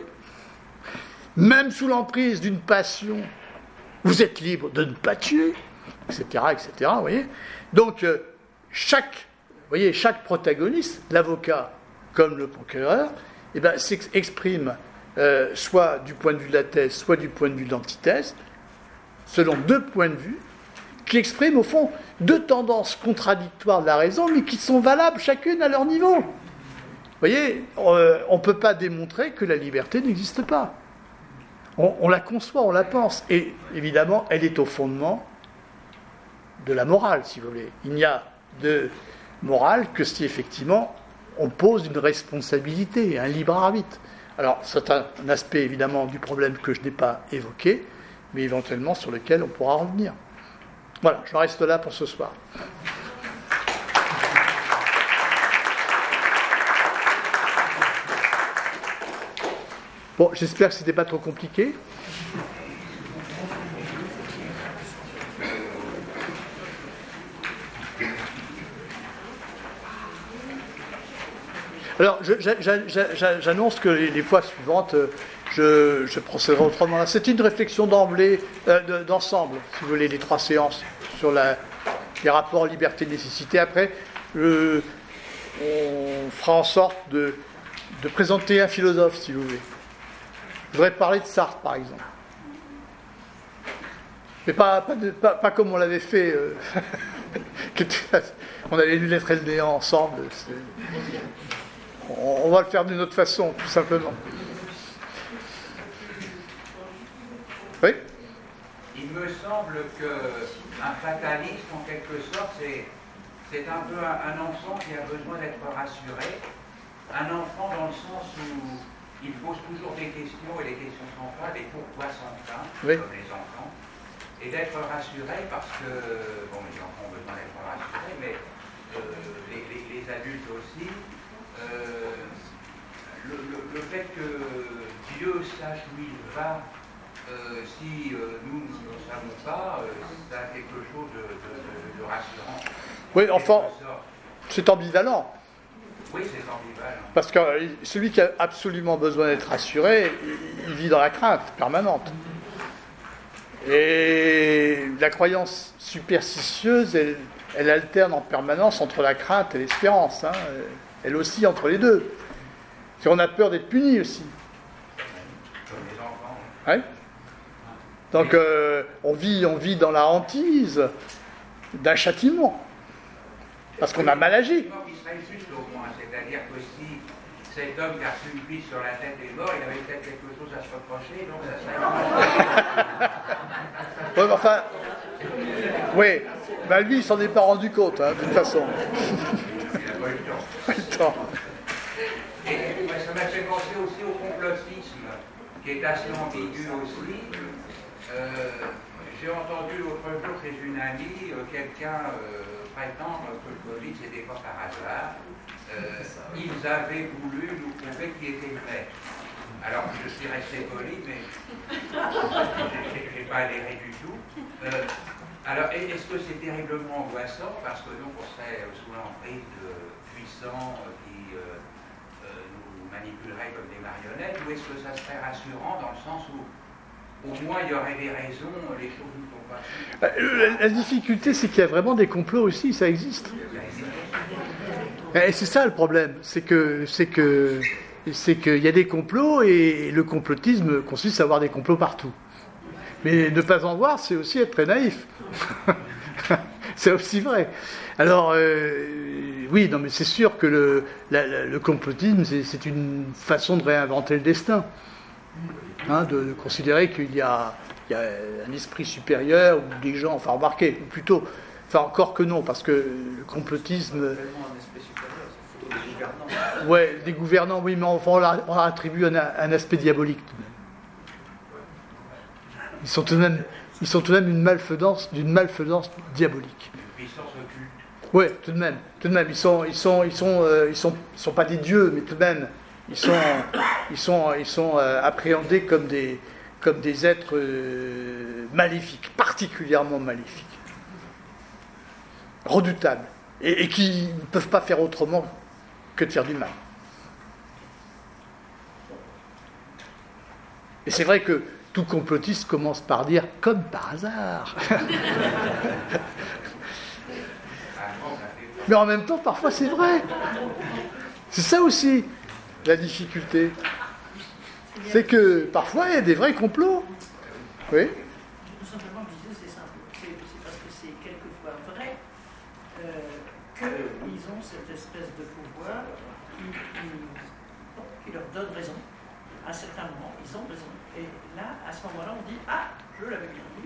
Même sous l'emprise d'une passion, vous êtes libre de ne pas tuer, et cetera, et cetera. Vous voyez ? Donc, euh, chaque, vous voyez, chaque protagoniste, l'avocat comme le procureur, eh ben, s'exprime euh, soit du point de vue de la thèse, soit du point de vue de l'antithèse, selon deux points de vue, qui expriment au fond deux tendances contradictoires de la raison, mais qui sont valables chacune à leur niveau. Vous voyez, euh, on ne peut pas démontrer que la liberté n'existe pas. On, on la conçoit, on la pense. Et évidemment, elle est au fondement de la morale, si vous voulez. Il n'y a de morale que si effectivement on pose une responsabilité, un libre arbitre. Alors, c'est un, un aspect évidemment du problème que je n'ai pas évoqué, mais éventuellement sur lequel on pourra revenir. Voilà, je reste là pour ce soir. Bon, j'espère que ce n'était pas trop compliqué. Alors, je, je, je, j'annonce que les, les fois suivantes, je, je procéderai autrement. C'est une réflexion d'emblée, euh, de, d'ensemble, si vous voulez, les trois séances sur la, les rapports liberté-nécessité. Après, euh, on fera en sorte de, de présenter un philosophe, si vous voulez. Je voudrais parler de Sartre, par exemple. Mais pas, pas, de, pas, pas comme on l'avait fait. Euh, on avait lu L'être et le néant ensemble. C'est... On va le faire d'une autre façon, tout simplement. Oui ? Il me semble qu'un fataliste, en quelque sorte, c'est, c'est un peu un, un enfant qui a besoin d'être rassuré. Un enfant dans le sens où il pose toujours des questions, et les questions sans fin, des pourquoi sans fin, oui. Comme les enfants. Et d'être rassuré parce que, bon, les enfants ont besoin d'être rassurés, mais euh, les, les, les adultes aussi. Euh, le, le, le fait que Dieu sache où il va, euh, si euh, nous ne le savons pas, euh, ça a quelque chose de, de, de, de rassurant. Oui, enfin, c'est ambivalent. Oui, c'est ambivalent. Parce que celui qui a absolument besoin d'être rassuré, il vit dans la crainte permanente. Et la croyance superstitieuse, elle, elle alterne en permanence entre la crainte et l'espérance. Hein. Elle oscille entre les deux. Et on a peur d'être puni aussi. Comme les enfants. Ouais. Donc euh, on, vit, on vit dans la hantise d'un châtiment. Parce qu'on a mal agi. Qui serait juste au moins, c'est-à-dire que si cet homme qui a reçu une cuisse sur la tête est mort, il avait peut-être quelque chose à se reprocher, donc ça serait... Ouais, enfin, oui, ben lui, il s'en est pas rendu compte, hein, de toute façon. Il n'a pas eu le temps. Pas le temps. Et ouais, ça m'a fait penser aussi au complotisme, qui est assez ambigu aussi. Euh, j'ai entendu l'autre jour chez une amie, euh, quelqu'un euh, prétendre que le Covid, c'était pas par hasard. Euh, ils avaient voulu nous prouver qu'il était vrai. Alors, je suis resté poli, mais je n'ai pas adhéré du tout. Euh, alors, est-ce que c'est terriblement angoissant parce que donc on serait sous l'emprise de puissants qui euh, euh, nous manipuleraient comme des marionnettes, ou est-ce que ça serait rassurant dans le sens où au moins il y aurait des raisons, les choses ne sont pas... Bah, la, la difficulté, c'est qu'il y a vraiment des complots aussi, ça existe. Et c'est ça le problème, c'est que c'est que c'est qu'il y a des complots et le complotisme consiste à avoir des complots partout. Mais ne pas en voir, c'est aussi être très naïf. C'est aussi vrai. Alors, euh, oui, non, mais c'est sûr que le, la, la, le complotisme, c'est, c'est une façon de réinventer le destin. Hein, de, de considérer qu'il y a, il y a un esprit supérieur ou des gens, enfin remarquez, ou plutôt, enfin encore que non, parce que le complotisme... Un aspect supérieur, c'est plutôt des gouvernants. Ouais, des gouvernants, oui, mais enfin, on leur, on leur attribue un, un aspect diabolique tout de même. Ils sont tout de même, ils sont tout de même une malfaisance, d'une malfaisance diabolique. Une puissance occulte. Ouais, tout de même, tout de même, ils sont, ils sont, ils sont, euh, ils sont, ils sont pas des dieux, mais tout de même, ils sont, ils sont, ils sont euh, appréhendés comme des, comme des êtres euh, maléfiques, particulièrement maléfiques, redoutables, et, et qui ne peuvent pas faire autrement que de faire du mal. Et c'est vrai que tout complotiste commence par dire « comme par hasard ». Mais en même temps, parfois, c'est vrai. C'est ça aussi, la difficulté. C'est que parfois, il y a des vrais complots. Oui. Tout simplement, je disais, c'est simple. C'est, c'est parce que c'est quelquefois vrai euh, qu'ils ont cette espèce de pouvoir qui, qui, qui leur donne raison. À un certain moment, ils ont raison. Et là, à ce moment-là, on dit « Ah, je l'avais bien dit ».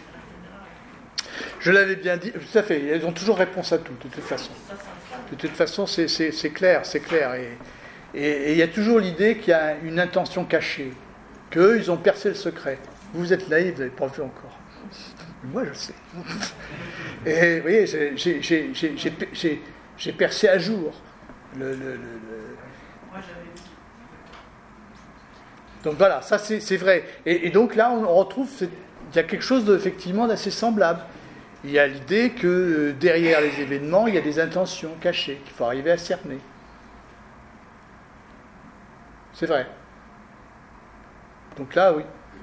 Je l'avais bien dit, tout à fait, ils ont toujours réponse à tout, de toute façon. De toute façon, c'est, c'est, c'est clair, c'est clair. Et, et, et il y a toujours l'idée qu'il y a une intention cachée, qu'eux, ils ont percé le secret. Vous êtes naïfs, vous n'avez pas vu encore. Moi, je le sais. Et vous voyez, j'ai, j'ai, j'ai, j'ai, j'ai, j'ai percé à jour. Le, le, le, le... Moi, j'avais vu. Donc voilà, ça c'est, c'est vrai. Et, et donc là, on retrouve, il y a quelque chose de, effectivement d'assez semblable. Il y a l'idée que euh, derrière les événements, il y a des intentions cachées qu'il faut arriver à cerner. C'est vrai. Donc là, oui.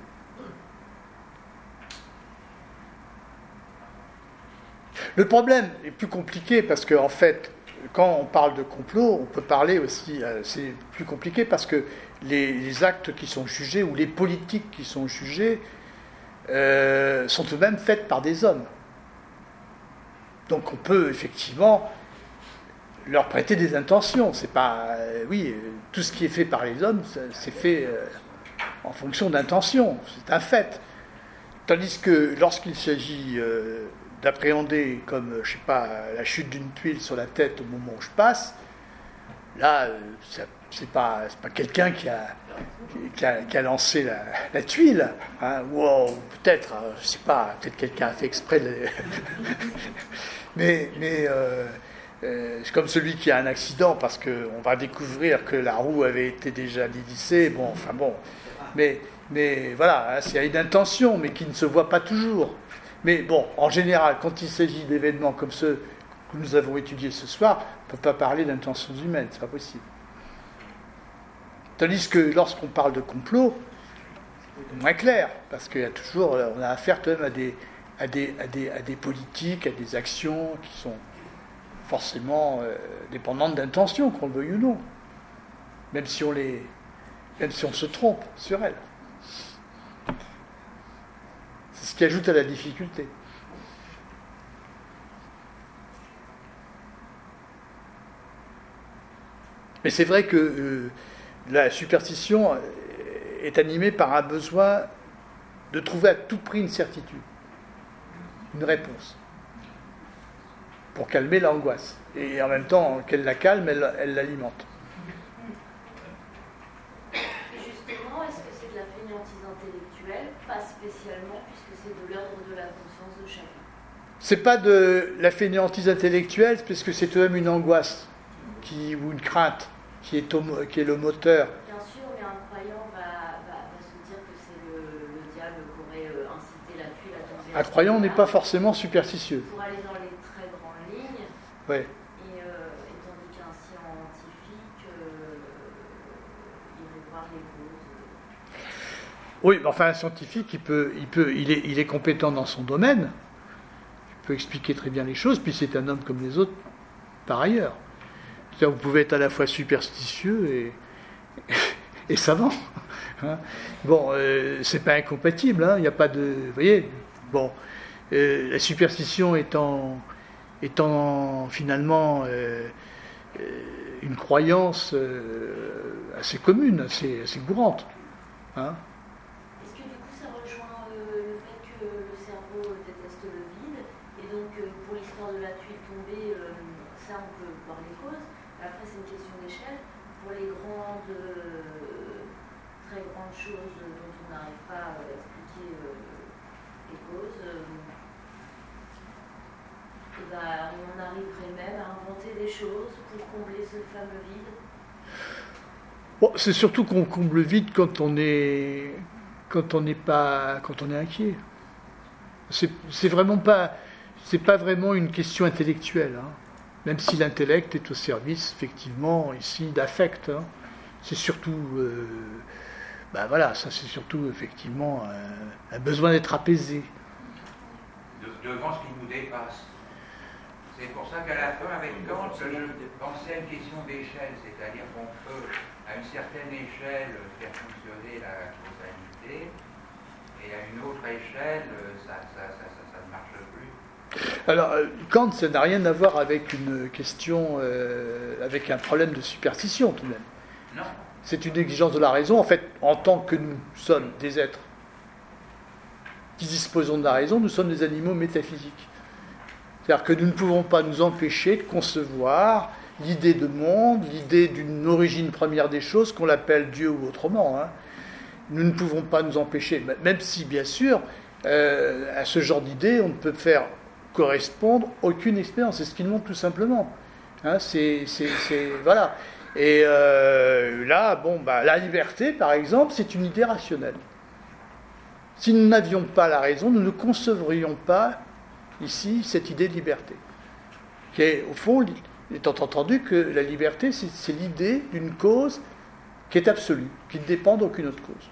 Le problème est plus compliqué parce qu'en en fait, quand on parle de complot, on peut parler aussi, euh, c'est plus compliqué parce que les, les actes qui sont jugés ou les politiques qui sont jugées euh, sont tout de même faites par des hommes. Donc on peut effectivement leur prêter des intentions. C'est pas, euh, oui, euh, tout ce qui est fait par les hommes, ça, c'est fait euh, en fonction d'intentions. C'est un fait. Tandis que lorsqu'il s'agit euh, d'appréhender comme, je sais pas, la chute d'une tuile sur la tête au moment où je passe, là, euh, ça, c'est pas, c'est pas quelqu'un qui a, qui a, qui a lancé la, la tuile, hein, ou oh, peut-être, euh, je sais pas, peut-être quelqu'un a fait exprès de... mais, mais euh, euh, c'est comme celui qui a un accident parce qu'on va découvrir que la roue avait été déjà dévissée, bon, enfin bon, mais, mais voilà, hein, c'est une intention, mais qui ne se voit pas toujours. Mais bon, en général, quand il s'agit d'événements comme ceux que nous avons étudié ce soir, on ne peut pas parler d'intentions humaines, c'est pas possible. Tandis que lorsqu'on parle de complot, c'est moins clair, parce qu'il y a toujours, on a affaire quand même à des, à des, à des, à des politiques, à des actions qui sont forcément euh, dépendantes d'intentions, qu'on le veuille ou non, même si on les, même si on se trompe sur elles. C'est ce qui ajoute à la difficulté. Mais c'est vrai que euh, la superstition est animée par un besoin de trouver à tout prix une certitude, une réponse, pour calmer l'angoisse. Et en même temps qu'elle la calme, elle, elle l'alimente. Justement, est-ce que c'est de la fainéantise intellectuelle? Pas spécialement, puisque c'est de l'ordre de la conscience de chacun. C'est pas de la fainéantise intellectuelle, puisque c'est tout de même une angoisse qui, ou une crainte qui est, au, qui est le moteur. Bien sûr, mais un croyant va, va, va se dire que c'est le, le diable qui aurait euh, incité la pluie, la tempête. Un croyant n'est pas forcément superstitieux. Pour aller dans les très grandes lignes. Ouais. Et, euh, et tandis qu'un scientifique euh, irait voir les causes. Oui, mais enfin un scientifique, il peut, il peut, il est, il est compétent dans son domaine. Il peut expliquer très bien les choses. Puis c'est un homme comme les autres, par ailleurs. Vous pouvez être à la fois superstitieux et, et savant. Hein. Bon, euh, c'est pas incompatible. Hein. Il n'y a pas de, vous voyez. Bon, euh, la superstition étant, étant finalement euh, euh, une croyance euh, assez commune, assez, assez courante. Hein. Est-ce que du coup ça rejoint euh, le fait que le cerveau déteste le vide et donc euh, pour l'histoire de la tuile tombée, euh, ça on peut voir les causes. Après, c'est une question d'échelle. Pour les grandes, euh, très grandes choses dont on n'arrive pas à expliquer euh, les causes, euh, et ben, on arriverait même à inventer des choses pour combler ce fameux vide. Bon, c'est surtout qu'on comble vite quand on est, quand on n'est pas, quand on est inquiet. C'est, c'est vraiment pas, c'est pas vraiment une question intellectuelle. Hein. Même si l'intellect est au service, effectivement, ici, d'affect. Hein. C'est surtout... Euh, ben voilà, ça c'est surtout, effectivement, un, un besoin d'être apaisé. De, devant ce qui nous dépasse. C'est pour ça qu'à la fin, avec Kant, je pensais à une question d'échelle, c'est-à-dire qu'on peut, à une certaine échelle, faire fonctionner la causalité, et à une autre échelle, ça, ça, ça, ça, ça ne marche plus. Alors, Kant, ça n'a rien à voir avec une question, euh, avec un problème de superstition, tout de même. Non. C'est une exigence de la raison. En fait, en tant que nous sommes des êtres qui disposons de la raison, nous sommes des animaux métaphysiques. C'est-à-dire que nous ne pouvons pas nous empêcher de concevoir l'idée de monde, l'idée d'une origine première des choses, qu'on l'appelle Dieu ou autrement. Hein. Nous ne pouvons pas nous empêcher, même si, bien sûr, euh, à ce genre d'idée, on ne peut faire correspondre aucune expérience. C'est ce qu'il montre tout simplement. Hein, c'est, c'est, c'est, voilà. Et euh, là, bon, bah, la liberté, par exemple, c'est une idée rationnelle. Si nous n'avions pas la raison, nous ne concevrions pas ici cette idée de liberté. Qui est, au fond, étant entendu que la liberté, c'est, c'est l'idée d'une cause qui est absolue, qui ne dépend d'aucune autre cause.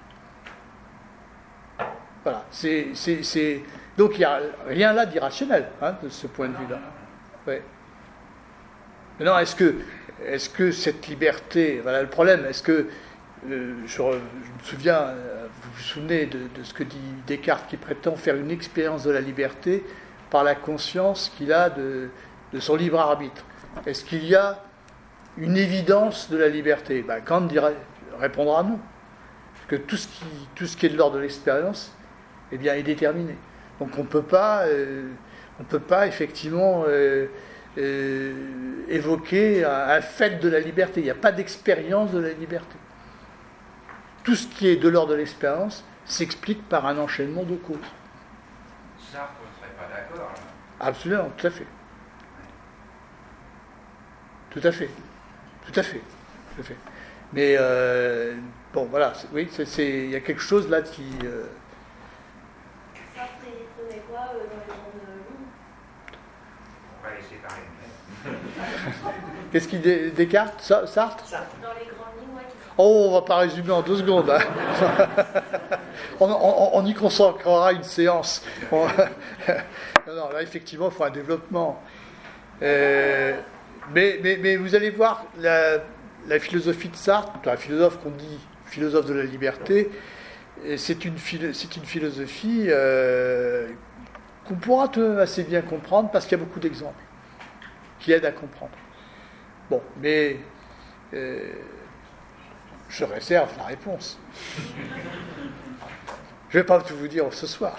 Voilà. C'est, c'est, c'est... Donc il n'y a rien là d'irrationnel, hein, de ce point de vue-là. Ouais. Maintenant, est-ce que, est-ce que cette liberté, voilà le problème, est-ce que, euh, je, je me souviens, euh, vous vous souvenez de, de ce que dit Descartes, qui prétend faire une expérience de la liberté par la conscience qu'il a de, de son libre arbitre. Est-ce qu'il y a une évidence de la liberté? Ben, Kant dira, répondra non. Parce que tout ce qui, tout ce qui est de l'ordre de l'expérience, eh bien, est déterminé. Donc on ne peut pas, euh, on peut pas effectivement euh, euh, évoquer un, un fait de la liberté. Il n'y a pas d'expérience de la liberté. Tout ce qui est de l'ordre de l'expérience s'explique par un enchaînement de causes. Sartre ne serait pas d'accord. Hein. Absolument, tout à fait. Tout à fait. Tout à fait. Tout à fait. Mais euh, bon, voilà, c'est, oui, c'est, c'est, il y a quelque chose là qui... Euh, Sartre, il prenait quoi euh, dans les grandes lignes? Enfin, les laisser parler. Qu'est-ce qui dé- Descartes, Sa- Sartre? Dans les grandes lignes, ouais, qui sont- Oh, on va pas résumer en deux secondes. Hein. on, on- on y consacrera une séance. On- non, non, là, effectivement, il faut un développement. Euh, mais, mais, mais vous allez voir, la, la philosophie de Sartre, un philosophe qu'on dit philosophe de la liberté, c'est une, philo- c'est une philosophie euh, qu'on pourra tout de même assez bien comprendre parce qu'il y a beaucoup d'exemples qui aident à comprendre. Bon, mais euh, je réserve la réponse. Je ne vais pas tout vous dire ce soir.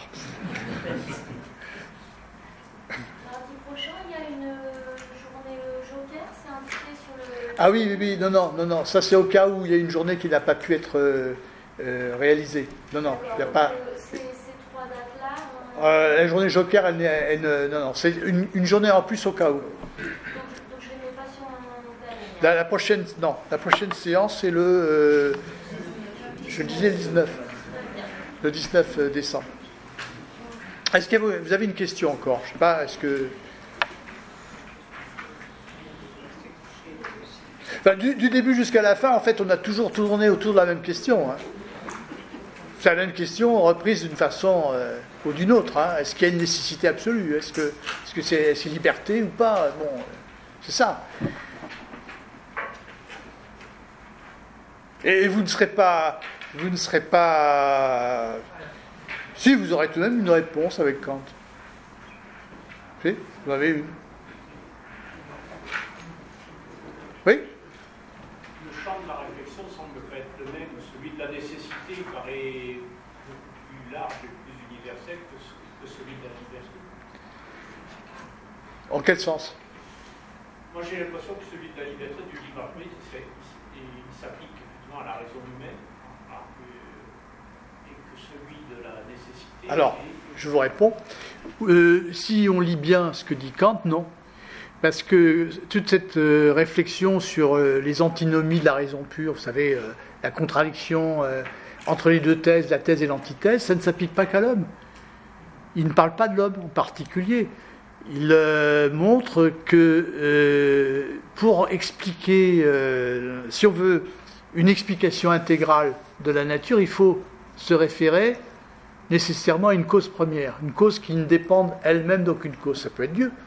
Mardi prochain, il y a une euh, journée euh, Joker, c'est indiqué sur le... Ah oui, oui, oui, non, non, non, non, ça c'est au cas où il y a une journée qui n'a pas pu être euh, euh, réalisée. Non, non, il n'y a pas... Donc, euh, Ces, ces trois dates-là... on- Euh, la journée Joker, elle, n'est- elle ne- non, non, c'est une, une journée en plus au cas où. Donc, donc je ne les mets pas sur mon planning. La, la prochaine, non, la prochaine séance c'est le, euh, je disais le dix-neuf, le dix-neuf décembre. Est-ce que vous, vous avez une question encore? Je sais pas, est-ce que... Enfin, du, du début jusqu'à la fin, en fait, on a toujours tourné autour de la même question. Hein. C'est la même question reprise d'une façon euh, ou d'une autre. Hein. Est-ce qu'il y a une nécessité absolue? Est-ce que, est-ce que c'est, c'est liberté ou pas? Bon, euh, c'est ça. Et vous ne serez pas, vous ne serez pas. Si, vous aurez tout de même une réponse avec Kant. Si, vous en avez une. Oui. Le champ de la réflexion semble pas être le même. Celui de la nécessité paraît beaucoup plus large et plus universel que ce- que celui de la liberté. En quel sens? Moi, j'ai l'impression que celui de la liberté, du libre arbitre, il s'est- il s'applique effectivement à la raison humaine, alors que- et que celui de la nécessité. Alors, est- je vous réponds. Euh, si on lit bien ce que dit Kant, non. Parce que toute cette euh, réflexion sur euh, les antinomies de la raison pure, vous savez, euh, la contradiction euh, entre les deux thèses, la thèse et l'antithèse, ça ne s'applique pas qu'à l'homme. Il ne parle pas de l'homme en particulier. Il euh, montre que euh, pour expliquer, euh, si on veut une explication intégrale de la nature, il faut se référer nécessairement à une cause première, une cause qui ne dépende elle-même d'aucune cause. Ça peut être Dieu.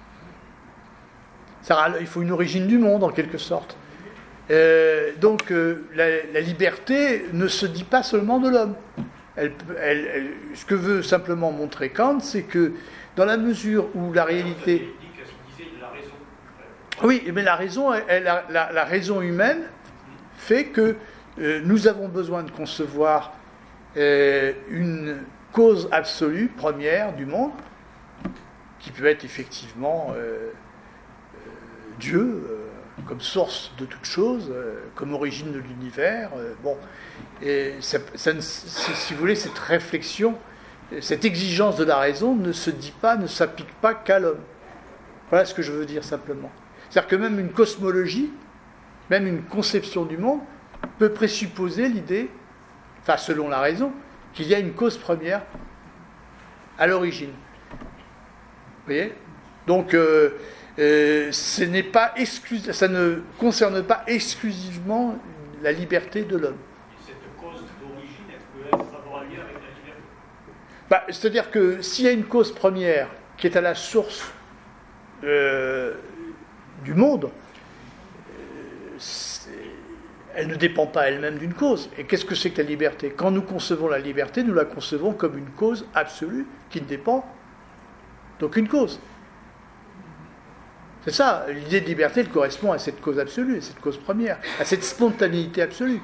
Ça, il faut une origine du monde, en quelque sorte. Euh, donc, euh, la, la liberté ne se dit pas seulement de l'homme. Elle, elle, elle, ce que veut simplement montrer Kant, c'est que dans la mesure où la réalité... Il dit qu'elle se disait de la raison. Oui, mais la raison, elle, la, la, la raison humaine fait que euh, nous avons besoin de concevoir euh, une cause absolue, première du monde, qui peut être effectivement euh, euh, Dieu, euh, comme source de toute chose, euh, comme origine de l'univers. Euh, bon, et ça, ça ne- si, si vous voulez, cette réflexion, cette exigence de la raison ne se dit pas, ne s'applique pas qu'à l'homme. Voilà ce que je veux dire simplement. C'est-à-dire que même une cosmologie, même une conception du monde, peut présupposer l'idée, enfin selon la raison, qu'il y a une cause première à l'origine. Vous voyez? Donc, euh, euh, ce n'est pas exclu- ça ne concerne pas exclusivement la liberté de l'homme. Et cette cause d'origine, elle peut être avoir un lien avec la liberté. Bah, c'est-à-dire que s'il y a une cause première qui est à la source euh, du monde, euh, c'est- elle ne dépend pas elle-même d'une cause. Et qu'est-ce que c'est que la liberté? Quand nous concevons la liberté, nous la concevons comme une cause absolue qui ne dépend d'aucune cause. C'est ça, l'idée de liberté, elle correspond à cette cause absolue, à cette cause première, à cette spontanéité absolue.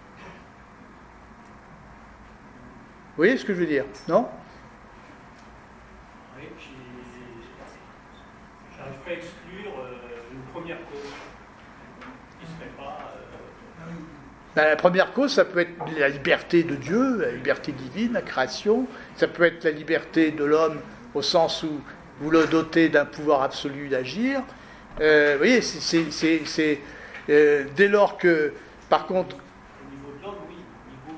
Vous voyez ce que je veux dire? Non? Oui, puis j'arrive pas à exclure euh, une première cause qui serait pas. euh, Ben, la première cause, ça peut être la liberté de Dieu, la liberté divine, la création. Ça peut être la liberté de l'homme au sens où vous le dotez d'un pouvoir absolu d'agir. Euh, vous voyez, c'est, c'est, c'est, c'est, euh, dès lors que, par contre, Au niveau de l'homme, oui, au niveau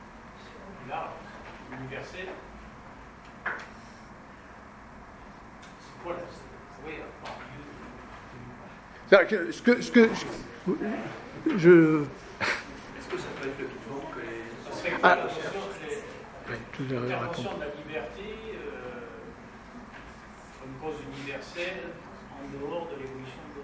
euh, large, universel. Ce que, ce que je... Est-ce que ça peut être le Big Bang que les... Ça serait Ah. l'intervention de la liberté euh, comme cause universelle en dehors de l'évolution de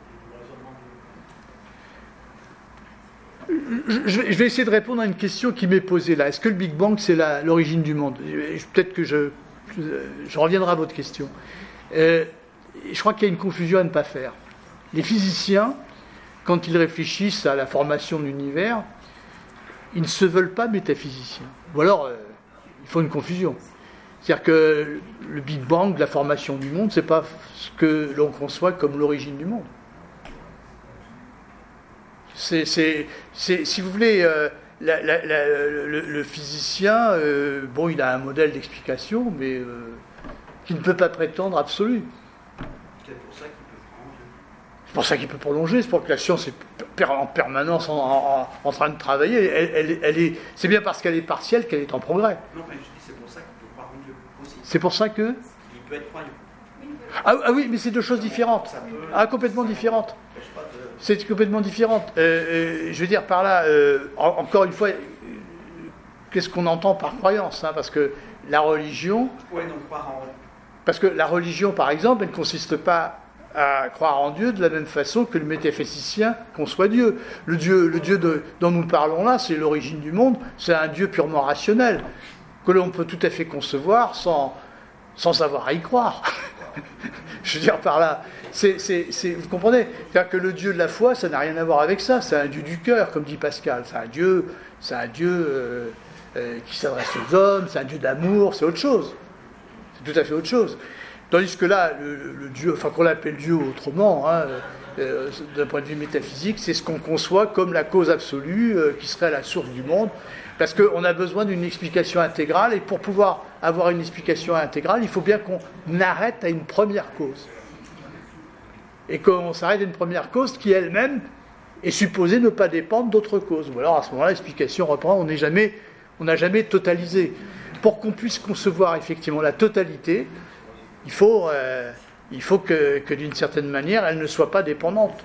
l'homme, enfin, du raisonnement de l'homme. Je, je vais essayer de répondre à une question qui m'est posée là. Est-ce que le Big Bang, c'est la- l'origine du monde? Peut-être que je, je, je reviendrai à votre question. Euh, je crois qu'il y a une confusion à ne pas faire. Les physiciens, quand ils réfléchissent à la formation de l'univers, ils ne se veulent pas métaphysiciens. Ou alors, euh, il faut une confusion. C'est-à-dire que le Big Bang, la formation du monde, c'est pas ce que l'on conçoit comme l'origine du monde. C'est, c'est, c'est, si vous voulez, euh, la, la, la, le, le physicien, euh, bon, il a un modèle d'explication, mais euh, qui ne peut pas prétendre absolu. C'est pour ça qu'il peut prendre. C'est pour ça qu'il peut prolonger, c'est pour que la science est per- en permanence en, en, en train de travailler. Elle, elle, elle est, c'est bien parce qu'elle est partielle qu'elle est en progrès. Non, mais je dis c'est pour ça qu'il peut croire en Dieu aussi. C'est pour ça que... Il peut être croyant. Ah, ah oui, mais c'est deux choses différentes. Ça peut... Ah, complètement différentes. Je sais pas de- C'est complètement différent. Euh, euh, je veux dire par là, euh, en- encore une fois, euh, qu'est-ce qu'on entend par croyance, hein, parce que la religion, Ouais, non, croire en... parce que la religion, par exemple, elle ne consiste pas à croire en Dieu de la même façon que le métaphysicien conçoit Dieu. Le Dieu, le Dieu de- dont nous parlons là, c'est l'origine du monde, c'est un Dieu purement rationnel, que l'on peut tout à fait concevoir sans, sans avoir à y croire. Je veux dire par là, c'est, c'est, c'est, vous comprenez? C'est-à-dire que le Dieu de la foi, ça n'a rien à voir avec ça, c'est un Dieu du cœur, comme dit Pascal, c'est un Dieu, c'est un Dieu euh, euh, qui s'adresse aux hommes, c'est un Dieu d'amour, c'est autre chose. C'est tout à fait autre chose. Tandis que là, le, le- le Dieu, enfin qu'on l'appelle Dieu autrement, hein, euh, d'un point de vue métaphysique, c'est ce qu'on conçoit comme la cause absolue euh, qui serait la source du monde, parce qu'on a besoin d'une explication intégrale, et pour pouvoir avoir une explication intégrale, il faut bien qu'on arrête à une première cause. Et qu'on s'arrête à une première cause qui elle-même est supposée ne pas dépendre d'autres causes. Ou alors à ce moment-là, l'explication reprend, on n'est jamais, on n'a jamais totalisé. Pour qu'on puisse concevoir effectivement la totalité, il faut, euh, il faut que, que d'une certaine manière, elle ne soit pas dépendante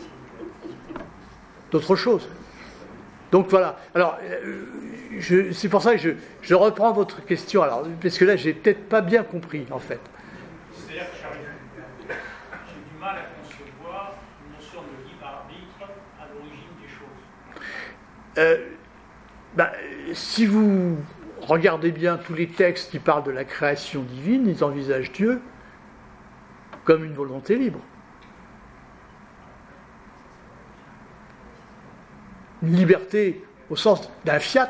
d'autre chose. Donc voilà. Alors, euh, je, c'est pour ça que je, je reprends votre question. Alors, parce que là, j'ai peut-être pas bien compris, en fait. C'est-à-dire que j'arrive- j'ai du mal à concevoir une notion de libre arbitre à l'origine des choses. Euh, ben, si vous regardez bien tous les textes qui parlent de la création divine, ils envisagent Dieu comme une volonté libre. Une liberté au sens d'un fiat,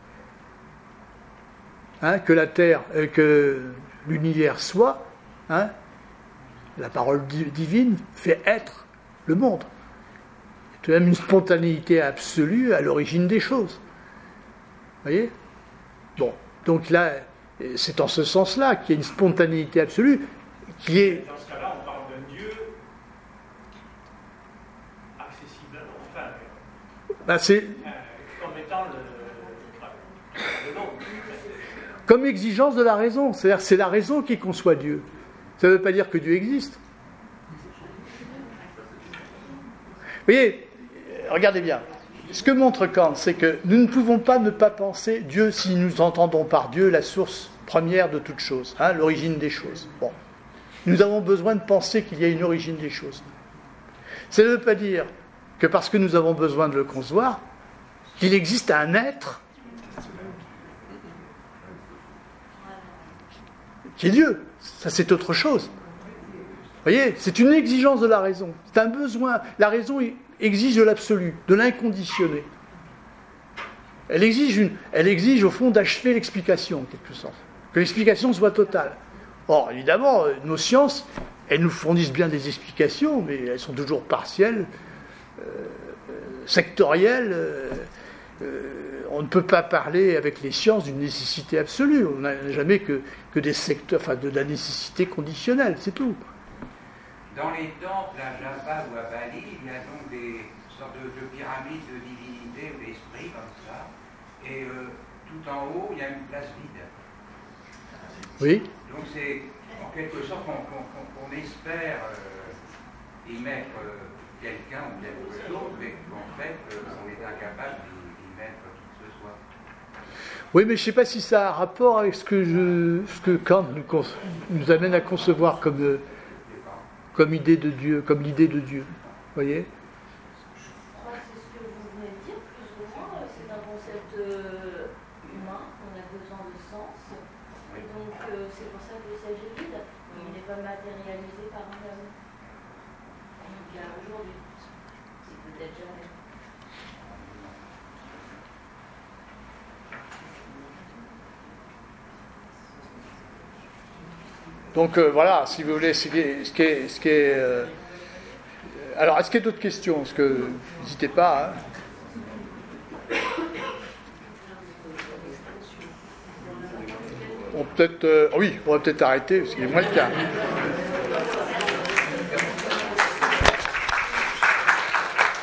hein, que la terre, euh, que l'univers soit, hein, la parole di- divine fait être le monde. Il y a tout de même une spontanéité absolue à l'origine des choses. Vous voyez? Bon, donc là, c'est en ce sens-là qu'il y a une spontanéité absolue qui est... Dans ce cas-là, on parle d'un Dieu accessible à l'homme, enfin, Ben, c'est euh, comme étant le, le nom. comme exigence de la raison. C'est-à-dire c'est la raison qui conçoit Dieu. Ça ne veut pas dire que Dieu existe. Vous voyez, regardez bien. Ce que montre Kant, c'est que nous ne pouvons pas ne pas penser Dieu si nous entendons par Dieu la source première de toute chose, hein, l'origine des choses. Bon. Nous avons besoin de penser qu'il y a une origine des choses. Ça ne veut pas dire que parce que nous avons besoin de le concevoir, qu'il existe un être qui est Dieu. Ça, c'est autre chose. Vous voyez, c'est une exigence de la raison. C'est un besoin. La raison exige de l'absolu, de l'inconditionné. Elle exige, une, elle exige au fond d'achever l'explication, en quelque sorte. Que l'explication soit totale. Or, évidemment, nos sciences, elles nous fournissent bien des explications, mais elles sont toujours partielles, euh, sectorielles. Euh, euh, on ne peut pas parler avec les sciences d'une nécessité absolue. On n'a jamais que, que des secteurs, enfin, de la nécessité conditionnelle, c'est tout. Dans les temples à Java ou à Bali, il y a donc des sortes de, de pyramides de divinités ou d'esprits comme ça. Et euh, tout en haut, il y a une place vide. Oui. Donc c'est en quelque sorte qu'on qu'on, qu'on espère euh, émettre euh, quelqu'un ou quelque chose, mais qu'en fait, euh, on est incapable d'émettre qui que ce soit. Oui, mais je ne sais pas si ça a un rapport avec ce que, je, ce que Kant nous, conce- nous amène à concevoir comme, euh, comme idée de Dieu, comme l'idée de Dieu. Vous voyez ? Je crois que c'est ce que vous venez de dire, plus ou moins. C'est un concept euh, humain, on a besoin de sens. Et donc, euh, c'est pour ça que le siège est vide. Il n'est pas matérialisé par un homme. Donc, il y a aujourd'hui. C'est peut-être jamais. Donc euh, voilà, si vous voulez, ce qui est... Ce qui est, ce qui est euh, alors, est-ce qu'il y a d'autres questions ? Parce que, n'hésitez pas. Hein. On peut-être... euh, oui, on va peut-être arrêter, parce qu'il est moins le cas.